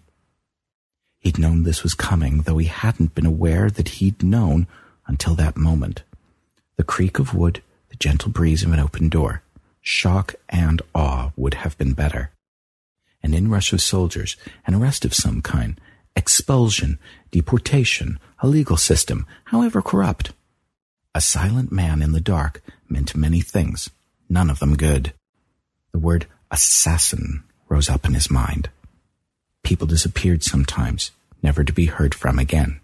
Speaker 15: He'd known this was coming, though he hadn't been aware that he'd known until that moment. The creak of wood, the gentle breeze of an open door. Shock and awe would have been better. An inrush of soldiers, an arrest of some kind, expulsion, deportation, a legal system, however corrupt. A silent man in the dark meant many things, none of them good. The word assassin rose up in his mind. People disappeared sometimes, never to be heard from again.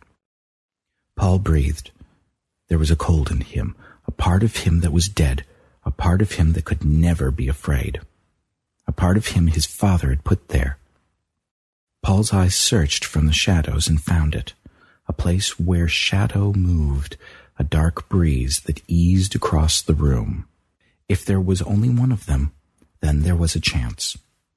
Speaker 15: Paul breathed. There was a cold in him, a part of him that was dead, a part of him that could never be afraid. A part of him his father had put there. Paul's eyes searched from the shadows and found it, a place where shadow moved, a dark breeze that eased across the room. If there was only one of them, then there was a chance.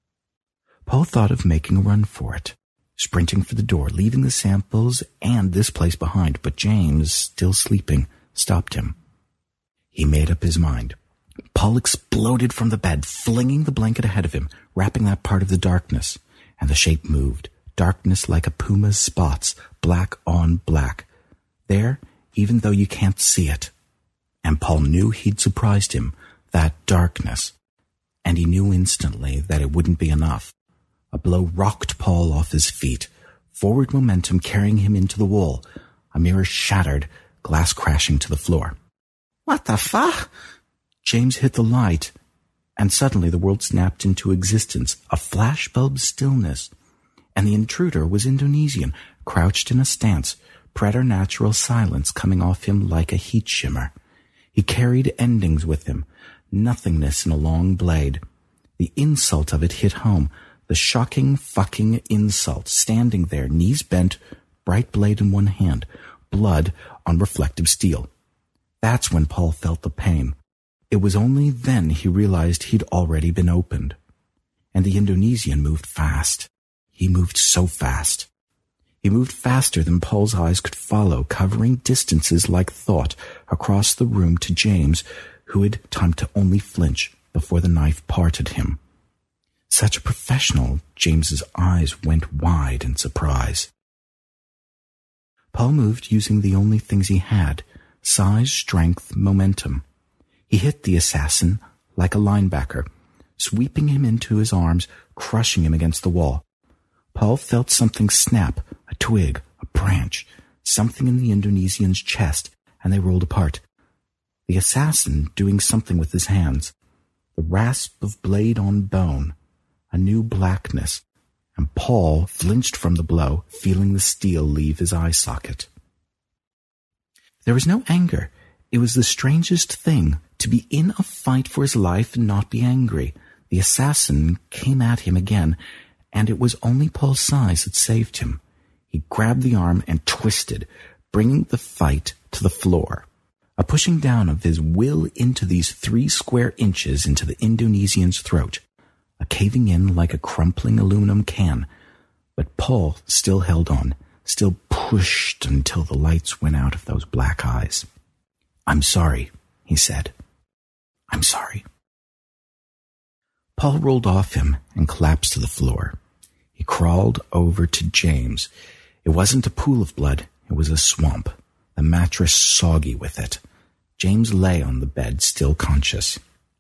Speaker 15: Paul thought of making a run for it, sprinting for the door, leaving the samples and this place behind, but James, still sleeping, stopped him. He made up his mind. Paul exploded from the bed, flinging the blanket ahead of him, wrapping that part of the darkness. And the shape moved, darkness like a puma's spots, black on black. There, even though you can't see it. And Paul knew he'd surprised him, that darkness. And he knew instantly that it wouldn't be enough. A blow rocked Paul off his feet, forward momentum carrying him into the wall. A mirror shattered, glass crashing to the floor. "What the fuck?" James hit the light. And suddenly the world snapped into existence, a flashbulb stillness. And the intruder was Indonesian, crouched in a stance, preternatural silence coming off him like a heat shimmer. He carried endings with him, nothingness in a long blade. The insult of it hit home, the shocking fucking insult, standing there, knees bent, bright blade in one hand, blood on reflective steel. That's when Paul felt the pain. It was only then he realized he'd already been opened. And the Indonesian moved fast. He moved so fast. He moved faster than Paul's eyes could follow, covering distances like thought across the room to James, who had time to only flinch before the knife parted him. Such a professional, James's eyes went wide in surprise. Paul moved using the only things he had, size, strength, momentum. He hit the assassin like a linebacker, sweeping him into his arms, crushing him against the wall. Paul felt something snap, a twig, a branch, something in the Indonesian's chest, and they rolled apart. The assassin doing something with his hands. The rasp of blade on bone, a new blackness, and Paul flinched from the blow, feeling the steel leave his eye socket. There was no anger. It was the strangest thing, to be in a fight for his life and not be angry. The assassin came at him again, and it was only Paul's size that saved him. He grabbed the arm and twisted, bringing the fight to the floor. A pushing down of his will into these three square inches into the Indonesian's throat. A caving in like a crumpling aluminum can. But Paul still held on, still pushed until the lights went out of those black eyes. "I'm sorry," he said. "I'm sorry." Paul rolled off him and collapsed to the floor. He crawled over to James. It wasn't a pool of blood, it was a swamp, the mattress soggy with it. James lay on the bed, still conscious.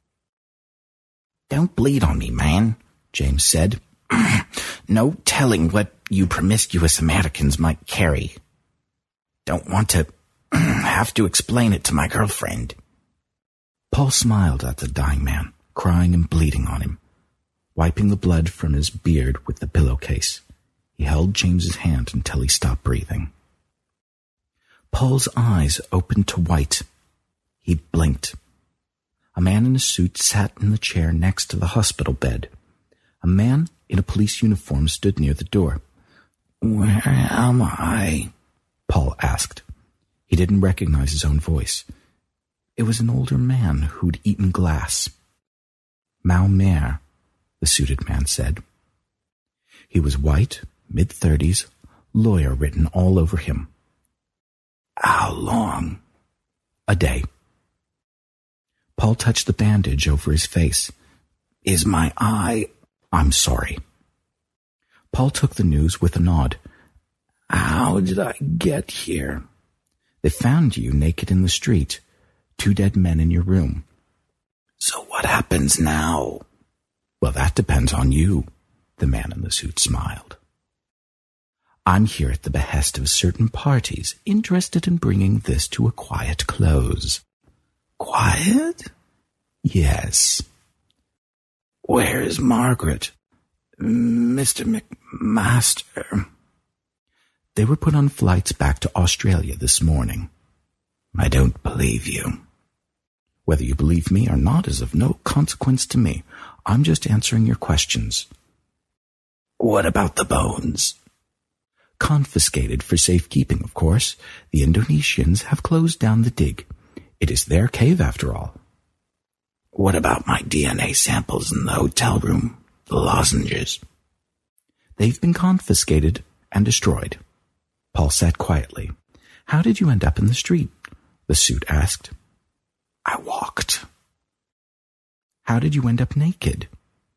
Speaker 15: "Don't bleed on me, man," James said. "No telling what you promiscuous Americans might carry. Don't want to have to explain it to my girlfriend." Paul smiled at the dying man, crying and bleeding on him, wiping the blood from his beard with the pillowcase. He held James's hand until he stopped breathing. Paul's eyes opened to white. He blinked. A man in a suit sat in the chair next to the hospital bed. A man in a police uniform stood near the door. "Where am I?" Paul asked. He didn't recognize his own voice. It was an older man who'd eaten glass. "Malmair," the suited man said. He was white, mid-thirties, lawyer written all over him. "How long?" "A day." Paul touched the bandage over his face. "Is my eye—" "I'm sorry." Paul took the news with a nod. "How did I get here?" "They found you naked in the street. Two dead men in your room." "So what happens now?" "Well, that depends on you," the man in the suit smiled. "I'm here at the behest of certain parties interested in bringing this to a quiet close." "Quiet?" "Yes." "Where's Margaret? Mister McMaster?" "They were put on flights back to Australia this morning." "I don't believe you." "Whether you believe me or not is of no consequence to me. I'm just answering your questions." "What about the bones?" "Confiscated for safekeeping, of course. The Indonesians have closed down the dig. It is their cave, after all." "What about my D N A samples in the hotel room? The lozenges?" "They've been confiscated and destroyed." Paul sat quietly. "How did you end up in the street?" the suit asked. "I walked." "How did you end up naked?"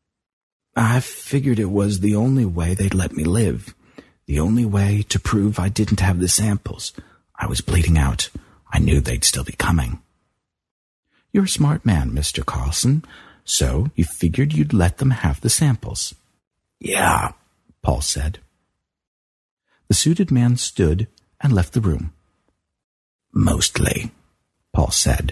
Speaker 15: "I figured it was the only way they'd let me live. The only way to prove I didn't have the samples. I was bleeding out. I knew they'd still be coming." "You're a smart man, Mister Carlson. So you figured you'd let them have the samples." "Yeah," Paul said. The suited man stood and left the room. "Mostly," Paul said.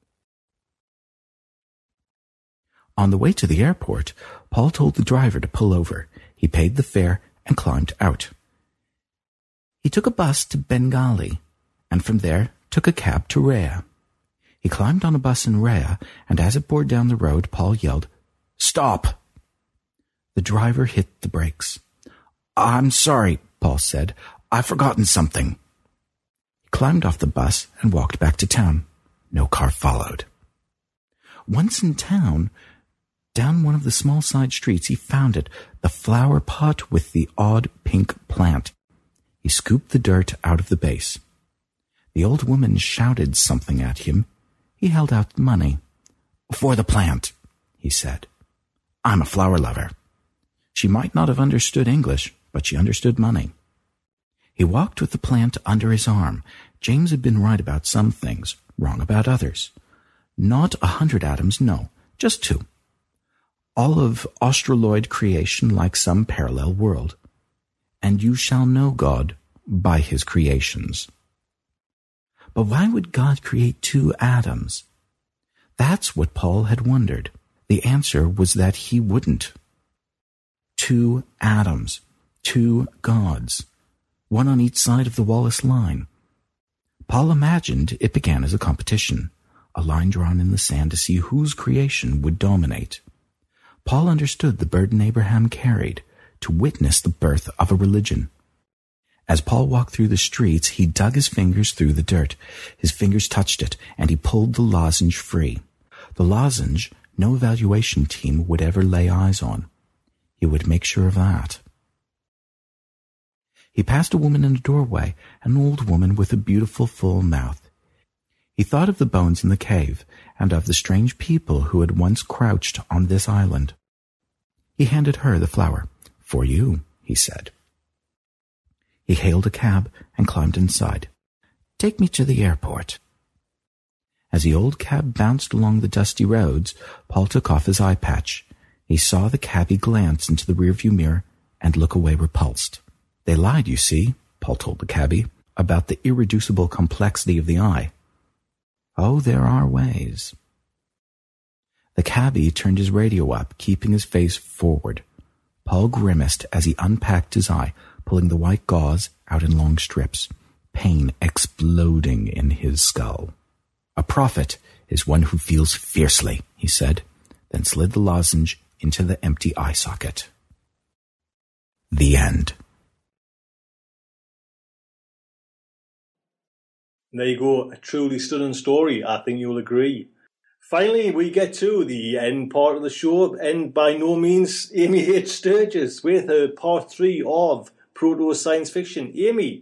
Speaker 15: On the way to the airport, Paul told the driver to pull over. He paid the fare and climbed out. He took a bus to Bengali, and from there took a cab to Rhea. He climbed on a bus in Rhea, and as it bore down the road, Paul yelled, "Stop!" The driver hit the brakes. I'm sorry, Paul said. I've forgotten something. He climbed off the bus and walked back to town. No car followed. Once in town, down one of the small side streets, he found it, the flower pot with the odd pink plant. He scooped the dirt out of the base. The old woman shouted something at him. He held out money. For the plant, he said. I'm a flower lover. She might not have understood English, but she understood money. He walked with the plant under his arm. James had been right about some things, wrong about others. Not a hundred atoms, no, just two. All of Australoid creation like some parallel world. And you shall know God by his creations. But why would God create two atoms? That's what Paul had wondered. The answer was that he wouldn't. Two atoms, two gods, one on each side of the Wallace line. Paul imagined it began as a competition, a line drawn in the sand to see whose creation would dominate. Paul understood the burden Abraham carried, to witness the birth of a religion. As Paul walked through the streets, he dug his fingers through the dirt. His fingers touched it, and he pulled the lozenge free. The lozenge no evaluation team would ever lay eyes on. He would make sure of that. He passed a woman in a doorway, an old woman with a beautiful full mouth. He thought of the bones in the cave, and of the strange people who had once crouched on this island. He handed her the flower. For you, he said. He hailed a cab and climbed inside. Take me to the airport. As the old cab bounced along the dusty roads, Paul took off his eye patch. He saw the cabbie glance into the rearview mirror and look away repulsed. They lied, you see, Paul told the cabbie, about the irreducible complexity of the eye. Oh, there are ways. The cabbie turned his radio up, keeping his face forward. Paul grimaced as he unpacked his eye, pulling the white gauze out in long strips, pain exploding in his skull. A prophet is one who feels fiercely, he said, then slid the lozenge into the empty eye socket. The end.
Speaker 5: There you go, a truly stunning story, I think you'll agree. Finally, we get to the end part of the show, and by no means Amy H. Sturgis with her part three of Proto Science Fiction. Amy.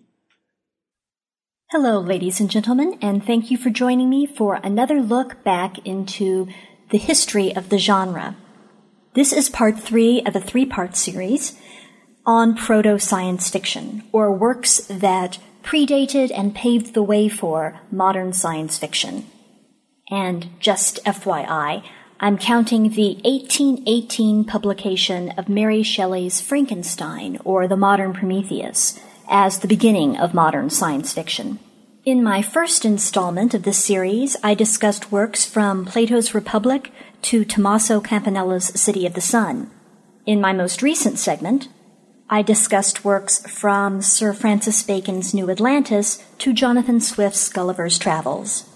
Speaker 16: Hello, ladies and gentlemen, and thank you for joining me for another look back into the history of the genre. This is part three of a three-part series on proto science fiction, or works that predated and paved the way for modern science fiction. And just F Y I, I'm counting the eighteen eighteen publication of Mary Shelley's Frankenstein, or The Modern Prometheus, as the beginning of modern science fiction. In my first installment of this series, I discussed works from Plato's Republic to Tommaso Campanella's City of the Sun. In my most recent segment, I discussed works from Sir Francis Bacon's New Atlantis to Jonathan Swift's Gulliver's Travels.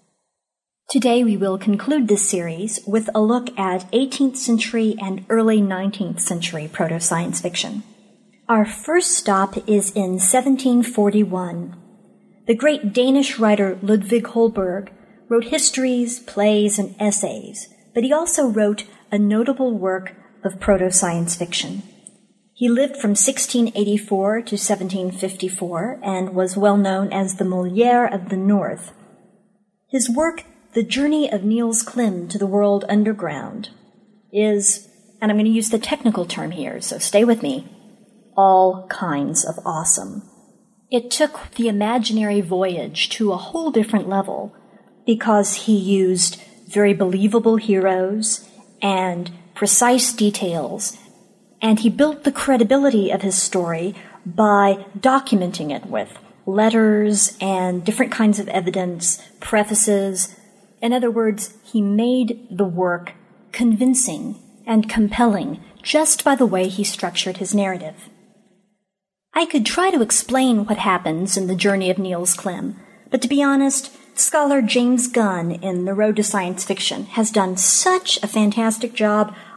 Speaker 16: Today we will conclude this series with a look at eighteenth century and early nineteenth century proto-science fiction. Our first stop is in seventeen forty-one. The great Danish writer Ludvig Holberg wrote histories, plays, and essays, but he also wrote a notable work of proto-science fiction. He lived from sixteen eighty-four to seventeen fifty-four and was well known as the Molière of the North. His work, The Journey of Niels Klim to the World Underground, is, and I'm going to use the technical term here, so stay with me, all kinds of awesome. It took the imaginary voyage to a whole different level because he used very believable heroes and precise details, and he built the credibility of his story by documenting it with letters and different kinds of evidence, prefaces. In other words, he made the work convincing and compelling just by the way he structured his narrative. I could try to explain what happens in The Journey of Niels Klim, but to be honest, scholar James Gunn in The Road to Science Fiction has done such a fantastic job,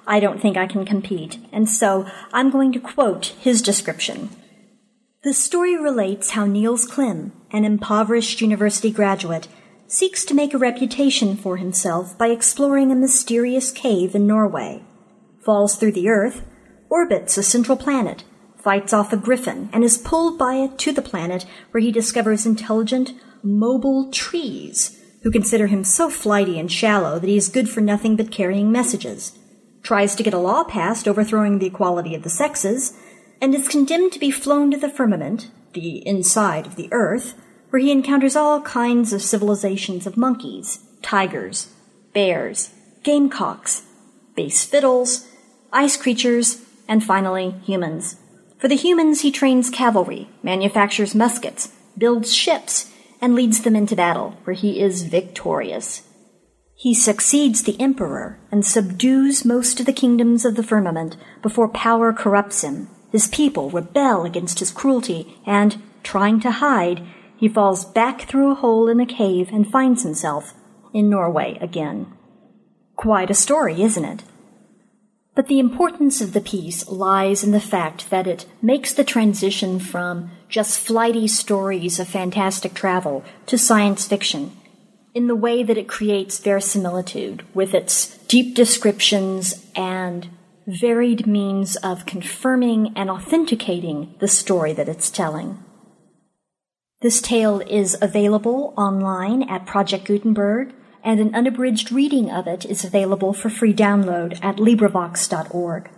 Speaker 16: I don't think I can compete, and so I'm going to quote his description. The story relates how Niels Klim, an impoverished university graduate, seeks to make a reputation for himself by exploring a mysterious cave in Norway, falls through the earth, orbits a central planet, fights off a griffin, and is pulled by it to the planet where he discovers intelligent, mobile trees who consider him so flighty and shallow that he is good for nothing but carrying messages, tries to get a law passed overthrowing the equality of the sexes, and is condemned to be flown to the firmament, the inside of the earth, where he encounters all kinds of civilizations of monkeys, tigers, bears, gamecocks, bass fiddles, ice creatures, and finally humans. For the humans he trains cavalry, manufactures muskets, builds ships, and leads them into battle, where he is victorious. He succeeds the emperor and subdues most of the kingdoms of the firmament before power corrupts him. His people rebel against his cruelty, and, trying to hide, he falls back through a hole in a cave and finds himself in Norway again. Quite a story, isn't it? But the importance of the piece lies in the fact that it makes the transition from just flighty stories of fantastic travel to science fiction, in the way that it creates verisimilitude with its deep descriptions and varied means of confirming and authenticating the story that it's telling. This tale is available online at Project Gutenberg, and an unabridged reading of it is available for free download at LibriVox dot org.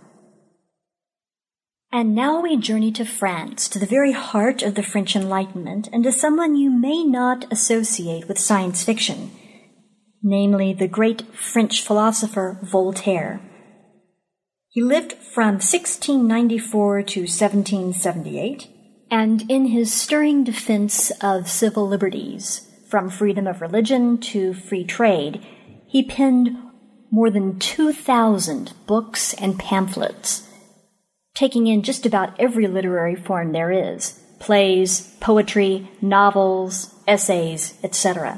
Speaker 16: And now we journey to France, to the very heart of the French Enlightenment, and to someone you may not associate with science fiction, namely the great French philosopher Voltaire. He lived from sixteen ninety-four to seventeen seventy-eight, and in his stirring defense of civil liberties, from freedom of religion to free trade, he penned more than two thousand books and pamphlets, taking in just about every literary form there is, plays, poetry, novels, essays, et cetera.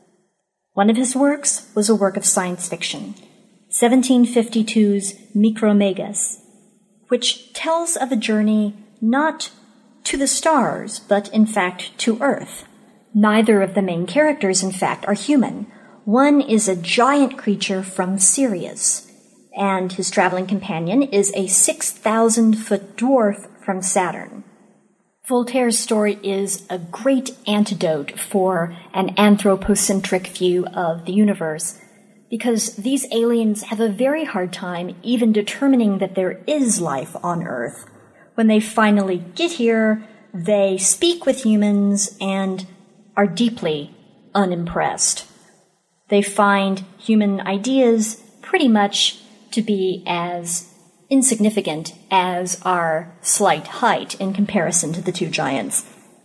Speaker 16: One of his works was a work of science fiction, seventeen fifty-two's Micromegas, which tells of a journey not to the stars, but in fact to Earth. Neither of the main characters, in fact, are human. One is a giant creature from Sirius, and his traveling companion is a six thousand foot dwarf from Saturn. Voltaire's story is a great antidote for an anthropocentric view of the universe, because these aliens have a very hard time even determining that there is life on Earth. When they finally get here, they speak with humans and are deeply unimpressed. They find human ideas pretty much to be as insignificant as our slight height in comparison to the two giants.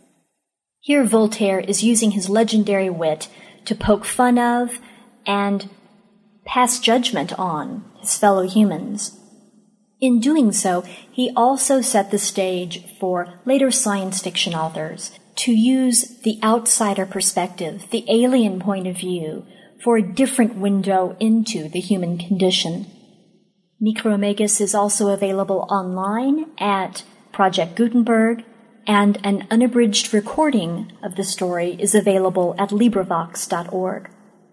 Speaker 16: Here Voltaire is using his legendary wit to poke fun of and pass judgment on his fellow humans. In doing so, he also set the stage for later science fiction authors to use the outsider perspective, the alien point of view, for a different window into the human condition. Micromegas is also available online at Project Gutenberg, and an unabridged recording of the story is available at LibriVox dot org.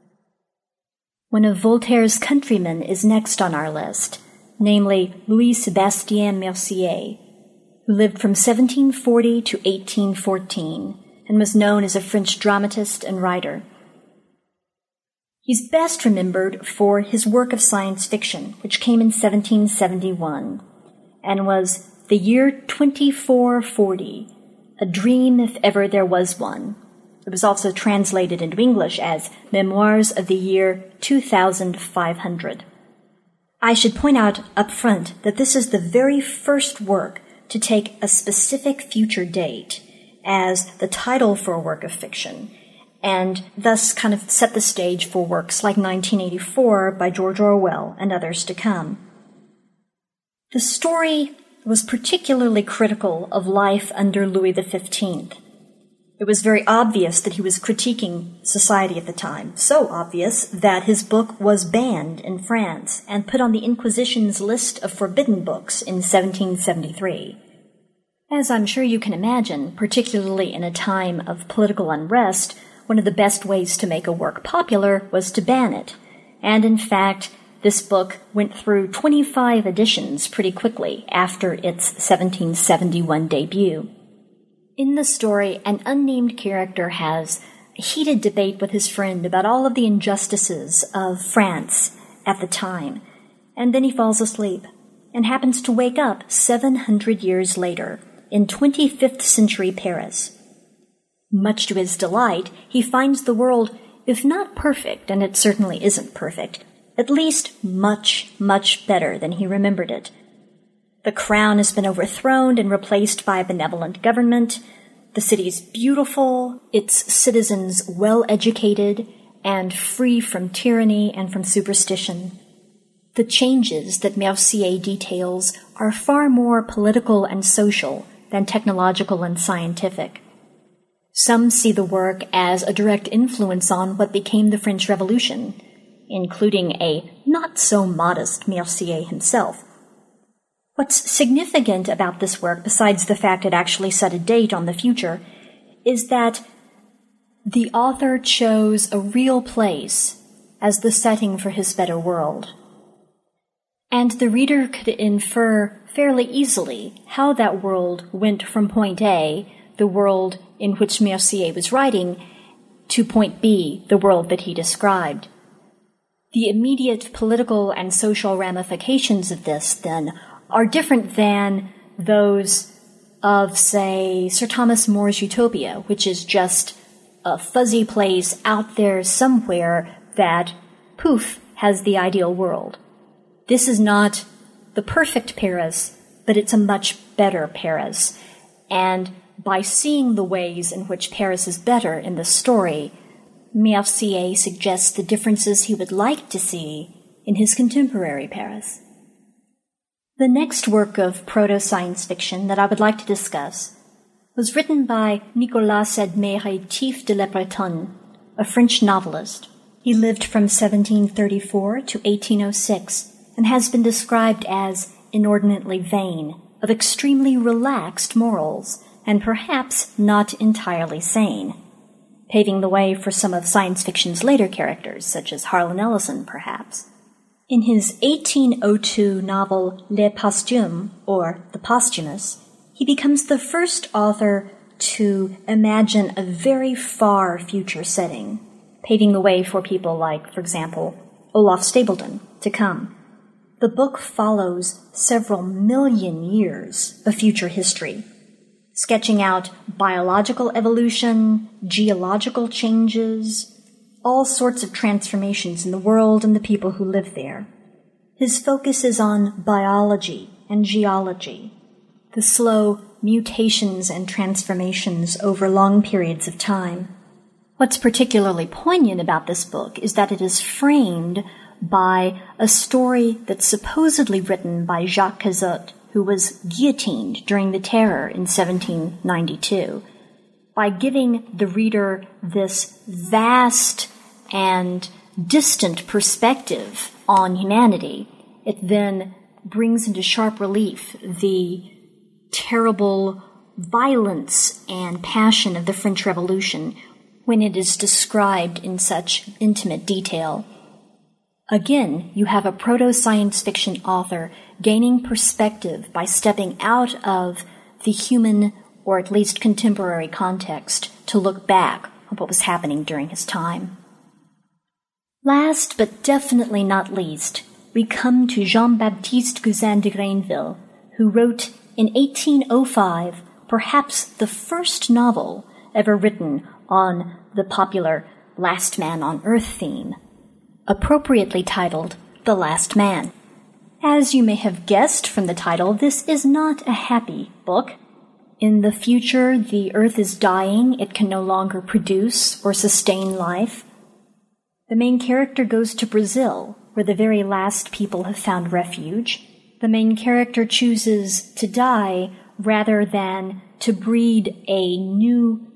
Speaker 16: One of Voltaire's countrymen is next on our list, namely Louis-Sébastien Mercier, who lived from seventeen forty to eighteen fourteen and was known as a French dramatist and writer. He's best remembered for his work of science fiction, which came in seventeen seventy-one, and was The Year twenty-four forty, A Dream If Ever There Was One. It was also translated into English as Memoirs of the Year two thousand five hundred. I should point out up front that this is the very first work to take a specific future date as the title for a work of fiction, and thus kind of set the stage for works like nineteen eighty-four by George Orwell and others to come. The story was particularly critical of life under Louis the fifteenth. It was very obvious that he was critiquing society at the time, so obvious that his book was banned in France and put on the Inquisition's list of forbidden books in seventeen seventy-three. As I'm sure you can imagine, particularly in a time of political unrest, one of the best ways to make a work popular was to ban it. And in fact, this book went through twenty-five editions pretty quickly after its seventeen seventy-one debut. In the story, an unnamed character has a heated debate with his friend about all of the injustices of France at the time, and then he falls asleep and happens to wake up seven hundred years later in twenty-fifth century Paris. Much to his delight, he finds the world, if not perfect, and it certainly isn't perfect, at least much, much better than he remembered it. The crown has been overthrown and replaced by a benevolent government. The city is beautiful, its citizens well-educated, and free from tyranny and from superstition. The changes that Mercier details are far more political and social than technological and scientific. Some see the work as a direct influence on what became the French Revolution, including a not-so-modest Mercier himself. What's significant about this work, besides the fact it actually set a date on the future, is that the author chose a real place as the setting for his better world. And the reader could infer fairly easily how that world went from point A, the world in which Mercier was writing, to point B, the world that he described. The immediate political and social ramifications of this, then, are different than those of, say, Sir Thomas More's Utopia, which is just a fuzzy place out there somewhere that, poof, has the ideal world. This is not the perfect Paris, but it's a much better Paris. And by seeing the ways in which Paris is better in the story, Mercier suggests the differences he would like to see in his contemporary Paris. The next work of proto-science fiction that I would like to discuss was written by Nicolas Edmé-Rétif de La Bretonne, a French novelist. He lived from seventeen thirty-four to eighteen oh six and has been described as inordinately vain, of extremely relaxed morals, and perhaps not entirely sane, paving the way for some of science fiction's later characters, such as Harlan Ellison, perhaps. In his eighteen oh two novel Les Posthumes, or The Posthumous, he becomes the first author to imagine a very far future setting, paving the way for people like, for example, Olaf Stapledon to come. The book follows several million years of future history, sketching out biological evolution, geological changes, all sorts of transformations in the world and the people who live there. His focus is on biology and geology, the slow mutations and transformations over long periods of time. What's particularly poignant about this book is that it is framed by a story that's supposedly written by Jacques Cazotte, who was guillotined during the Terror in seventeen ninety-two. By giving the reader this vast and distant perspective on humanity, it then brings into sharp relief the terrible violence and passion of the French Revolution when it is described in such intimate detail. Again, you have a proto-science fiction author gaining perspective by stepping out of the human, or at least contemporary context, to look back on what was happening during his time. Last, but definitely not least, we come to Jean-Baptiste Cousin de Greenville, who wrote in eighteen oh five perhaps the first novel ever written on the popular Last Man on Earth theme, appropriately titled The Last Man. As you may have guessed from the title, this is not a happy book. In the future, the Earth is dying. It can no longer produce or sustain life. The main character goes to Brazil, where the very last people have found refuge. The main character chooses to die rather than to breed a new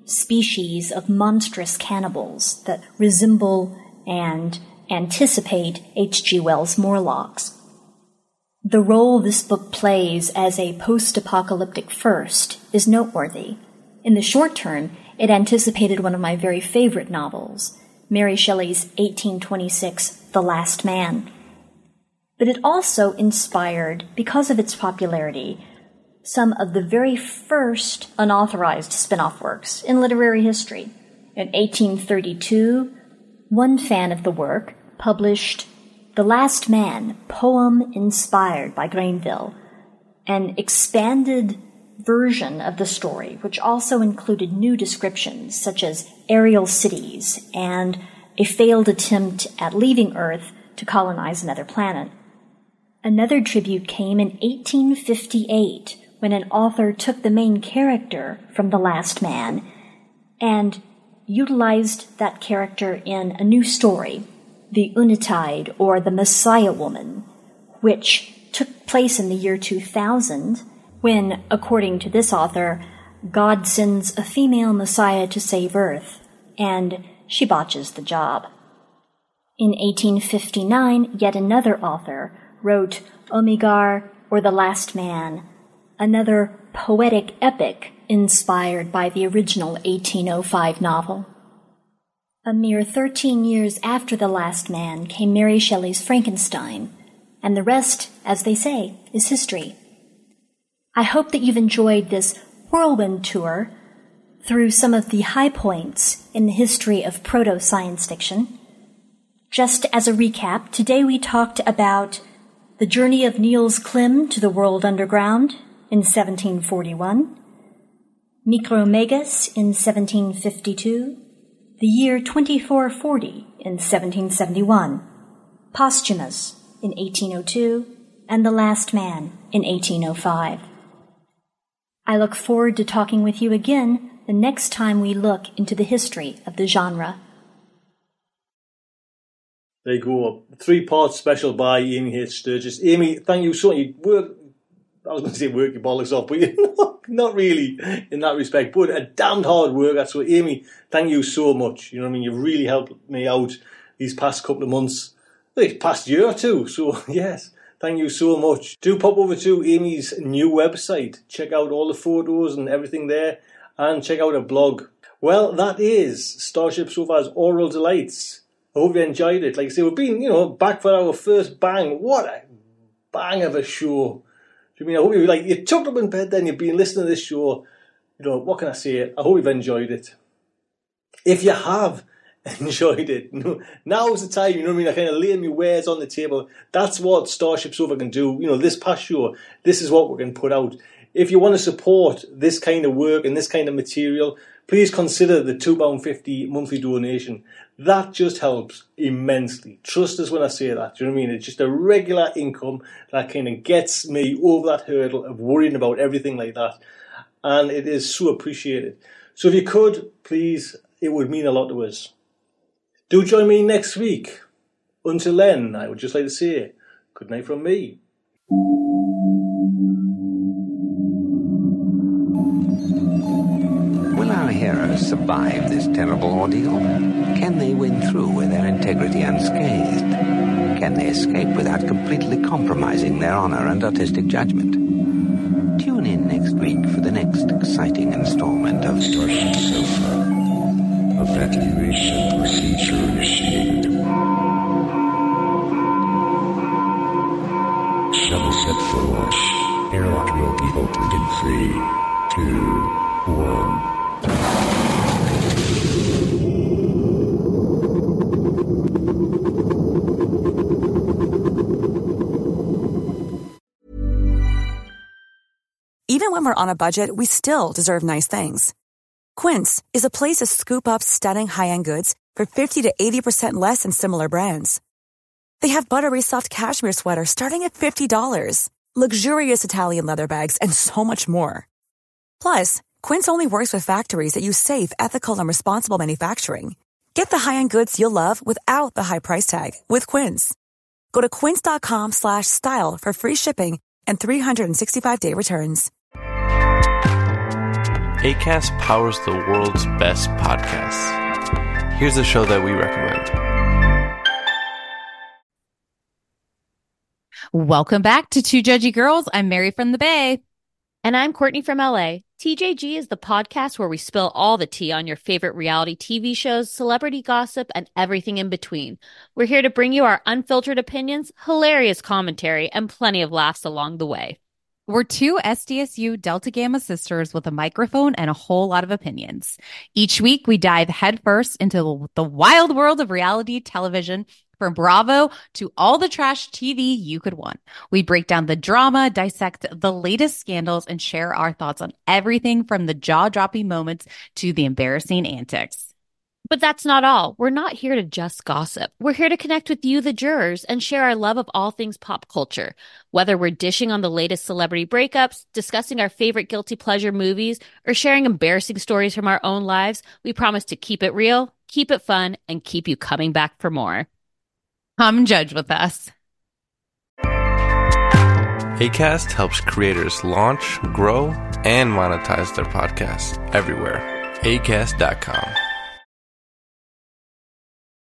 Speaker 16: species of monstrous cannibals that resemble and anticipate H G Wells' Morlocks. The role this book plays as a post-apocalyptic first is noteworthy. In the short term, it anticipated one of my very favorite novels, Mary Shelley's eighteen twenty-six The Last Man. But it also inspired, because of its popularity, some of the very first unauthorized spin-off works in literary history. In eighteen thirty-two, one fan of the work published The Last Man, poem inspired by Granville, an expanded version of the story, which also included new descriptions such as aerial cities and a failed attempt at leaving Earth to colonize another planet. Another tribute came in eighteen fifty-eight, when an author took the main character from The Last Man and utilized that character in a new story, The Unitide, or The Messiah Woman, which took place in the year two thousand, when, according to this author, God sends a female Messiah to save Earth, and she botches the job. In eighteen fifty-nine, yet another author wrote Omegar, or The Last Man, another poetic epic inspired by the original eighteen oh five novel. A mere thirteen years after The Last Man came Mary Shelley's Frankenstein, and the rest, as they say, is history. I hope that you've enjoyed this whirlwind tour through some of the high points in the history of proto-science fiction. Just as a recap, today we talked about the journey of Niels Klim to the world underground in seventeen forty-one, Micromegas in seventeen fifty-two, the year twenty-four forty in seventeen seventy-one, Posthumus in eighteen oh two, and The Last Man in eighteen oh five. I look forward to talking with you again the next time we look into the history of the genre.
Speaker 5: There you go. Three-part special by Amy H. Sturgis. Amy, thank you so much. You work, I was going to say work your bollocks off, but you're not, not really in that respect. But a damned hard work. So, Amy, thank you so much. You know what I mean? You've really helped me out these past couple of months, like past year or two. So, yes, thank you so much. Do pop over to Amy's new website. Check out all the photos and everything there. And check out her blog. Well, that is Starship Sofa's Oral Delights. I hope you enjoyed it. Like I say, we've been, you know, back for our first bang. What a bang of a show. Do you mean, I hope you, like, you tucked up in bed then, you've been listening to this show. You know, what can I say? I hope you've enjoyed it. If you have enjoyed it, now's the time, you know what I mean? I kind of lay my wares on the table. That's what Starship Sofa can do. You know, this past show, this is what we can put out. If you want to support this kind of work and this kind of material, please consider the two pounds fifty monthly donation. That just helps immensely. Trust us when I say that. Do you know what I mean? It's just a regular income that kind of gets me over that hurdle of worrying about everything like that. And it is so appreciated. So if you could, please, it would mean a lot to us. Do join me next week. Until then, I would just like to say good night from me.
Speaker 17: Will our heroes survive this terrible ordeal? Can they win through with their integrity unscathed? Can they escape without completely compromising their honor and artistic judgment? Tune in next week for the next exciting installment of Starship Sofa. Evacuation procedure initiated. Shuttle set for launch. Airlock will be opened in three, two, one.
Speaker 18: Even when we're on a budget, we still deserve nice things. Quince is a place to scoop up stunning high-end goods for fifty to eighty percent less than similar brands. They have buttery soft cashmere sweaters starting at fifty dollars, luxurious Italian leather bags, and so much more. Plus, Quince only works with factories that use safe, ethical, and responsible manufacturing. Get the high-end goods you'll love without the high price tag with Quince. Go to quince.com slash style for free shipping and three hundred sixty-five day returns.
Speaker 19: Acast powers the world's best podcasts. Here's a show that we recommend.
Speaker 20: Welcome back to Two Judgy Girls. I'm Mary from the Bay.
Speaker 21: And I'm Courtney from L A. T J G is the podcast where we spill all the tea on your favorite reality T V shows, celebrity gossip, and everything in between. We're here to bring you our unfiltered opinions, hilarious commentary, and plenty of laughs along the way.
Speaker 20: We're two S D S U Delta Gamma sisters with a microphone and a whole lot of opinions. Each week, we dive headfirst into the wild world of reality television, from Bravo to all the trash T V you could want. We break down the drama, dissect the latest scandals, and share our thoughts on everything from the jaw-dropping moments to the embarrassing antics.
Speaker 21: But that's not all. We're not here to just gossip. We're here to connect with you, the jurors, and share our love of all things pop culture. Whether we're dishing on the latest celebrity breakups, discussing our favorite guilty pleasure movies, or sharing embarrassing stories from our own lives, we promise to keep it real, keep it fun, and keep you coming back for more.
Speaker 20: Come judge with us.
Speaker 19: Acast helps creators launch, grow, and monetize their podcasts everywhere. Acast dot com.